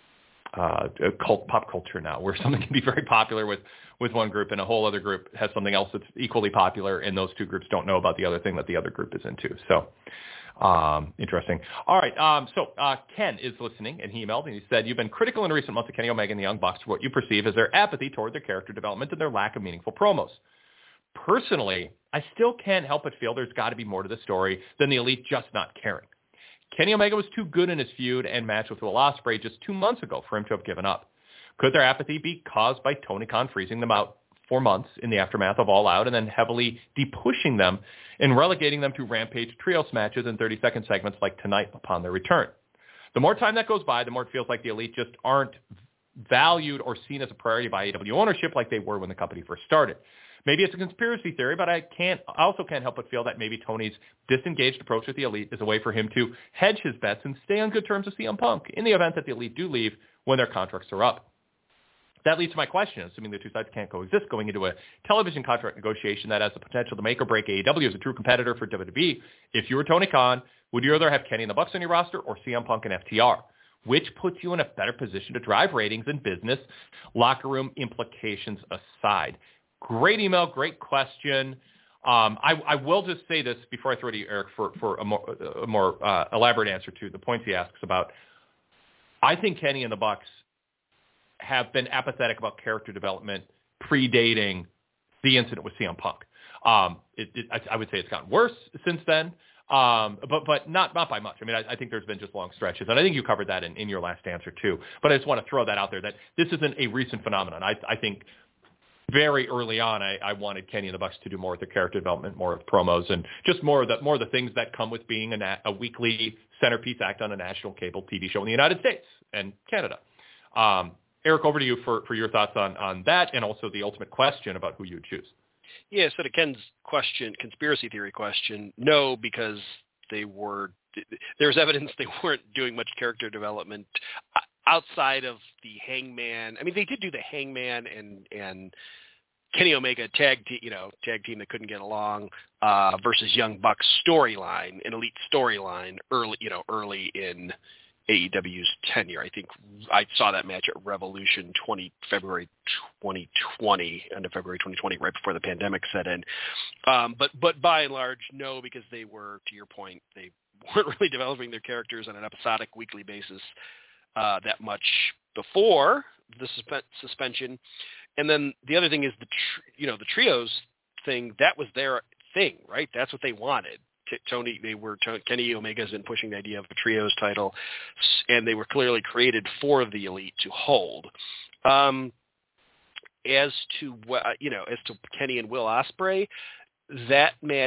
[SPEAKER 3] Uh, cult pop culture now, where something can be very popular with, with one group and a whole other group has something else that's equally popular, and those two groups don't know about the other thing that the other group is into. So, um, interesting. All right. Um, so uh, Ken is listening, and he emailed and he said, "You've been critical in recent months of Kenny Omega and the Young Bucks for what you perceive as their apathy toward their character development and their lack of meaningful promos. Personally, I still can't help but feel there's got to be more to the story than the Elite just not caring. Kenny Omega was too good in his feud and match with Will Ospreay just two months ago for him to have given up. Could their apathy be caused by Tony Khan freezing them out for months in the aftermath of All Out and then heavily de-pushing them and relegating them to Rampage trios matches and thirty-second segments like tonight upon their return? The more time that goes by, the more it feels like the Elite just aren't valued or seen as a priority by A E W ownership like they were when the company first started. Maybe it's a conspiracy theory, but I can't. I also can't help but feel that maybe Tony's disengaged approach with the Elite is a way for him to hedge his bets and stay on good terms with C M Punk in the event that the Elite do leave when their contracts are up. That leads to my question, assuming the two sides can't coexist going into a television contract negotiation that has the potential to make or break A E W as a true competitor for W W E. If you were Tony Khan, would you rather have Kenny and the Bucks on your roster or C M Punk and F T R? Which puts you in a better position to drive ratings and business, locker room implications aside? Great email, great question. Um, I, I will just say this before I throw it to you, Eric, for, for a more, a more uh, elaborate answer to the points he asks about. I think Kenny and the Bucks have been apathetic about character development predating the incident with C M Punk. Um, it, it, I, I would say it's gotten worse since then, um, but but not not by much. I mean, I, I think there's been just long stretches, and I think you covered that in, in your last answer too. But I just want to throw that out there that this isn't a recent phenomenon. I, I think. Very early on, I, I wanted Kenny and the Bucks to do more with their character development, more of promos, and just more of the more of the things that come with being a, na- a weekly centerpiece act on a national cable T V show in the United States and Canada. Um, Eric, over to you for, for your thoughts on, on that and also the ultimate question about who you would choose.
[SPEAKER 4] Yeah, so to Ken's question, conspiracy theory question, no, because they were there's evidence they weren't doing much character development outside of the Hangman. I mean, they did do the Hangman and and Kenny Omega tag te- you know tag team that couldn't get along uh, versus Young Bucks storyline, an Elite storyline early you know early in A E W's tenure. I think I saw that match at Revolution twenty February twenty twenty, end of February twenty twenty, right before the pandemic set in. Um, but but by and large, no, because they were, to your point, they weren't really developing their characters on an episodic weekly basis uh, that much before the suspe- suspension. And then the other thing is the tr- you know the trios thing, that was their thing, right? That's what they wanted. T- Tony, they were Kenny Omega's been pushing the idea of a trios title, and they were clearly created for the elite to hold. Um, as to you know, as to Kenny and Will Ospreay, that match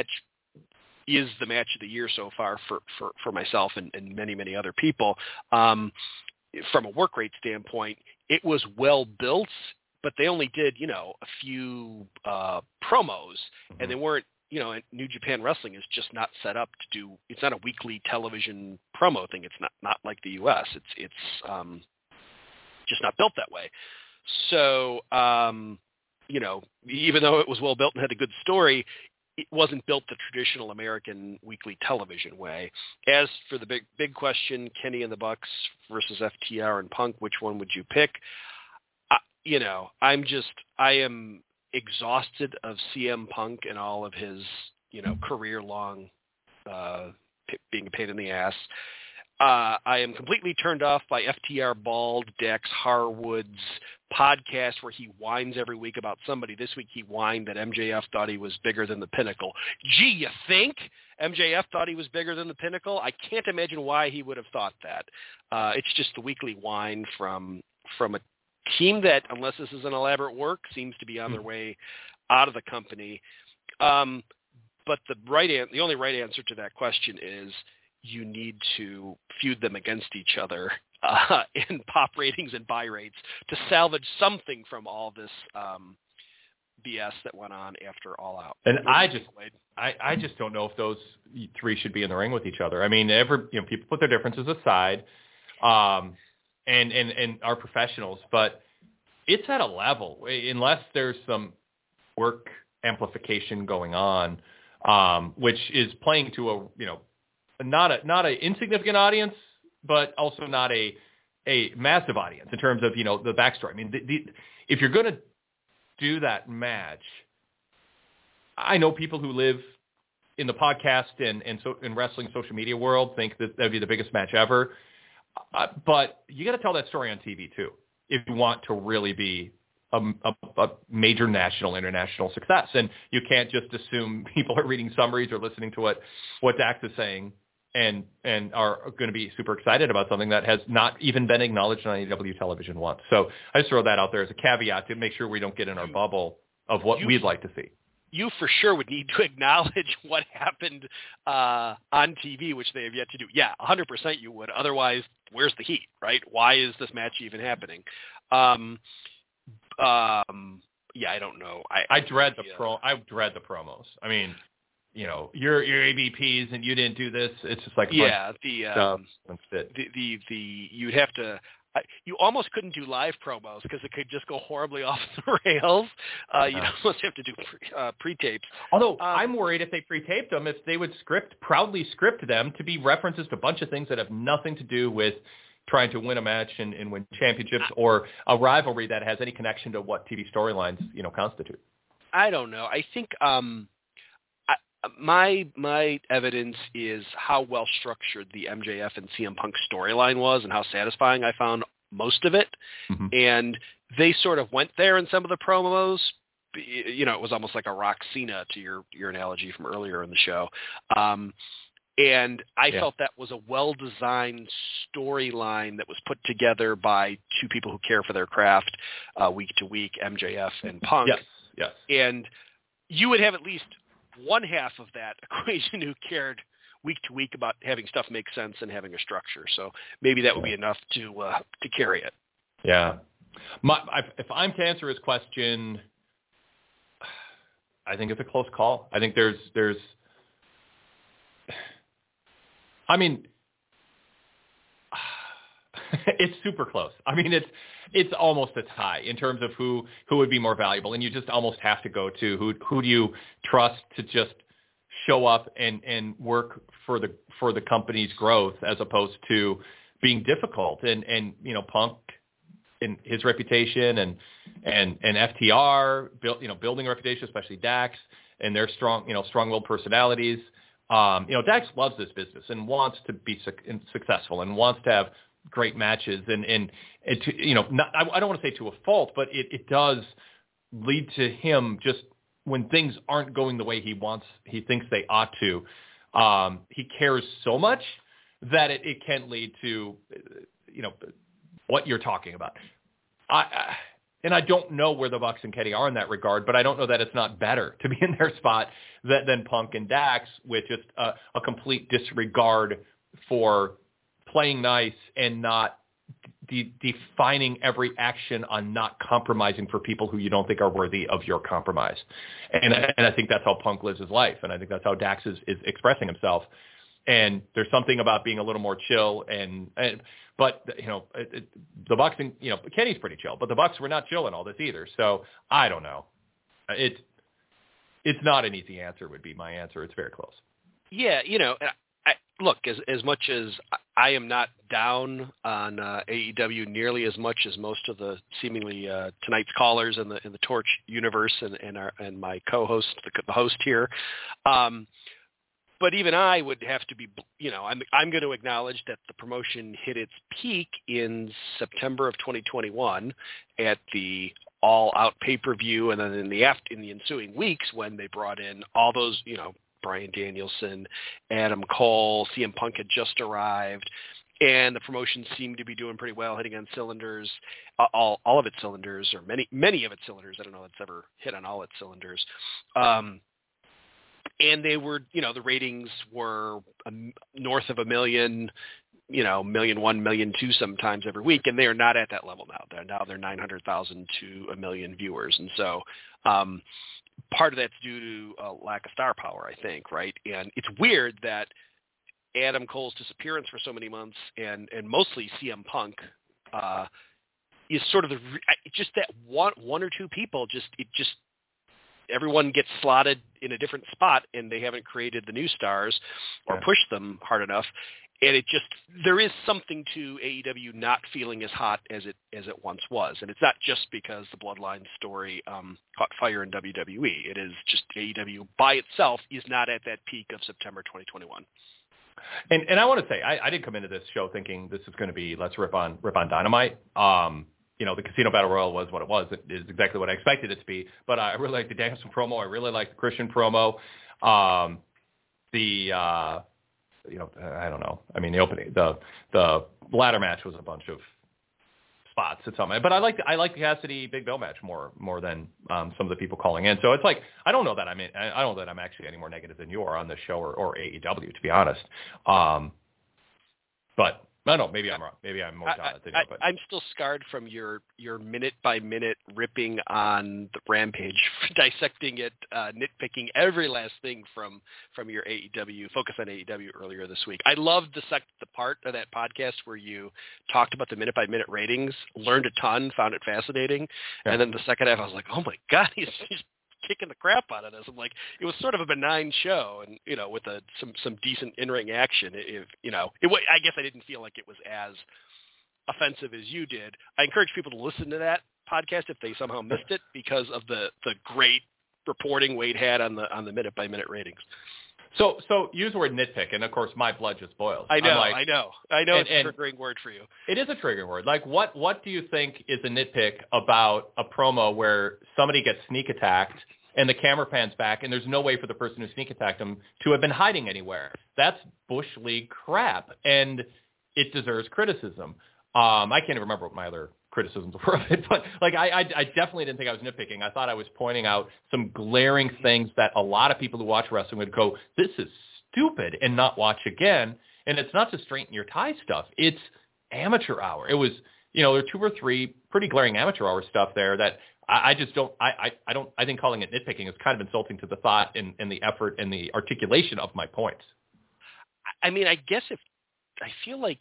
[SPEAKER 4] is the match of the year so far for for, for myself and, and many many other people. Um, from a work rate standpoint, it was well built, but they only did you know a few uh, promos, mm-hmm. and they weren't. You know, New Japan Wrestling is just not set up to do. It's not a weekly television promo thing. It's not not like the U S. It's it's um, just not built that way. So um, you know, even though it was well built and had a good story, it wasn't built the traditional American weekly television way. As for the big big question, Kenny and the Bucks versus F T R and Punk, which one would you pick? I, you know, I'm just I am. exhausted of C M Punk and all of his, you know, career-long uh, p- being a pain in the ass. Uh, I am completely turned off by F T R Bald, Dax Harwood's podcast where he whines every week about somebody. This week he whined that M J F thought he was bigger than the Pinnacle. Gee, you think M J F thought he was bigger than the Pinnacle? I can't imagine why he would have thought that. Uh, it's just the weekly whine from from a team that, unless this is an elaborate work, seems to be on their way out of the company. Um, but the right an- the only right answer to that question is you need to feud them against each other uh, in pop ratings and buy rates to salvage something from all this um, B S that went on after All Out.
[SPEAKER 3] And I just, I, I just don't know if those three should be in the ring with each other. I mean, every you know, people put their differences aside. Um, And, and and are professionals, but it's at a level, unless there's some work amplification going on, um, which is playing to a you know not a not a insignificant audience, but also not a a massive audience in terms of you know the backstory. I mean, the, the, if you're going to do that match, I know people who live in the podcast and and so in wrestling social media world think that that'd be the biggest match ever. Uh, but you got to tell that story on T V too, if you want to really be a, a, a major national, international success. And you can't just assume people are reading summaries or listening to what, what Dax is saying and, and are going to be super excited about something that has not even been acknowledged on A E W television once. So I just throw that out there as a caveat to make sure we don't get in our bubble of what you, we'd like to see.
[SPEAKER 4] You for sure would need to acknowledge what happened uh, on T V, which they have yet to do. Yeah, one hundred percent you would. Otherwise, where's the heat, right? Why is this match even happening? Um, um, yeah, I don't know. I,
[SPEAKER 3] I dread the yeah. pro. I dread the promos. I mean, you know, you're you're A V Ps and you didn't do this. It's just like
[SPEAKER 4] yeah, the um,
[SPEAKER 3] That's it.
[SPEAKER 4] the the the you'd have to. I, you almost couldn't do live promos because it could just go horribly off the rails. Uh, you uh-huh. almost have to do pre, uh, pre-tapes.
[SPEAKER 3] Although
[SPEAKER 4] um,
[SPEAKER 3] I'm worried if they pre-taped them, if they would script proudly script them to be references to a bunch of things that have nothing to do with trying to win a match and, and win championships or a rivalry that has any connection to what T V storylines you know constitute.
[SPEAKER 4] I don't know. I think um, I, my my evidence is how well structured the M J F and C M Punk storyline was and how satisfying I found most of it. Mm-hmm. And they sort of went there in some of the promos. You know, it was almost like a Rock Cena to your your analogy from earlier in the show. Um, and I yeah. felt that was a well-designed storyline that was put together by two people who care for their craft uh, week to week, M J F and Punk.
[SPEAKER 3] Yes, yes.
[SPEAKER 4] And you would have at least one half of that equation who cared week to week about having stuff make sense and having a structure. So maybe that would be enough to uh, to carry it.
[SPEAKER 3] Yeah. My, I, if I'm to answer his question, I think it's a close call. I think there's there's I mean, it's super close. I mean, it's it's almost a tie in terms of who, who would be more valuable, and you just almost have to go to who who do you trust to just show up and, and work for the for the company's growth as opposed to being difficult. And, and you know, Punk and his reputation and and and F T R, build, you know, building a reputation, especially Dax, and their strong, you know, strong-willed personalities. Um, you know, Dax loves this business and wants to be su- successful and wants to have great matches. And, and, and to, you know, not, I, I don't want to say to a fault, but it, it does lead to him just when things aren't going the way he wants, he thinks they ought to. Um, he cares so much that it, it can lead to, you know, what you're talking about. I, I And I don't know where the Bucks and Kenny are in that regard, but I don't know that it's not better to be in their spot than, than Punk and Dax with just a, a complete disregard for playing nice and not de- defining every action on not compromising for people who you don't think are worthy of your compromise. And, and I think that's how Punk lives his life, and I think that's how Dax is, is expressing himself. And there's something about being a little more chill, and, and but you know, it, it, the Bucks and you know Kenny's pretty chill, but the Bucks were not chill in all this either. So I don't know. It's it's not an easy answer. Would be my answer. It's very close.
[SPEAKER 4] Yeah, you know, I, look, as as much as I am not down on uh, A E W nearly as much as most of the seemingly uh, tonight's callers in the in the Torch universe and and, our, and my co-host, the, the host here. Um, But even I would have to be, you know, I'm I'm going to acknowledge that the promotion hit its peak in September of twenty twenty-one at the all-out pay-per-view, and then in the after, in the ensuing weeks when they brought in all those, you know, Bryan Danielson, Adam Cole, C M Punk had just arrived, and the promotion seemed to be doing pretty well, hitting on cylinders, uh, all all of its cylinders, or many many of its cylinders. I don't know if it's ever hit on all its cylinders. Um, And they were, you know, the ratings were um, north of a million, you know, million one, million two sometimes every week, and they are not at that level now. They're now they're nine hundred thousand to a million viewers, and so um, part of that's due to a lack of star power, I think, right? And it's weird that Adam Cole's disappearance for so many months, and and mostly C M Punk, uh, is sort of the just that one one or two people just it just. Everyone gets slotted in a different spot, and they haven't created the new stars or
[SPEAKER 3] yeah.
[SPEAKER 4] pushed them hard enough. And it just, there is something to A E W not feeling as hot as it, as it once was. And it's not just because the Bloodline story um, caught fire in W W E. It is just A E W by itself is not at that peak of September twenty twenty-one.
[SPEAKER 3] And and I want to say, I, I didn't come into this show thinking this is going to be, let's rip on, rip on Dynamite. Um, You know, the Casino Battle Royal was what it was. It is exactly what I expected it to be. But I really like the Danielson promo. I really like the Christian promo. Um, the, uh, you know, I don't know. I mean, the opening, the the ladder match was a bunch of spots at some. But I like the, I like the Cassidy Big Bill match more more than um, some of the people calling in. So it's like I don't know that I'm in, I don't know that I'm actually any more negative than you are on this show or, or A E W, to be honest. Um, but. I don't know, maybe I'm wrong. Maybe I'm more dominant than you. But
[SPEAKER 4] I'm still scarred from your, your minute-by-minute ripping on the Rampage, dissecting it, uh, nitpicking every last thing from, from your A E W, Focus on A E W earlier this week. I loved the, sec- the part of that podcast where you talked about the minute-by-minute ratings, learned a ton, found it fascinating, yeah. And then the second half I was like, oh, my God, he's, he's kicking the crap out of this. I'm like, it was sort of a benign show, and you know, with a some some decent in-ring action. If you know, it, I guess I didn't feel like it was as offensive as you did. I encourage people to listen to that podcast if they somehow missed it because of the the great reporting Wade had on the on the minute by minute ratings.
[SPEAKER 3] So so use the word nitpick, and of course my blood just boils.
[SPEAKER 4] I know,
[SPEAKER 3] like,
[SPEAKER 4] I know, I know.
[SPEAKER 3] And,
[SPEAKER 4] it's a triggering word for you.
[SPEAKER 3] It is a triggering word. Like what what do you think is a nitpick about a promo where somebody gets sneak attacked and the camera pans back, and there's no way for the person who sneak attacked them to have been hiding anywhere? That's Bush League crap, and it deserves criticism. Um, I can't even remember what my other criticisms were of it, but like I, I, I definitely didn't think I was nitpicking. I thought I was pointing out some glaring things that a lot of people who watch wrestling would go, "This is stupid," and not watch again. And it's not just straighten your tie stuff; it's amateur hour. It was, you know, there were two or three pretty glaring amateur hour stuff there that. I just don't. I, I, I don't. I think calling it nitpicking is kind of insulting to the thought and, and the effort and the articulation of my points.
[SPEAKER 4] I mean, I guess if I feel like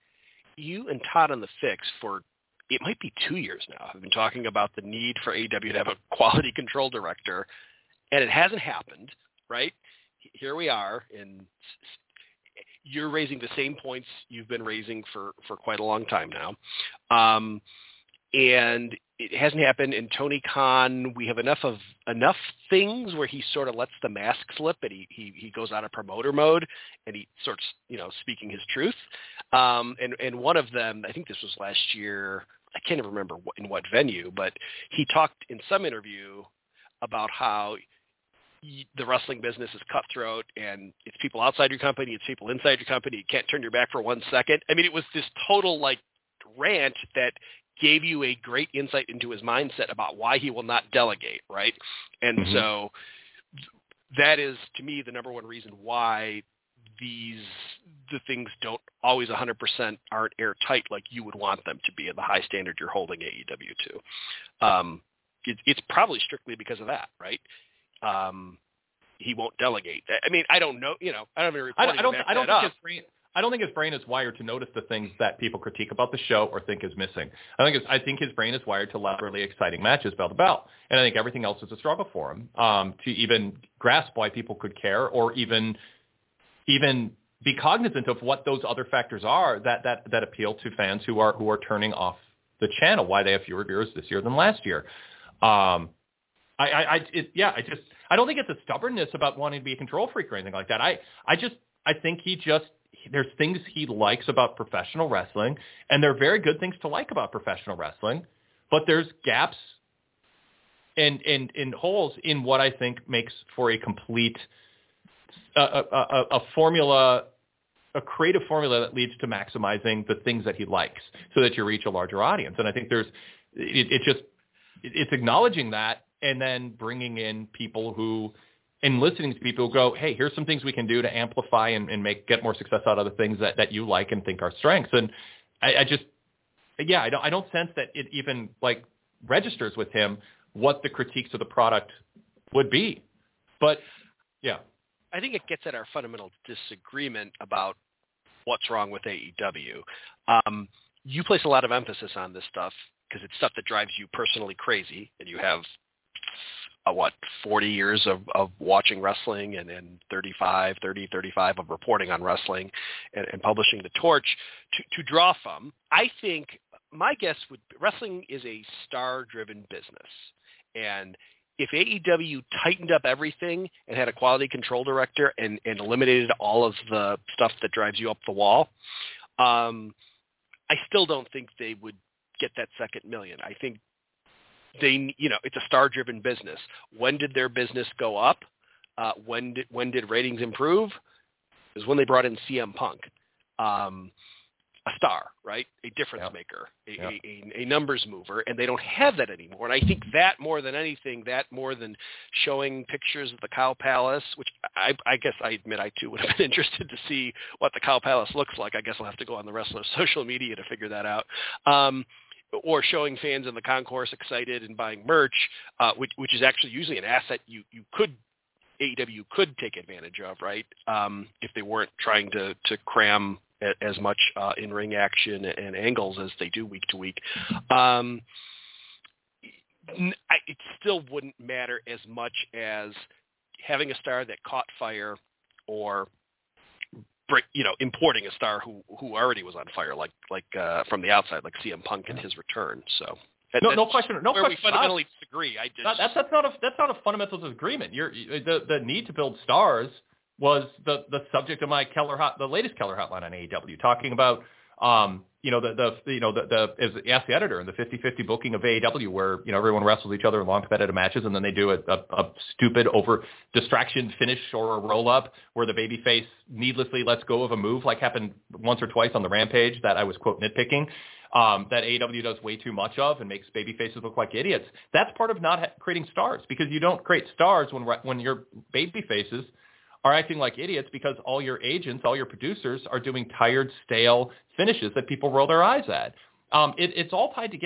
[SPEAKER 4] you and Todd on the Fix for it might be two years now have been talking about the need for A E W to have a quality control director, and it hasn't happened. Right here we are, and you're raising the same points you've been raising for, for quite a long time now. Um, and it hasn't happened. And Tony Khan, we have enough of enough things where he sort of lets the mask slip and he, he, he goes out of promoter mode and he starts, you know, speaking his truth. Um, and, and one of them, I think this was last year, I can't even remember what, in what venue, but he talked in some interview about how the wrestling business is cutthroat and it's people outside your company, it's people inside your company. You can't turn your back for one second. I mean, it was this total like rant that gave you a great insight into his mindset about why he will not delegate. Right. And mm-hmm. so that is to me, the number one reason why these, the things don't always one hundred percent aren't airtight like you would want them to be at the high standard you're holding A E W to. Um, it, it's probably strictly because of that, right? Um, he won't delegate. I mean, I don't know. You know, I don't have any reporting
[SPEAKER 3] I, I don't.
[SPEAKER 4] to back
[SPEAKER 3] I don't
[SPEAKER 4] that
[SPEAKER 3] think
[SPEAKER 4] up.
[SPEAKER 3] his brain. I don't think his brain is wired to notice the things that people critique about the show or think is missing. I think. It's, I think his brain is wired to love really exciting matches bell to bell, and I think everything else is a struggle for him um, to even grasp why people could care or even even be cognizant of what those other factors are that that that appeal to fans who are who are turning off the channel. Why they have fewer viewers this year than last year. Um, I, I, I it, yeah, I just, I don't think it's a stubbornness about wanting to be a control freak or anything like that. I, I just, I think he just, there's things he likes about professional wrestling, and there are very good things to like about professional wrestling, but there's gaps and, and, and holes in what I think makes for a complete, a, a, a, a formula, a creative formula that leads to maximizing the things that he likes so that you reach a larger audience. And I think there's, it, it just, it's acknowledging that, and then bringing in people who, and listening to people who go, hey, here's some things we can do to amplify and, and make get more success out of the things that, that you like and think are strengths. And I, I just, yeah, I don't, I don't sense that it even like registers with him what the critiques of the product would be. But yeah,
[SPEAKER 4] I think it gets at our fundamental disagreement about what's wrong with A E W. Um, you place a lot of emphasis on this stuff because it's stuff that drives you personally crazy, and you have uh, what, forty years of, of watching wrestling and, and thirty-five, thirty, thirty-five of reporting on wrestling and, and publishing the torch to, to draw from. I think my guess would be wrestling is a star-driven business. And if A E W tightened up everything and had a quality control director and, and eliminated all of the stuff that drives you up the wall, um, I still don't think they would get that second million. I think they, you know, it's a star-driven business. When did their business go up? Uh, when did when did ratings improve? It was when they brought in C M Punk, um, a star, right? A difference yeah. maker, a, yeah. a, a, a numbers mover, and they don't have that anymore. And I think that more than anything, that more than showing pictures of the Cow Palace, which I, I guess I admit I too would have been interested to see what the Cow Palace looks like. I guess I'll have to go on the wrestler's social media to figure that out. Um, or showing fans in the concourse excited and buying merch, uh, which, which is actually usually an asset you, you could, A E W could take advantage of, right? Um, if they weren't trying to, to cram a, as much uh, in-ring action and angles as they do week to week. Um, I, it still wouldn't matter as much as having a star that caught fire or you know, importing a star who, who already was on fire, like like uh, from the outside, like C M Punk and his return. So
[SPEAKER 3] no, no question, no
[SPEAKER 4] where
[SPEAKER 3] question.
[SPEAKER 4] We fundamentally disagree. I just,
[SPEAKER 3] that, that's that's not a that's not a fundamental disagreement. You're the the need to build stars was the the subject of my Keller hot the latest Keller hotline on A E W, talking about um you know the the you know the the as ask the editor in the fifty-fifty booking of A E W, where you know everyone wrestles each other in long competitive matches, and then they do a, a, a stupid over distraction finish or a roll up where the babyface needlessly lets go of a move, like happened once or twice on the Rampage that I was quote nitpicking, um, that A E W does way too much of and makes babyfaces look like idiots. That's part of not ha- creating stars, because you don't create stars when when your babyfaces are acting like idiots because all your agents, all your producers are doing tired, stale finishes that people roll their eyes at. Um, it, it's all tied together.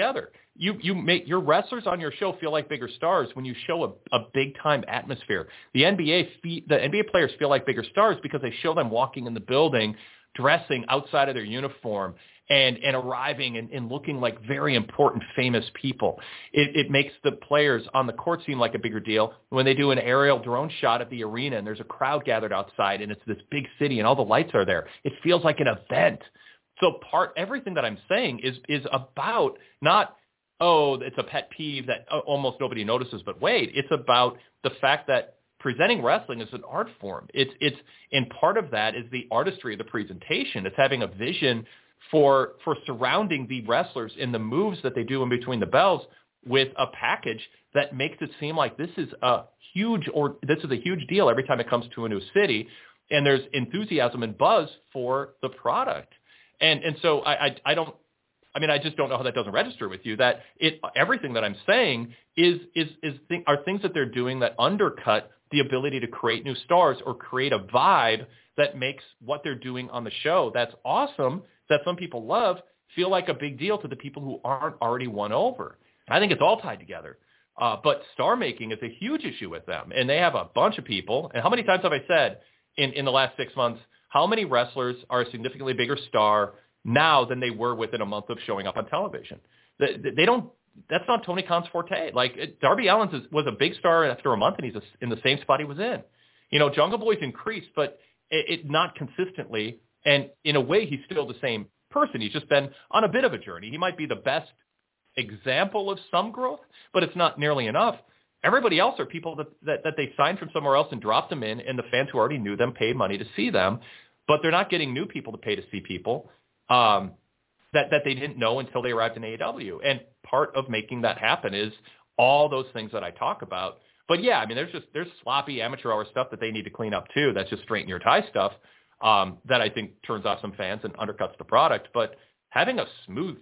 [SPEAKER 3] You you make your wrestlers on your show feel like bigger stars when you show a, a big time atmosphere. The N B A fe- the N B A players feel like bigger stars because they show them walking in the building, dressing outside of their uniform, and and arriving and, and looking like very important, famous people. It, it makes the players on the court seem like a bigger deal when they do an aerial drone shot of the arena and there's a crowd gathered outside and it's this big city and all the lights are there. It feels like an event. So part everything that I'm saying is is about not, oh, it's a pet peeve that almost nobody notices but Wade. It's about the fact that presenting wrestling is an art form. It's it's and part of that is the artistry of the presentation. It's having a vision for for surrounding the wrestlers in the moves that they do in between the bells with a package that makes it seem like this is a huge or this is a huge deal every time it comes to a new city, and there's enthusiasm and buzz for the product. And and so I I, I don't I mean I just don't know how that doesn't register with you, that it everything that I'm saying is is is th- are things that they're doing that undercut the ability to create new stars or create a vibe that makes what they're doing on the show that's awesome, that some people love, feel like a big deal to the people who aren't already won over. I think it's all tied together. Uh, but star making is a huge issue with them. And they have a bunch of people. And how many times have I said in, in the last six months, how many wrestlers are a significantly bigger star now than they were within a month of showing up on television? They, they don't, that's not Tony Khan's forte. Like Darby Allin is, was a big star after a month and he's in the same spot he was in. You know, Jungle Boy's increased, but it, it not consistently. And in a way, he's still the same person. He's just been on a bit of a journey. He might be the best example of some growth, but it's not nearly enough. Everybody else are people that, that, that they signed from somewhere else and dropped them in, and the fans who already knew them paid money to see them, but they're not getting new people to pay to see people um, that, that they didn't know until they arrived in A E W. And part of making that happen is all those things that I talk about. But yeah, I mean, there's just there's sloppy amateur hour stuff that they need to clean up too. That's just straighten your tie stuff. Um, that I think turns off some fans and undercuts the product. But having a smooth,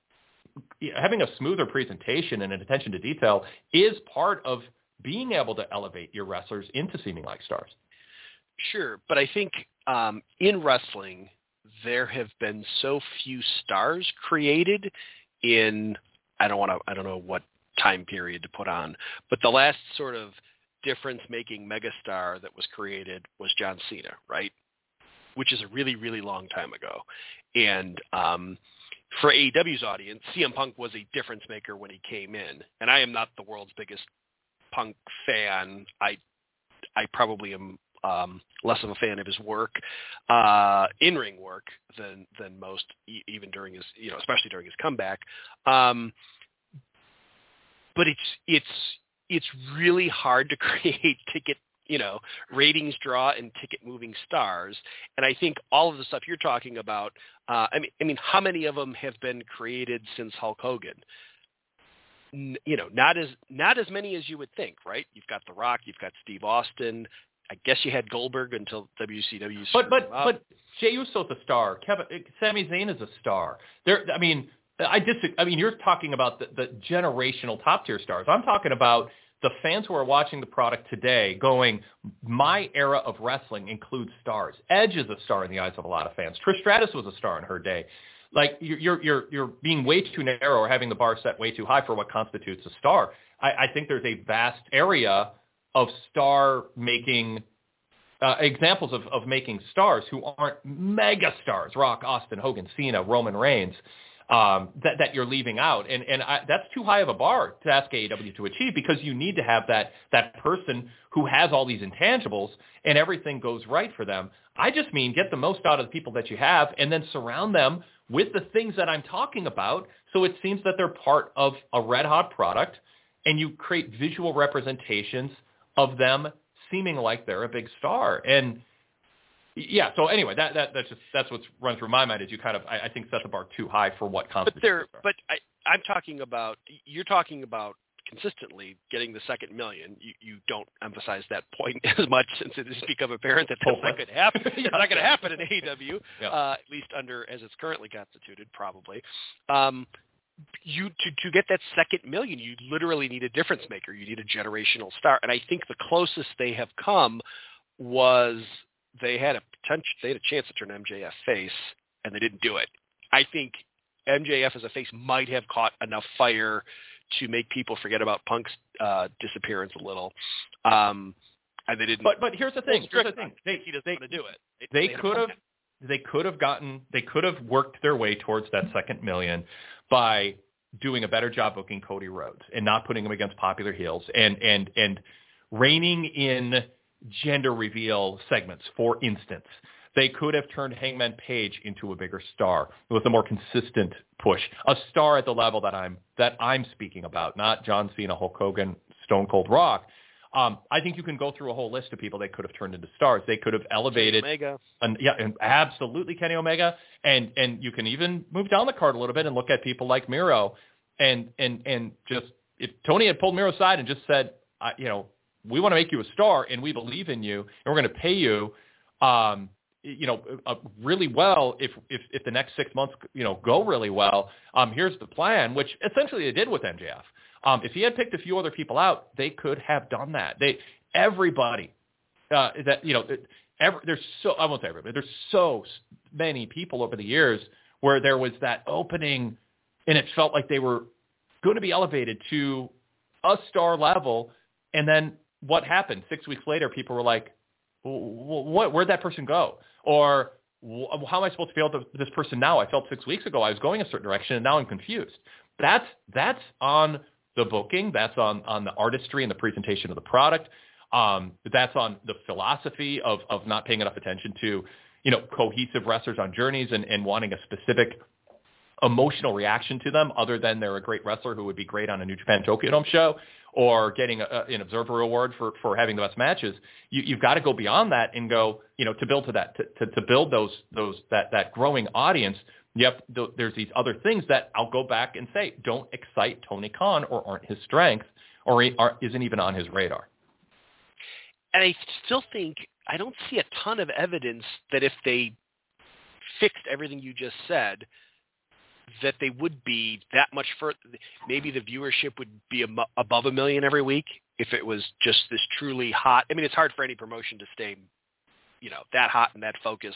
[SPEAKER 3] having a smoother presentation and an attention to detail is part of being able to elevate your wrestlers into seeming like stars.
[SPEAKER 4] Sure, but I think um, in wrestling there have been so few stars created in I don't want to I don't know what time period to put on, but the last sort of difference-making megastar that was created was John Cena, right? Which is a really, really long time ago. And um, for A E W's audience, C M Punk was a difference maker when he came in. And I am not the world's biggest Punk fan. I I probably am um, less of a fan of his work, uh, in-ring work, than than most, e- even during his, you know, especially during his comeback. Um, but it's it's it's really hard to create ticket, you know, ratings draw and ticket moving stars. And I think all of the stuff you're talking about, uh, I mean, I mean, how many of them have been created since Hulk Hogan? N- you know, not as, not as many as you would think, right? You've got The Rock, you've got Steve Austin. I guess you had Goldberg until W C W.
[SPEAKER 3] But, but, but Jey Uso's a star. Kevin, Sami Zayn is a star. There, I mean, I disagree. I mean, you're talking about the, the generational top tier stars. I'm talking about the fans who are watching the product today going, my era of wrestling includes stars. Edge is a star in the eyes of a lot of fans. Trish Stratus was a star in her day. Like, you're you're you're being way too narrow or having the bar set way too high for what constitutes a star. I, I think there's a vast area of star making uh, examples of, of making stars who aren't mega stars. Rock, Austin, Hogan, Cena, Roman Reigns. Um, that, that you're leaving out. And, and I, that's too high of a bar to ask A E W to achieve, because you need to have that, that person who has all these intangibles and everything goes right for them. I just mean get the most out of the people that you have and then surround them with the things that I'm talking about, so it seems that they're part of a red-hot product, and you create visual representations of them seeming like they're a big star. And yeah. So anyway, that, that that's just that's what's run through my mind is you kind of I, I think set the bar too high for what constitutes.
[SPEAKER 4] But there, but I, I'm talking about you're talking about consistently getting the second million. You you don't emphasize that point as much since it has become apparent that that's not going to happen. It's not going to happen in A E W, yeah. uh, at least under as it's currently constituted, probably. Um, you to to get that second million, you literally need a difference maker. You need a generational star, and I think the closest they have come was. They had a potential, they had a chance to turn M J F face, and they didn't do it. I think M J F as a face might have caught enough fire to make people forget about Punk's uh, disappearance a little. Um, and they didn't.
[SPEAKER 3] But but here's the thing. Here's the thing. They
[SPEAKER 4] he doesn't
[SPEAKER 3] they,
[SPEAKER 4] want to do it.
[SPEAKER 3] They,
[SPEAKER 4] they
[SPEAKER 3] could have. They could have gotten. They could have worked their way towards that second million by doing a better job booking Cody Rhodes and not putting him against popular heels and and and reining in gender reveal segments. For instance, they could have turned Hangman Page into a bigger star with a more consistent push, a star at the level that I'm that I'm speaking about, not John Cena, Hulk Hogan, Stone Cold Rock. Um, I think you can go through a whole list of people they could have turned into stars. They could have elevated,
[SPEAKER 4] Kenny Omega.
[SPEAKER 3] And, yeah, and absolutely Kenny Omega, and and you can even move down the card a little bit and look at people like Miro, and and and just if Tony had pulled Miro aside and just said, uh, you know, we want to make you a star and we believe in you and we're going to pay you. Um, you know, uh, really well if, if if the next six months, you know, go really well. Um, here's the plan, which essentially they did with M J F. Um, if he had picked a few other people out, they could have done that. They everybody uh, that you know, every, there's so I won't say everybody. There's so many people over the years where there was that opening, and it felt like they were going to be elevated to a star level, and then what happened? Six weeks later, people were like, what, where'd that person go? Or how am I supposed to feel to this person now? I felt six weeks ago I was going a certain direction, and now I'm confused. That's that's on the booking. That's on, on the artistry and the presentation of the product. Um, that's on the philosophy of, of not paying enough attention to, you know, cohesive wrestlers on journeys and, and wanting a specific emotional reaction to them other than they're a great wrestler who would be great on a New Japan Tokyo Dome show or getting a, an Observer Award for, for having the best matches. You, you've got to go beyond that and go, you know, to build to that, to, to, to build those, those, that, that growing audience. Yep. There's these other things that I'll go back and say, don't excite Tony Khan or aren't his strength or aren't, isn't even on his radar.
[SPEAKER 4] And I still think, I don't see a ton of evidence that if they fixed everything you just said, that they would be that much further. Maybe the viewership would be ab- above a million every week if it was just this truly hot. I mean, it's hard for any promotion to stay, you know, that hot and that focused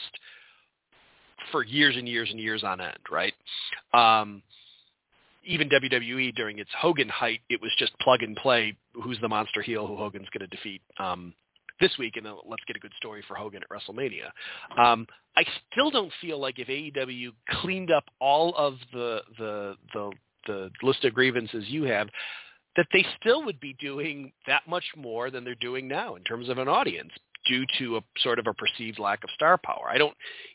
[SPEAKER 4] for years and years and years on end, right? Um, even W W E during its Hogan height, it was just plug and play. Who's the monster heel who Hogan's going to defeat um, this week, and then let's get a good story for Hogan at WrestleMania. Um, I still don't feel like if A E W cleaned up all of the, the the the list of grievances you have, that they still would be doing that much more than they're doing now in terms of an audience due to a sort of a perceived lack of star power. I don't.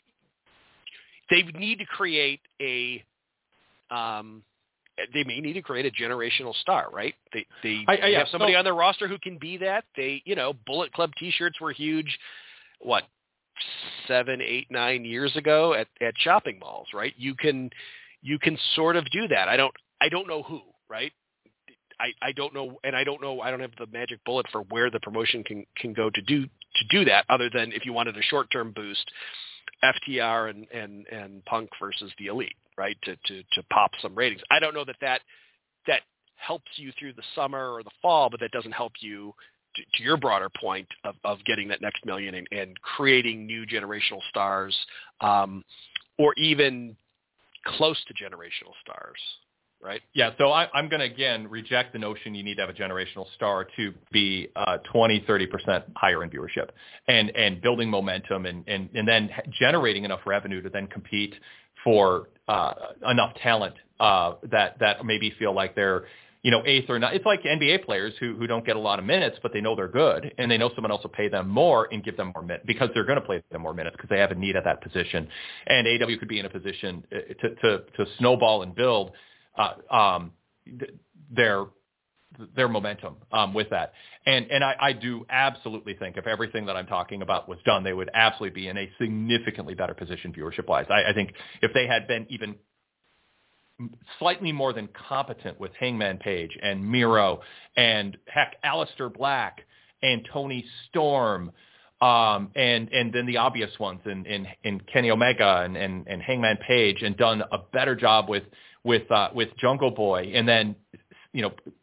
[SPEAKER 4] They need to create a. Um, they may need to create a generational star, right? They they
[SPEAKER 3] I, I, yeah,
[SPEAKER 4] have somebody
[SPEAKER 3] so,
[SPEAKER 4] on their roster who can be that. They, you know, Bullet Club T-shirts were huge. What, seven, eight, nine years ago at, at shopping malls, right? You can you can sort of do that. I don't I don't know who, right? I, I don't know, and I don't know. I don't have the magic bullet for where the promotion can, can go to do to do that. Other than if you wanted a short term boost, F T R and, and, and Punk versus the Elite, right? To, to to pop some ratings. I don't know that, that that helps you through the summer or the fall, but that doesn't help you to, to your broader point of, of getting that next million and, and creating new generational stars, um, or even close to generational stars. Right.
[SPEAKER 3] Yeah. So I, I'm going to, again, reject the notion you need to have a generational star to be uh, twenty, thirty percent higher in viewership and, and building momentum and, and, and then generating enough revenue to then compete for uh, enough talent uh, that, that maybe feel like they're, you know, eighth or not. It's like N B A players who, who don't get a lot of minutes, but they know they're good and they know someone else will pay them more and give them more minutes because they're going to play them more minutes because they have a need at that position. And A E W could be in a position to, to, to snowball and build Uh, um, their their momentum um, with that, and and I, I do absolutely think if everything that I'm talking about was done, they would absolutely be in a significantly better position viewership wise. I, I think if they had been even slightly more than competent with Hangman Page and Miro and heck Aleister Black and Tony Storm. Um, and, and then the obvious ones in, in, in Kenny Omega and, and, and Hangman Page and done a better job with, with, uh, with Jungle Boy. And then, you know,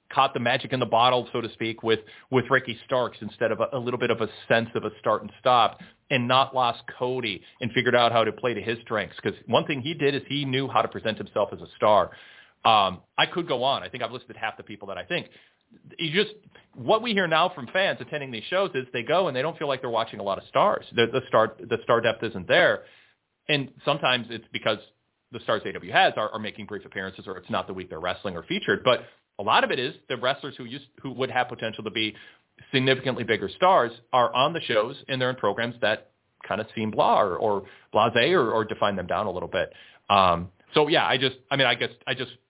[SPEAKER 3] caught the magic in the bottle, so to speak, with, with Ricky Starks instead of a, a little bit of a sense of a start and stop, and not lost Cody and figured out how to play to his strengths. Because one thing he did is he knew how to present himself as a star. Um, I could go on. I think I've listed half the people that I think. You just what we hear now from fans attending these shows is they go and they don't feel like they're watching a lot of stars. The, the star the star depth isn't there, and sometimes it's because the stars A W has are, are making brief appearances, or it's not the week they're wrestling or featured. But a lot of it is the wrestlers who used who would have potential to be significantly bigger stars are on the shows and they're in programs that kind of seem blah or, or blasé or, or define them down a little bit. Um, so yeah, I just I mean I guess I just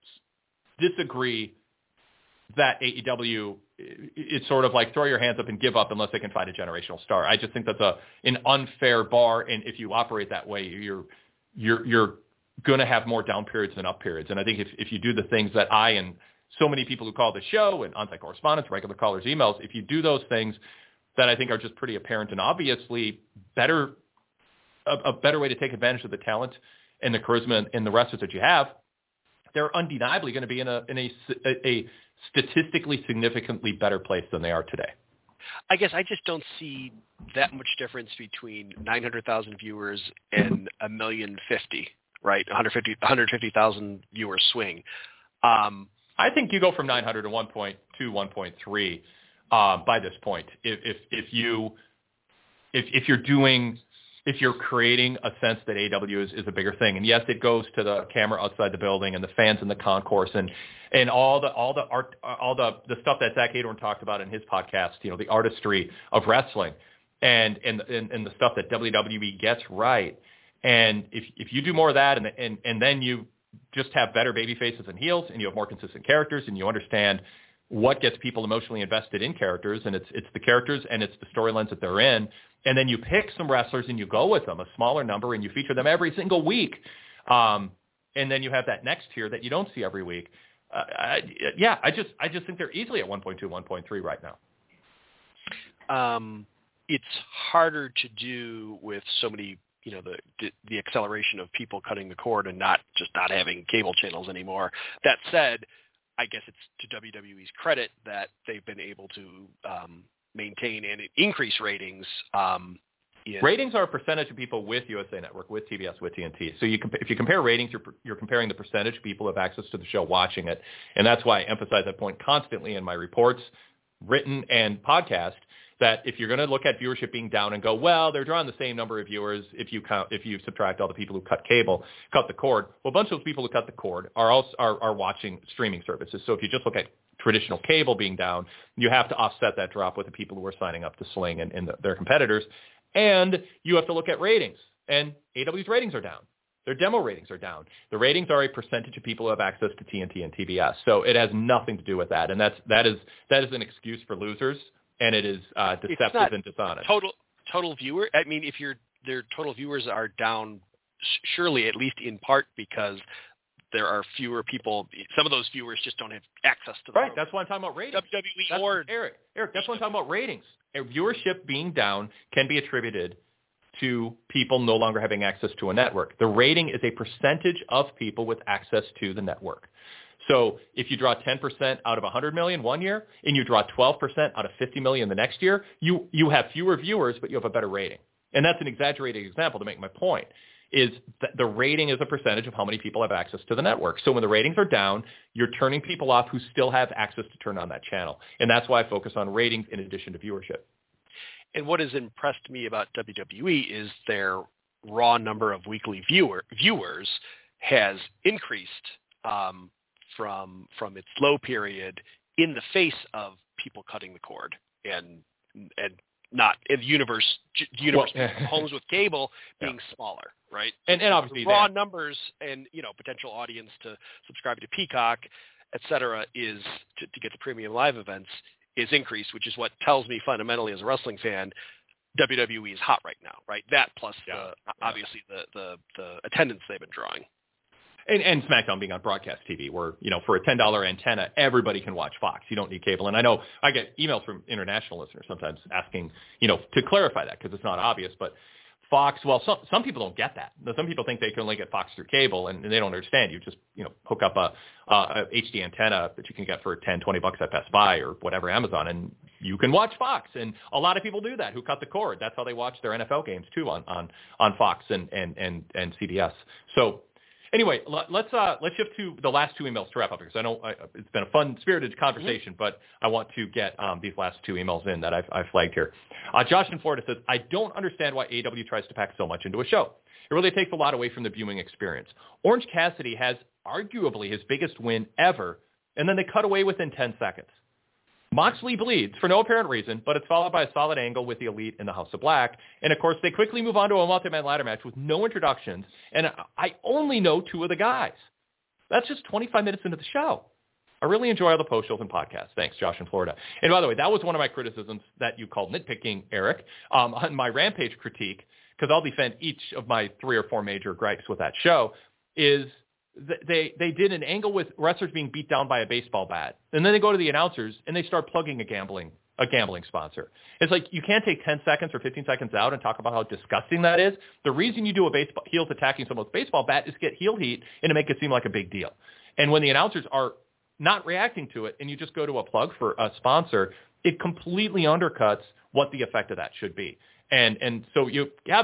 [SPEAKER 3] disagree that A E W, it's sort of like throw your hands up and give up unless they can find a generational star. I just think that's a an unfair bar, and if you operate that way, you're you're you're going to have more down periods than up periods. And I think if if you do the things that I and so many people who call the show and on-site correspondents, regular callers' emails, if you do those things that I think are just pretty apparent and obviously better a, a better way to take advantage of the talent and the charisma and the wrestlers that you have, they're undeniably going to be in a in a, a, a statistically significantly better place than they are today.
[SPEAKER 4] I guess I just don't see that much difference between nine hundred thousand viewers and a million fifty, right? one hundred fifty, one hundred fifty thousand viewers swing. Um,
[SPEAKER 3] I think you go from nine hundred to one point two, one point three uh, by this point. If, if, if you, if, if you're doing, if you're creating a sense that A E W is, is a bigger thing. And yes, it goes to the camera outside the building and the fans in the concourse and, and all the, all the art, all the, the stuff that Zach Adorn talked about in his podcast, you know, the artistry of wrestling and, and, and, and the stuff that W W E gets right. And if, if you do more of that and, and, and then you just have better baby faces and heels and you have more consistent characters and you understand what gets people emotionally invested in characters, and it's, it's the characters and it's the storylines that they're in. And then you pick some wrestlers and you go with them, a smaller number, and you feature them every single week. Um, and then you have that next tier that you don't see every week. Uh, I, yeah, I just I just think they're easily at one point two, one point three right now.
[SPEAKER 4] Um, it's harder to do with so many, you know, the the acceleration of people cutting the cord and not just not having cable channels anymore. That said, I guess it's to W W E's credit that they've been able to um, maintain and increase ratings. Um, in
[SPEAKER 3] ratings are a percentage of people with U S A Network, with T B S, with T N T. So you comp- if you compare ratings, you're, you're comparing the percentage of people who have access to the show watching it. And that's why I emphasize that point constantly in my reports, written and podcast, that if you're going to look at viewership being down and go, well, they're drawing the same number of viewers if you count, if you subtract all the people who cut cable, cut the cord. Well, a bunch of those people who cut the cord are also are, are watching streaming services. So if you just look at traditional cable being down, you have to offset that drop with the people who are signing up to Sling and, and the, their competitors. And you have to look at ratings. And A E W's ratings are down. Their demo ratings are down. The ratings are a percentage of people who have access to T N T and T B S. So it has nothing to do with that. And that's that is that is an excuse for losers. And it is uh, deceptive and dishonest.
[SPEAKER 4] Total total viewer. I mean, if your their total viewers are down, surely at least in part because there are fewer people. Some of those viewers just don't have access to the
[SPEAKER 3] right. That's why I'm talking about ratings.
[SPEAKER 4] W W E
[SPEAKER 3] that's,
[SPEAKER 4] or
[SPEAKER 3] Eric. Eric, that's why I'm talking about ratings. Viewership being down can be attributed to people no longer having access to a network. The rating is a percentage of people with access to the network. So if you draw ten percent out of one hundred million one year and you draw twelve percent out of fifty million the next year, you, you have fewer viewers, but you have a better rating. And that's an exaggerated example to make my point, is that the rating is a percentage of how many people have access to the network. So when the ratings are down, you're turning people off who still have access to turn on that channel. And that's why I focus on ratings in addition to viewership.
[SPEAKER 4] And what has impressed me about W W E is their raw number of weekly viewer, viewers has increased um, from from its low period in the face of people cutting the cord and and not in the universe universe well, homes with cable being yeah. smaller, right?
[SPEAKER 3] And and obviously
[SPEAKER 4] the raw numbers and you know potential audience to subscribe to Peacock, et cetera, is to, to get the premium live events is increased, which is what tells me fundamentally as a wrestling fan, W W E is hot right now, right? That plus yeah. the yeah. obviously the, the the attendance they've been drawing.
[SPEAKER 3] And, and SmackDown being on broadcast T V, where, you know, for a ten dollars antenna, everybody can watch Fox. You don't need cable. And I know I get emails from international listeners sometimes asking, you know, to clarify that because it's not obvious. But Fox, well, some some people don't get that. Some people think they can only get Fox through cable, and, and they don't understand. You just, you know, hook up a, a H D antenna that you can get for ten, twenty bucks at Best Buy or whatever, Amazon, and you can watch Fox. And a lot of people do that who cut the cord. That's how they watch their N F L games, too, on, on, on Fox and, and, and, and C B S. So anyway, let's uh, let's shift to the last two emails to wrap up, because I know I, it's been a fun, spirited conversation, mm-hmm. but I want to get um, these last two emails in that I've, I've flagged here. Uh, Josh in Florida says, I don't understand why A E W tries to pack so much into a show. It really takes a lot away from the viewing experience. Orange Cassidy has arguably his biggest win ever, and then they cut away within ten seconds. Moxley bleeds for no apparent reason, but it's followed by a solid angle with the Elite in the House of Black. And, of course, they quickly move on to a multi-man ladder match with no introductions, and I only know two of the guys. That's just twenty-five minutes into the show. I really enjoy all the post shows and podcasts. Thanks, Josh in Florida. And, by the way, that was one of my criticisms that you called nitpicking, Eric, um, on my Rampage critique, because I'll defend each of my three or four major gripes with that show, is – They they did an angle with wrestlers being beat down by a baseball bat, and then they go to the announcers and they start plugging a gambling a gambling sponsor. It's like you can't take ten seconds or fifteen seconds out and talk about how disgusting that is. The reason you do a baseball heels attacking someone's baseball bat is to get heel heat and to make it seem like a big deal. And when the announcers are not reacting to it, and you just go to a plug for a sponsor, it completely undercuts what the effect of that should be. And and so you have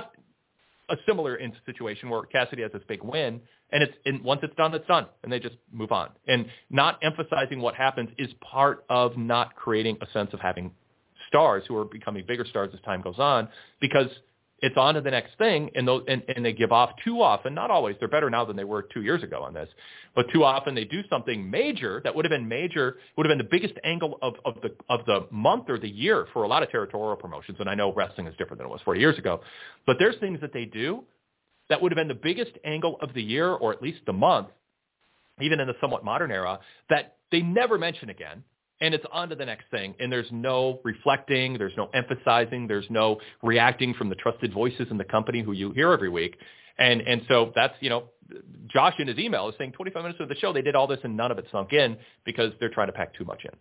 [SPEAKER 3] a similar in situation where Cassidy has this big win, and it's and once it's done, it's done, and they just move on. And not emphasizing what happens is part of not creating a sense of having stars who are becoming bigger stars as time goes on, because it's on to the next thing, and those and, and they give off too often. Not always. They're better now than they were two years ago on this, but too often they do something major that would have been major, would have been the biggest angle of, of the of the month or the year for a lot of territorial promotions. And I know wrestling is different than it was forty years ago, but there's things that they do that would have been the biggest angle of the year, or at least the month, even in the somewhat modern era, that they never mention again. And it's on to the next thing, and there's no reflecting, there's no emphasizing, there's no reacting from the trusted voices in the company who you hear every week. And and so that's, you know, Josh in his email is saying twenty-five minutes of the show, they did all this and none of it sunk in because they're trying to pack too much in.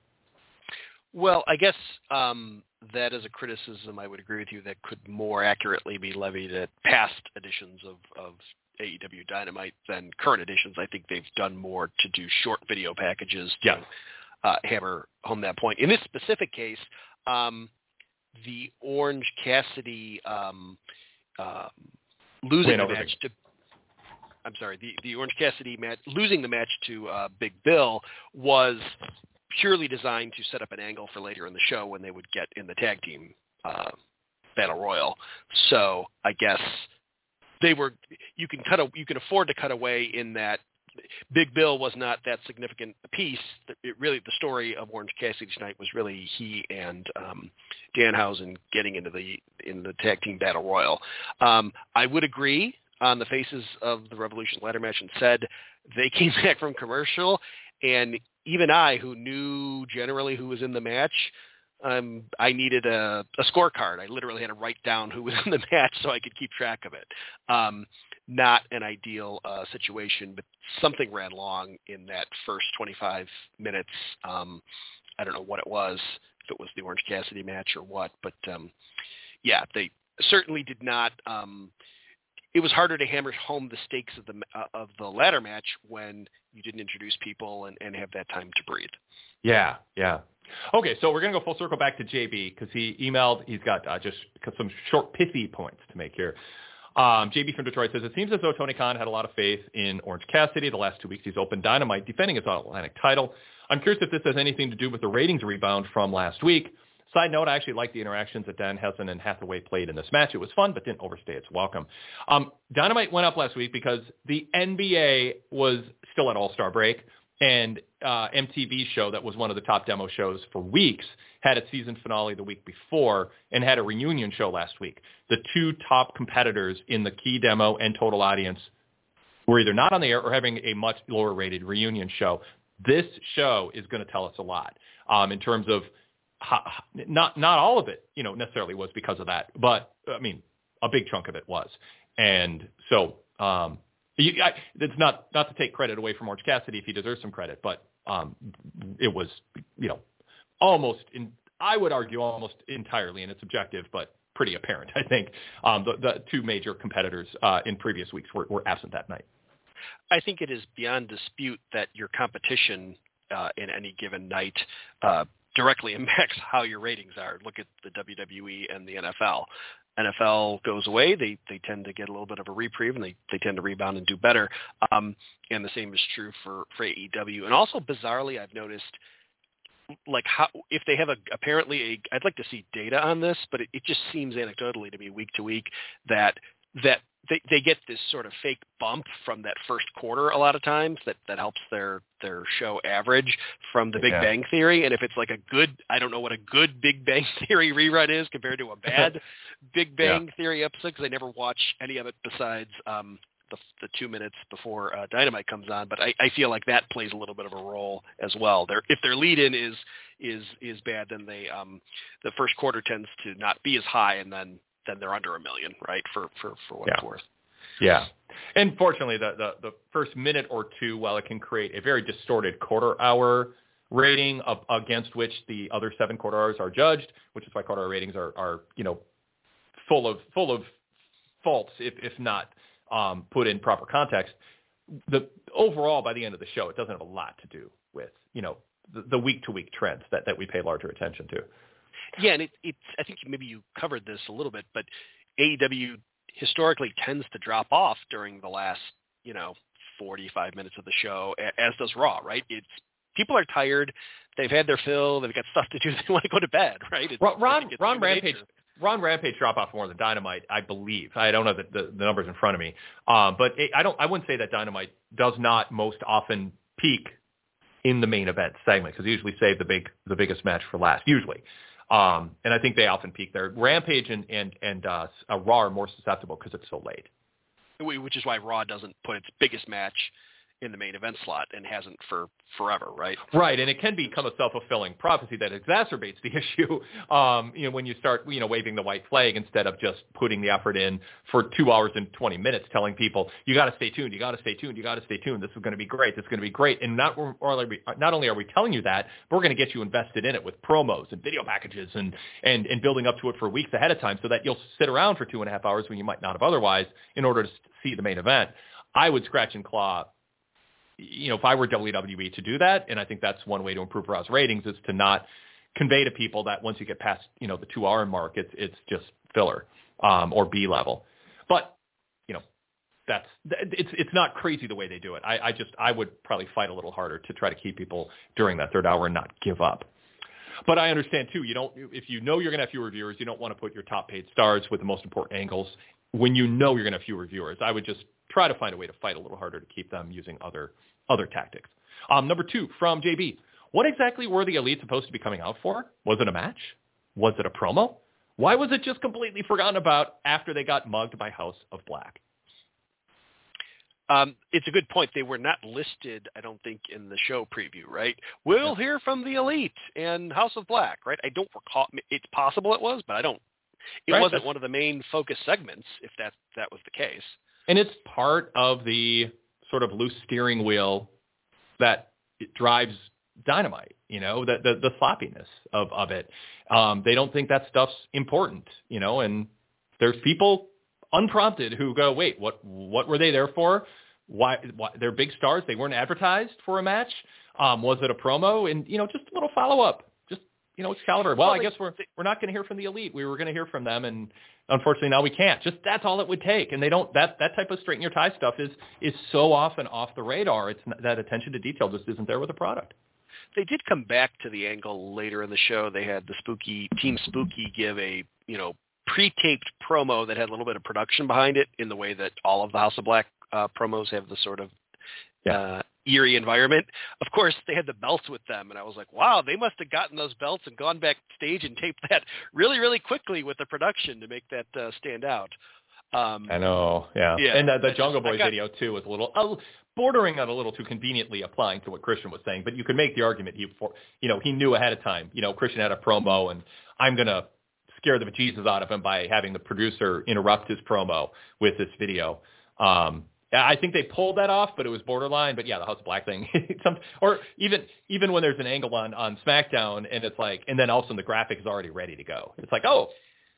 [SPEAKER 4] Well, I guess um, that is a criticism I would agree with you that could more accurately be levied at past editions of, of A E W Dynamite than current editions. I think they've done more to do short video packages to
[SPEAKER 3] yeah.
[SPEAKER 4] uh, hammer home that point. In this specific case, um, the Orange Cassidy um, uh, losing the match to I'm sorry, the, the Orange Cassidy match, losing the match to uh, Big Bill was purely designed to set up an angle for later in the show when they would get in the tag team uh, battle royal. So I guess they were. You can cut. A, you can afford to cut away in that. Big Bill was not that significant a piece. It really, the story of Orange Cassidy tonight was really he and um, Danhausen getting into the in the tag team battle royal. Um, I would agree on the faces of the Revolution ladder match and said they came back from commercial, and even I, who knew generally who was in the match, um, I needed a, a scorecard. I literally had to write down who was in the match so I could keep track of it. Um, not an ideal uh, situation, but something ran long in that first twenty-five minutes. Um, I don't know what it was, if it was the Orange Cassidy match or what, but um, yeah, they certainly did not. Um, it was harder to hammer home the stakes of the uh, of the ladder match when you didn't introduce people and, and have that time to breathe.
[SPEAKER 3] Yeah, yeah. Okay, so we're going to go full circle back to J B because he emailed. He's got uh, just some short, pithy points to make here. Um, J B from Detroit says, it seems as though Tony Khan had a lot of faith in Orange Cassidy. The last two weeks he's opened Dynamite, defending his All-Atlantic title. I'm curious if this has anything to do with the ratings rebound from last week. Side note, I actually like the interactions that Danhausen and Hathaway played in this match. It was fun, but didn't overstay its welcome. Um, Dynamite went up last week because the N B A was still at All-Star break, and uh, M T V show that was one of the top demo shows for weeks had its season finale the week before and had a reunion show last week. The two top competitors in the key demo and total audience were either not on the air or having a much lower rated reunion show. This show is going to tell us a lot um, in terms of how, not not all of it, you know, necessarily was because of that, but I mean, a big chunk of it was. And so um, you, I, it's not not to take credit away from Orange Cassidy if he deserves some credit, but um, it was, you know, almost in, I would argue almost entirely, and it's subjective, but pretty apparent. I think um, the, the two major competitors uh, in previous weeks were, were absent that night.
[SPEAKER 4] I think it is beyond dispute that your competition uh, in any given night uh, directly impacts how your ratings are. Look at the W W E and the N F L. N F L goes away, they they tend to get a little bit of a reprieve, and they, they tend to rebound and do better. Um, and the same is true for, for A E W. And also, bizarrely, I've noticed, like, how if they have a apparently a, I'd like to see data on this, but it, it just seems anecdotally to me week to week that that they, they get this sort of fake bump from that first quarter a lot of times that, that helps their, their show average from the Big yeah. Bang Theory. And if it's like a good, I don't know what a good Big Bang Theory rerun is compared to a bad Big Bang yeah. Theory episode, because I never watch any of it besides um, the, the two minutes before uh, Dynamite comes on. But I, I feel like that plays a little bit of a role as well. Their, if their lead-in is is is bad, then they um, the first quarter tends to not be as high, and then then they're under a million, right, for, for, for what
[SPEAKER 3] yeah.
[SPEAKER 4] it's worth.
[SPEAKER 3] Yeah. And fortunately, the, the, the first minute or two, while it can create a very distorted quarter-hour rating of, against which the other seven quarter hours are judged, which is why quarter-hour ratings are, are, you know, full of full of faults, if, if not um, put in proper context, the overall, by the end of the show, it doesn't have a lot to do with, you know, the, the week-to-week trends that, that we pay larger attention to.
[SPEAKER 4] Yeah, and it, it's, I think maybe you covered this a little bit, but A E W historically tends to drop off during the last, you know, forty-five minutes of the show, as does Raw, right? It's people are tired. They've had their fill. They've got stuff to do. They want to go to bed, right? It's,
[SPEAKER 3] Ron, Ron Rampage, Ron Rampage drop off more than Dynamite, I believe. I don't know the, the, the numbers in front of me, um, but it, I don't. I wouldn't say that Dynamite does not most often peak in the main event segment, because they usually save the big the biggest match for last. Usually. Um, and I think they often peak there. Rampage and and and uh, uh, Raw are more susceptible because it's so late.
[SPEAKER 4] Which is why Raw doesn't put its biggest match in the main event slot and hasn't for forever, right?
[SPEAKER 3] Right, and it can become a self-fulfilling prophecy that exacerbates the issue. Um, you know, when you start, you know, waving the white flag instead of just putting the effort in for two hours and twenty minutes, telling people you got to stay tuned, you got to stay tuned, you got to stay tuned. This is going to be great. This is going to be great. And not only not only are we telling you that, but we're going to get you invested in it with promos and video packages and and and building up to it for weeks ahead of time, so that you'll sit around for two and a half hours when you might not have otherwise in order to see the main event. I would scratch and claw. You know, if I were W W E to do that, and I think that's one way to improve Raw's ratings, is to not convey to people that once you get past, you know, the two-hour mark, it's it's just filler um, or B level. But you know, that's it's it's not crazy the way they do it. I, I just I would probably fight a little harder to try to keep people during that third hour and not give up. But I understand too. You don't if you know you're going to have fewer viewers, you don't want to put your top-paid stars with the most important angles when you know you're going to have fewer viewers. I would just try to find a way to fight a little harder to keep them using other other tactics. Um, number two, from J B, what exactly were the Elite supposed to be coming out for? Was it a match? Was it a promo? Why was it just completely forgotten about after they got mugged by House of Black?
[SPEAKER 4] Um, it's a good point. They were not listed, I don't think, in the show preview, right? We'll yeah. hear from the Elite and House of Black, right? I don't recall. It's possible it was, but I don't. It right, wasn't that's... one of the main focus segments, if that that was the case.
[SPEAKER 3] And it's part of the sort of loose steering wheel that it drives Dynamite, you know, the, the, the sloppiness of, of it. Um, they don't think that stuff's important, you know, and there's people unprompted who go, wait, what what were they there for? Why, why they're big stars. They weren't advertised for a match. Um, was it a promo? And, you know, just a little follow-up. Just, you know, it's caliber. Well, well I guess we're we're not going to hear from the Elite. We were going to hear from them, and unfortunately, now we can't. Just that's all it would take, and they don't. That that type of straighten your tie stuff is is so often off the radar. It's that attention to detail just isn't there with the product.
[SPEAKER 4] They did come back to the angle later in the show. They had the Spooky Team Spooky give a you know pre-taped promo that had a little bit of production behind it, in the way that all of the House of Black uh, promos have the sort of yeah. uh, eerie environment. Of course, they had the belts with them, and I was like, wow, they must have gotten those belts and gone backstage and taped that really, really quickly with the production to make that uh, stand out. Um,
[SPEAKER 3] I know, yeah. yeah. And uh, the Jungle
[SPEAKER 4] just,
[SPEAKER 3] Boy
[SPEAKER 4] got,
[SPEAKER 3] video, too, was a little uh, bordering on a little too conveniently applying to what Christian was saying, but you could make the argument, he, for, you know, he knew ahead of time, you know, Christian had a promo, and I'm going to scare the bejesus out of him by having the producer interrupt his promo with this video. Um I think they pulled that off, but it was borderline. But yeah, the House of Black thing, some, or even even when there's an angle on, on SmackDown, and it's like, and then all of a sudden the graphic is already ready to go. It's like, oh,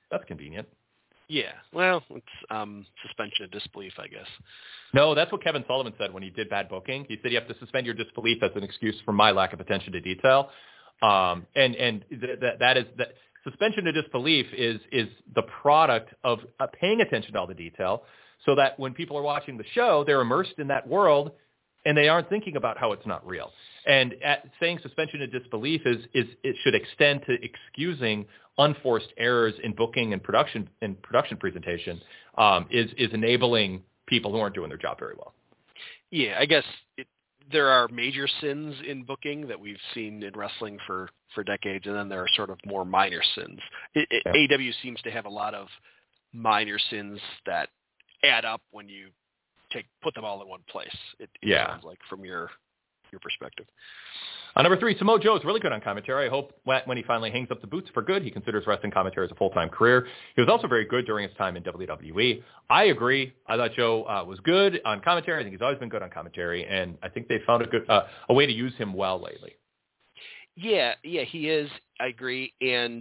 [SPEAKER 3] That's convenient.
[SPEAKER 4] Yeah. Well, it's um, suspension of disbelief, I guess.
[SPEAKER 3] No, that's what Kevin Sullivan said when he did bad booking. He said you have to suspend your disbelief as an excuse for my lack of attention to detail. Um, and and th- that that is that suspension of disbelief is is the product of uh, paying attention to all the detail, so that when people are watching the show, they're immersed in that world, and they aren't thinking about how it's not real. And at, saying suspension of disbelief is is it should extend to excusing unforced errors in booking and production and production presentation. Um, is is enabling people who aren't doing their job very well. Yeah,
[SPEAKER 4] I guess it, there are major sins in booking that we've seen in wrestling for, for decades, and then there are sort of more minor sins. It, it, yeah. A E W seems to have a lot of minor sins that add up when you take put them all in one place. It, it
[SPEAKER 3] yeah.
[SPEAKER 4] sounds like from your your perspective.
[SPEAKER 3] On number three, Samoa Joe is really good on commentary. I hope when he finally hangs up the boots for good, he considers wrestling commentary as a full-time career. He was also very good during his time in W W E. I agree. I thought Joe uh, was good on commentary. I think he's always been good on commentary, and I think they found a good uh, a way to use him well lately.
[SPEAKER 4] Yeah, yeah, he is. I agree. And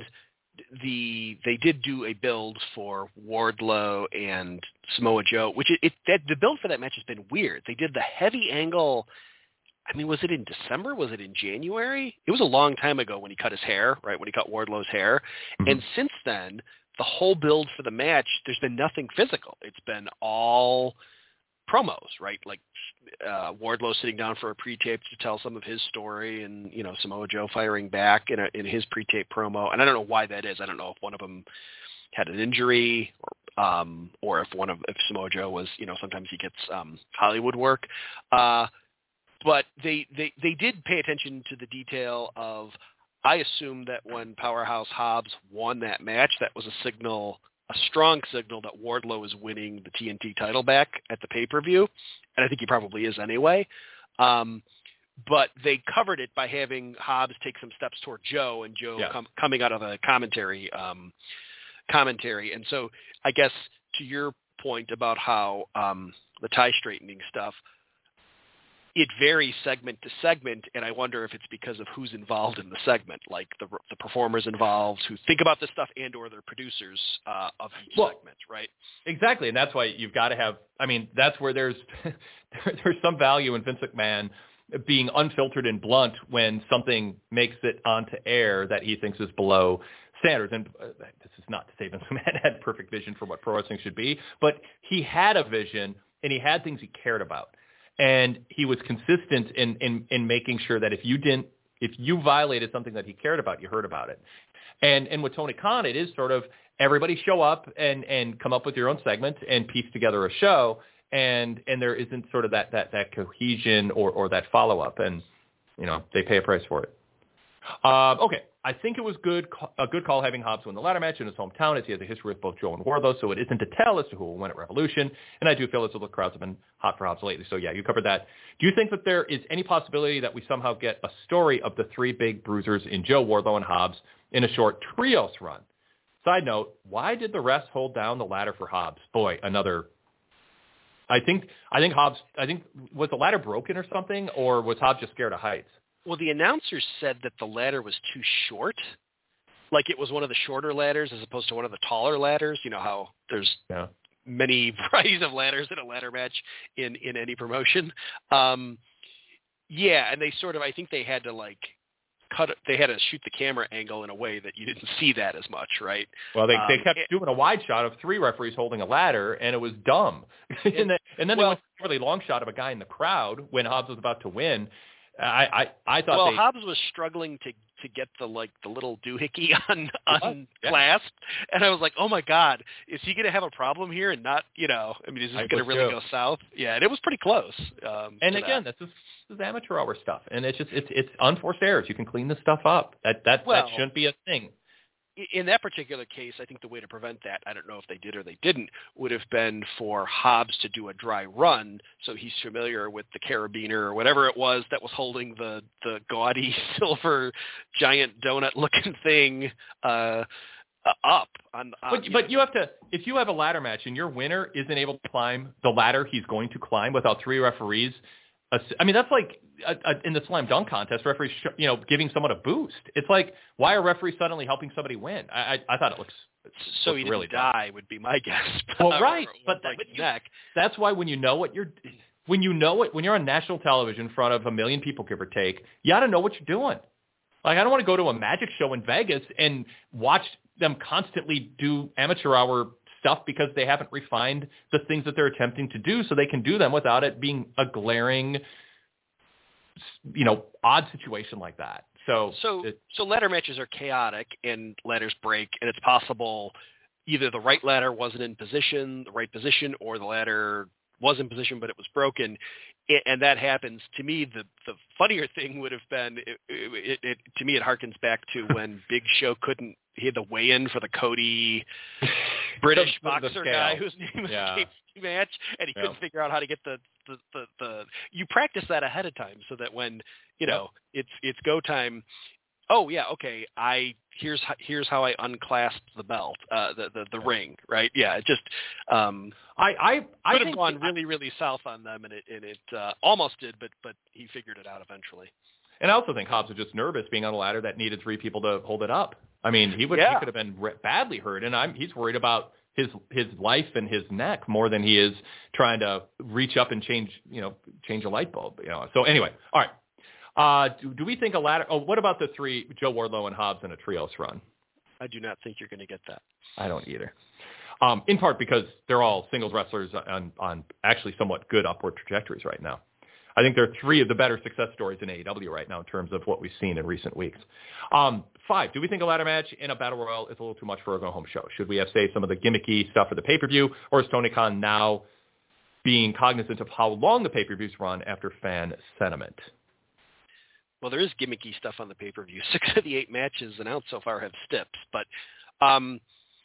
[SPEAKER 4] the they did do a build for Wardlow and Samoa Joe, which it, it that the build for that match has been weird. They did the heavy angle. I mean, was it in December? Was it in January? It was a long time ago when he cut his hair, right, when he cut Wardlow's hair. Mm-hmm. And since then, the whole build for the match, there's been nothing physical. It's been all promos, right? Like uh, Wardlow sitting down for a pre-tape to tell some of his story and, you know, Samoa Joe firing back in, a, in his pre-tape promo. And I don't know why that is. I don't know if one of them had an injury or, um, or if one of if Samoa Joe was, you know, sometimes he gets um, Hollywood work. Uh But they, they, they did pay attention to the detail of, I assume that when Powerhouse Hobbs won that match, that was a signal, a strong signal that Wardlow is winning the T N T title back at the pay-per-view. And I think he probably is anyway. Um, but they covered it by having Hobbs take some steps toward Joe and Joe
[SPEAKER 3] yeah.
[SPEAKER 4] com- coming out of the commentary, um, commentary. And so I guess to your point about how um, the tie straightening stuff, it varies segment to segment, and I wonder if it's because of who's involved in the segment, like the the performers involved who think about this stuff and or the producers uh, of each
[SPEAKER 3] well,
[SPEAKER 4] segment, right?
[SPEAKER 3] Exactly, and that's why you've got to have – I mean, that's where there's there's some value in Vince McMahon being unfiltered and blunt when something makes it onto air that he thinks is below standards. And uh, this is not to say Vince McMahon had perfect vision for what pro wrestling should be, but he had a vision, and he had things he cared about. And he was consistent in, in, in making sure that if you didn't, if you violated something that he cared about, you heard about it. And and with Tony Khan, it is sort of everybody show up and, and come up with your own segment and piece together a show. And and there isn't sort of that that, that cohesion or, or that follow up. And, you know, they pay a price for it. Uh, okay. I think it was good a good call having Hobbs win the ladder match in his hometown, as he has a history with both Joe and Wardlow, so it isn't to tell as to who will win at Revolution. And I do feel as though the crowds have been hot for Hobbs lately. So, yeah, you covered that. Do you think that there is any possibility that we somehow get a story of the three big bruisers in Joe, Wardlow, and Hobbs in a short trios run? Side note, why did the refs hold down the ladder for Hobbs? Boy, another... I think, I think Hobbs... I think... Was the ladder broken or something, or was Hobbs just scared of heights?
[SPEAKER 4] Well, the announcers said that the ladder was too short. Like it was one of the shorter ladders as opposed to one of the taller ladders. You know how there's yeah. many varieties of ladders in a ladder match in, in any promotion. Um, yeah, and they sort of, I think they had to like cut it, they had to shoot the camera angle in a way that you didn't see that as much, right?
[SPEAKER 3] Well, they,
[SPEAKER 4] um,
[SPEAKER 3] they kept
[SPEAKER 4] it,
[SPEAKER 3] doing a wide shot of three referees holding a ladder, and it was dumb. and, then, and then well, they went to a really long shot of a guy in the crowd when Hobbs was about to win. I, I, I thought
[SPEAKER 4] well,
[SPEAKER 3] they...
[SPEAKER 4] Hobbs was struggling to to get the like the little doohickey on on yeah. clasp, and I was like, oh my god, is he going to have a problem here and not, you know, I mean, is this going to really
[SPEAKER 3] too.
[SPEAKER 4] go south? Yeah, and it was pretty close. Um,
[SPEAKER 3] and again,
[SPEAKER 4] that.
[SPEAKER 3] this is this is amateur hour stuff, and it's just it's it's unforced errors. You can clean this stuff up. That that
[SPEAKER 4] well,
[SPEAKER 3] that shouldn't be a thing.
[SPEAKER 4] In that particular case, I think the way to prevent that, I don't know if they did or they didn't, would have been for Hobbs to do a dry run so he's familiar with the carabiner or whatever it was that was holding the, the gaudy silver giant donut-looking thing uh, up. On, on,
[SPEAKER 3] but
[SPEAKER 4] you
[SPEAKER 3] but
[SPEAKER 4] know.
[SPEAKER 3] you have to, if you have a ladder match and your winner isn't able to climb the ladder he's going to climb without three referees, I mean, that's like a, a, in the slam dunk contest, referees, sh- you know, giving someone a boost. It's like, why are referees suddenly helping somebody win? I, I, I thought it looks
[SPEAKER 4] So he didn't
[SPEAKER 3] really
[SPEAKER 4] die would be my guess.
[SPEAKER 3] Well, right,
[SPEAKER 4] or, or
[SPEAKER 3] but
[SPEAKER 4] break
[SPEAKER 3] that,
[SPEAKER 4] his neck.
[SPEAKER 3] That's why when you know what you're, when you know it, when you're on national television in front of a million people, give or take, you got to know what you're doing. Like, I don't want to go to a magic show in Vegas and watch them constantly do amateur hour stuff because they haven't refined the things that they're attempting to do, so they can do them without it being a glaring, you know, odd situation like that. So,
[SPEAKER 4] so,
[SPEAKER 3] it,
[SPEAKER 4] so ladder matches are chaotic and ladders break, and it's possible either the right ladder wasn't in position, the right position, or the ladder was in position but it was broken, and that happens. To me, the the funnier thing would have been, it, it, it, to me, it harkens back to when Big Show couldn't, he had the weigh-in for the Cody British
[SPEAKER 3] the, the,
[SPEAKER 4] boxer
[SPEAKER 3] the
[SPEAKER 4] guy whose name was
[SPEAKER 3] yeah.
[SPEAKER 4] K P match, and he
[SPEAKER 3] yeah.
[SPEAKER 4] couldn't figure out how to get the the, the the you practice that ahead of time so that when you know yep. it's it's go time. Oh yeah, okay. I here's how, here's how I unclasped the belt, uh, the the, the ring, right? Yeah, it just um,
[SPEAKER 3] I I I
[SPEAKER 4] could have
[SPEAKER 3] think
[SPEAKER 4] gone really really south on them, and it and it uh, almost did, but but he figured it out eventually.
[SPEAKER 3] And I also think Hobbs was just nervous being on a ladder that needed three people to hold it up. I mean, he would
[SPEAKER 4] yeah.
[SPEAKER 3] he could have been badly hurt, and I'm he's worried about his his life and his neck more than he is trying to reach up and change you know change a light bulb. You know. So anyway, all right. Uh, do, do we think a ladder? Oh, what about the three, Joe Wardlow and Hobbs in a trios run?
[SPEAKER 4] I do not think you're going to get that.
[SPEAKER 3] I don't either. Um, in part because they're all singles wrestlers on, on actually somewhat good upward trajectories right now. I think they're three of the better success stories in A E W right now in terms of what we've seen in recent weeks. Um, five, do we think a ladder match in a battle royal is a little too much for a go-home show? Should we have saved some of the gimmicky stuff for the pay-per-view, or is Tony Khan now being cognizant of how long the pay-per-views run after fan sentiment?
[SPEAKER 4] Well, there is gimmicky stuff on the pay-per-view. Six of the eight matches announced so far have steps, but um,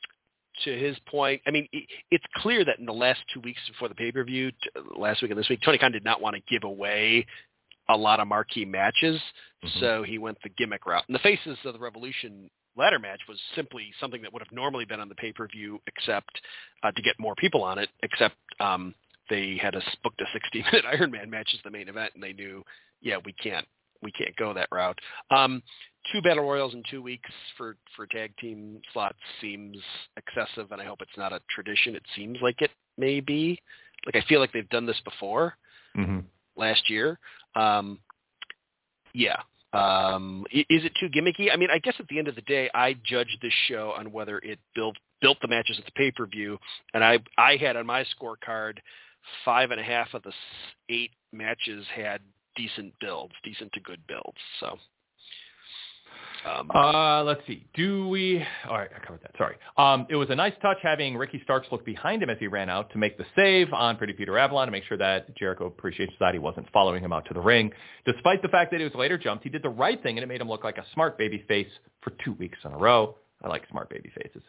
[SPEAKER 4] to his point, I mean, it's clear that in the last two weeks before the pay-per-view, last week and this week, Tony Khan did not want to give away a lot of marquee matches, mm-hmm. so he went the gimmick route. And the Faces of the Revolution ladder match was simply something that would have normally been on the pay-per-view, except uh, to get more people on it, except um, they had a, booked a sixty-minute Iron Man match as the main event, and they knew, yeah, we can't. We can't go that route. Um, two battle royals in two weeks for, for tag team slots seems excessive, and I hope it's not a tradition. It seems like it may be. Like, I feel like they've done this before
[SPEAKER 3] mm-hmm.
[SPEAKER 4] last year. Um, yeah. Um, is it too gimmicky? I mean, I guess at the end of the day, I judge this show on whether it built built the matches at the pay-per-view, and I I had on my scorecard five and a half of the eight matches had decent builds, decent to good builds. So, um,
[SPEAKER 3] uh, let's see. Do we? All right, I covered that. Sorry. Um, it was a nice touch having Ricky Starks look behind him as he ran out to make the save on Pretty Peter Avalon to make sure that Jericho appreciates that he wasn't following him out to the ring. Despite the fact that he was later jumped, he did the right thing, and it made him look like a smart baby face for two weeks in a row. I like smart baby faces.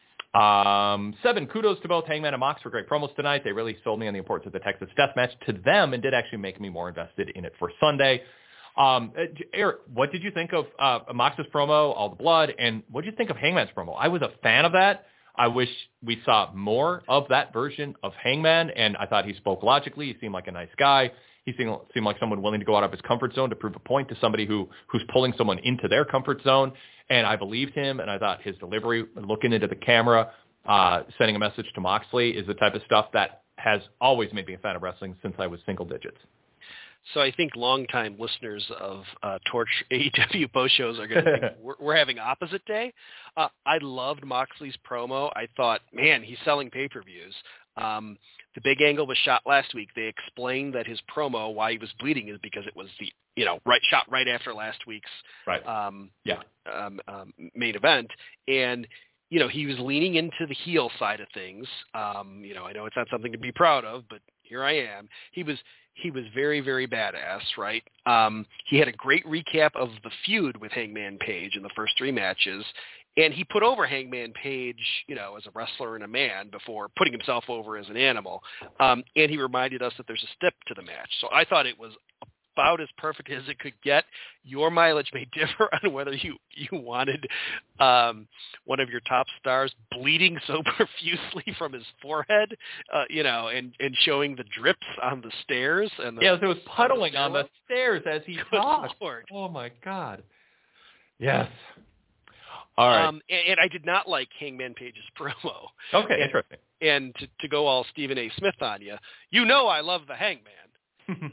[SPEAKER 3] Um, seven, kudos to both Hangman and Mox for great promos tonight. They really sold me on the importance of the Texas Death Match to them and did actually make me more invested in it for Sunday. Um, Eric, what did you think of uh, Mox's promo, All the Blood, and what did you think of Hangman's promo? I was a fan of that. I wish we saw more of that version of Hangman, and I thought he spoke logically. He seemed like a nice guy. He seemed, seemed like someone willing to go out of his comfort zone to prove a point to somebody who who's pulling someone into their comfort zone. And I believed him, and I thought his delivery, looking into the camera, uh, sending a message to Moxley, is the type of stuff that has always made me a fan of wrestling since I was single digits.
[SPEAKER 4] So I think longtime listeners of uh, Torch A E W post shows are going to think we're, we're having opposite day. Uh, I loved Moxley's promo. I thought, man, he's selling pay-per-views. Um, the big angle was shot last week. They explained that his promo, why he was bleeding, is because it was the you know right shot right after last week's
[SPEAKER 3] right.
[SPEAKER 4] um,
[SPEAKER 3] yeah
[SPEAKER 4] um, um, main event, and you know he was leaning into the heel side of things. Um, you know, I know it's not something to be proud of, but here I am. He was. He was very, very badass, right? Um, he had a great recap of the feud with Hangman Page in the first three matches, and he put over Hangman Page, you know, as a wrestler and a man before putting himself over as an animal. Um, and he reminded us that there's a step to the match. So I thought it was about as perfect as it could get. Your mileage may differ on whether you, you wanted um, one of your top stars bleeding so profusely from his forehead, uh, you know, and, and showing the drips on the stairs. And the,
[SPEAKER 3] yeah, there was puddling on the, on the stairs as he
[SPEAKER 4] Good
[SPEAKER 3] talked.
[SPEAKER 4] Lord.
[SPEAKER 3] Oh, my God. Yes. All right.
[SPEAKER 4] Um, and, and I did not like Hangman Page's promo.
[SPEAKER 3] Okay,
[SPEAKER 4] and,
[SPEAKER 3] interesting.
[SPEAKER 4] And to, to go all Stephen A. Smith on you, you know I love the Hangman.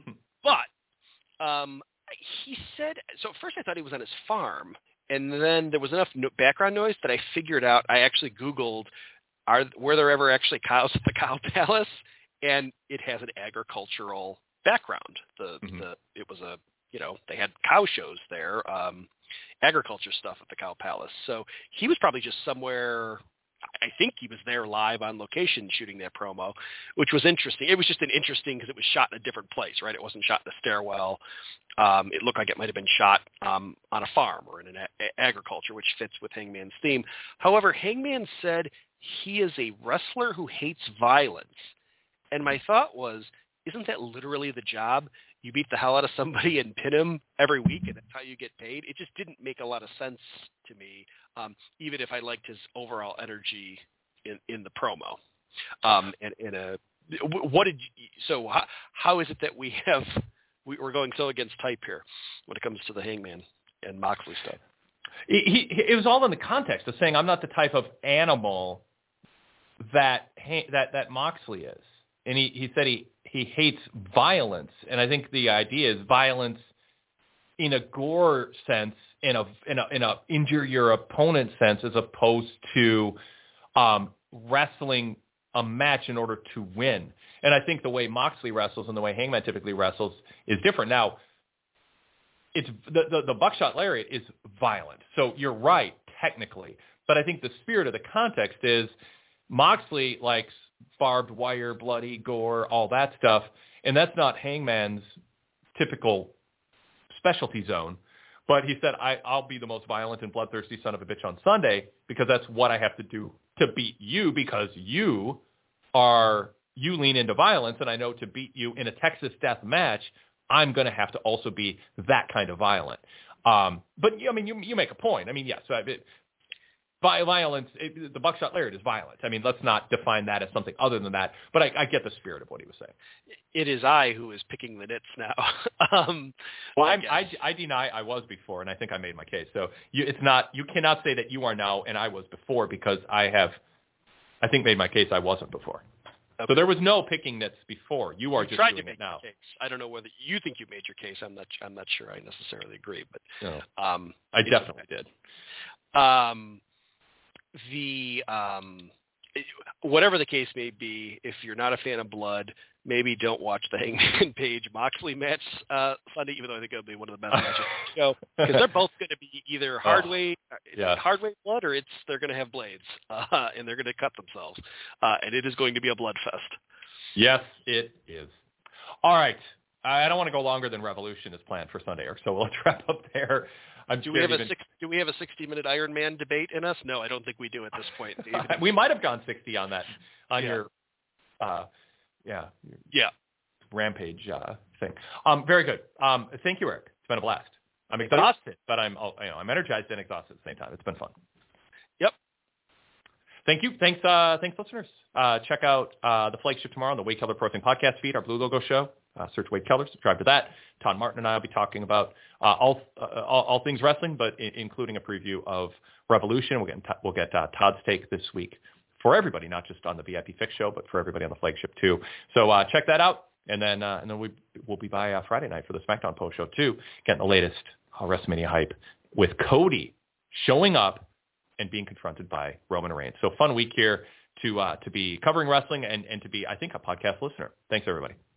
[SPEAKER 4] But um, he said, so at first I thought he was on his farm, and then there was enough no- background noise that I figured out, I actually Googled, are were there ever actually cows at the Cow Palace? And it has an agricultural background. The mm-hmm. the It was a, you know, they had cow shows there, um, agriculture stuff at the Cow Palace. So he was probably just somewhere, I think he was there live on location shooting that promo, which was interesting. It was just an interesting because it was shot in a different place, right? It wasn't shot in a stairwell. Um, it looked like it might have been shot um, on a farm or in an a- agriculture, which fits with Hangman's theme. However, Hangman said he is a wrestler who hates violence. And my thought was, isn't that literally the job? You beat the hell out of somebody and pin him every week, and that's how you get paid. It just didn't make a lot of sense to me, um, even if I liked his overall energy in, in the promo. Um, and in a, what did you, so how, how is it that we have we, we're going so against type here when it comes to the Hangman and Moxley stuff?
[SPEAKER 3] He, he, it was all in the context of saying I'm not the type of animal that that that Moxley is. And he, he said he, he hates violence. And I think the idea is violence in a gore sense, in a in a in a injure your opponent sense, as opposed to um, wrestling a match in order to win. And I think the way Moxley wrestles and the way Hangman typically wrestles is different. Now, it's the, the, the buckshot lariat is violent. So you're right, technically. But I think the spirit of the context is Moxley likes barbed wire, bloody, gore, all that stuff. And that's not Hangman's typical specialty zone. But he said, I, I'll be the most violent and bloodthirsty son of a bitch on Sunday because that's what I have to do to beat you because you are, you lean into violence. And I know to beat you in a Texas death match, I'm going to have to also be that kind of violent. Um, but, I mean, you, you make a point. I mean, yes, yeah, so it, violence, it, the buckshot lariat is violent. I mean, let's not define that as something other than that. But I, I get the spirit of what he was saying.
[SPEAKER 4] It is I who is picking the nits now. um,
[SPEAKER 3] well, I, I, I deny I was before, and I think I made my case. So you, it's not, you cannot say that you are now and I was before because I have, I think, made my case I wasn't before. Okay. So there was no picking nits before. You are
[SPEAKER 4] you
[SPEAKER 3] just
[SPEAKER 4] tried
[SPEAKER 3] doing
[SPEAKER 4] to make
[SPEAKER 3] it now.
[SPEAKER 4] Your case. I don't know whether you think you made your case. I'm not. I'm not sure. I necessarily agree, but
[SPEAKER 3] no.
[SPEAKER 4] um,
[SPEAKER 3] I definitely did.
[SPEAKER 4] Um, the um, whatever the case may be, if you're not a fan of blood, maybe don't watch the Hangman Page Moxley match uh, Sunday, even though I think it'll be one of the best matches of the show, because they're both going to be either hard weight, oh, yeah. hard weight blood, or it's they're going to have blades uh, and they're going to cut themselves, uh, and it is going to be a blood fest.
[SPEAKER 3] Yes, it is. All right, I don't want to go longer than Revolution is planned for Sunday, so we'll wrap up there. I'm
[SPEAKER 4] do we have even... a six, do we have a sixty minute Iron Man debate in us? No, I don't think we do at this point.
[SPEAKER 3] We might have gone sixty on that on
[SPEAKER 4] yeah.
[SPEAKER 3] your uh, yeah
[SPEAKER 4] yeah
[SPEAKER 3] Rampage uh, thing. Um, very good. Um, thank you, Eric. It's been a blast. I'm exhausted, but I'm you know I'm energized and exhausted at the same time. It's been fun.
[SPEAKER 4] Yep.
[SPEAKER 3] Thank you. Thanks, uh, thanks, listeners. Uh, check out uh, the flagship tomorrow on the Wade Keller Pro Wrestling podcast feed, our Blue Logo show. Uh, search Wade Keller, subscribe to that. Todd Martin and I will be talking about uh, all, uh, all all things wrestling, but I- including a preview of Revolution. We'll get t- we'll get uh, Todd's take this week for everybody, not just on the V I P Fix show, but for everybody on the flagship too. So uh, check that out, and then uh, and then we we'll be by uh, Friday night for the SmackDown post show too, getting the latest uh, WrestleMania hype with Cody showing up and being confronted by Roman Reigns. So fun week here to uh, to be covering wrestling and, and to be, I think, a podcast listener. Thanks, everybody.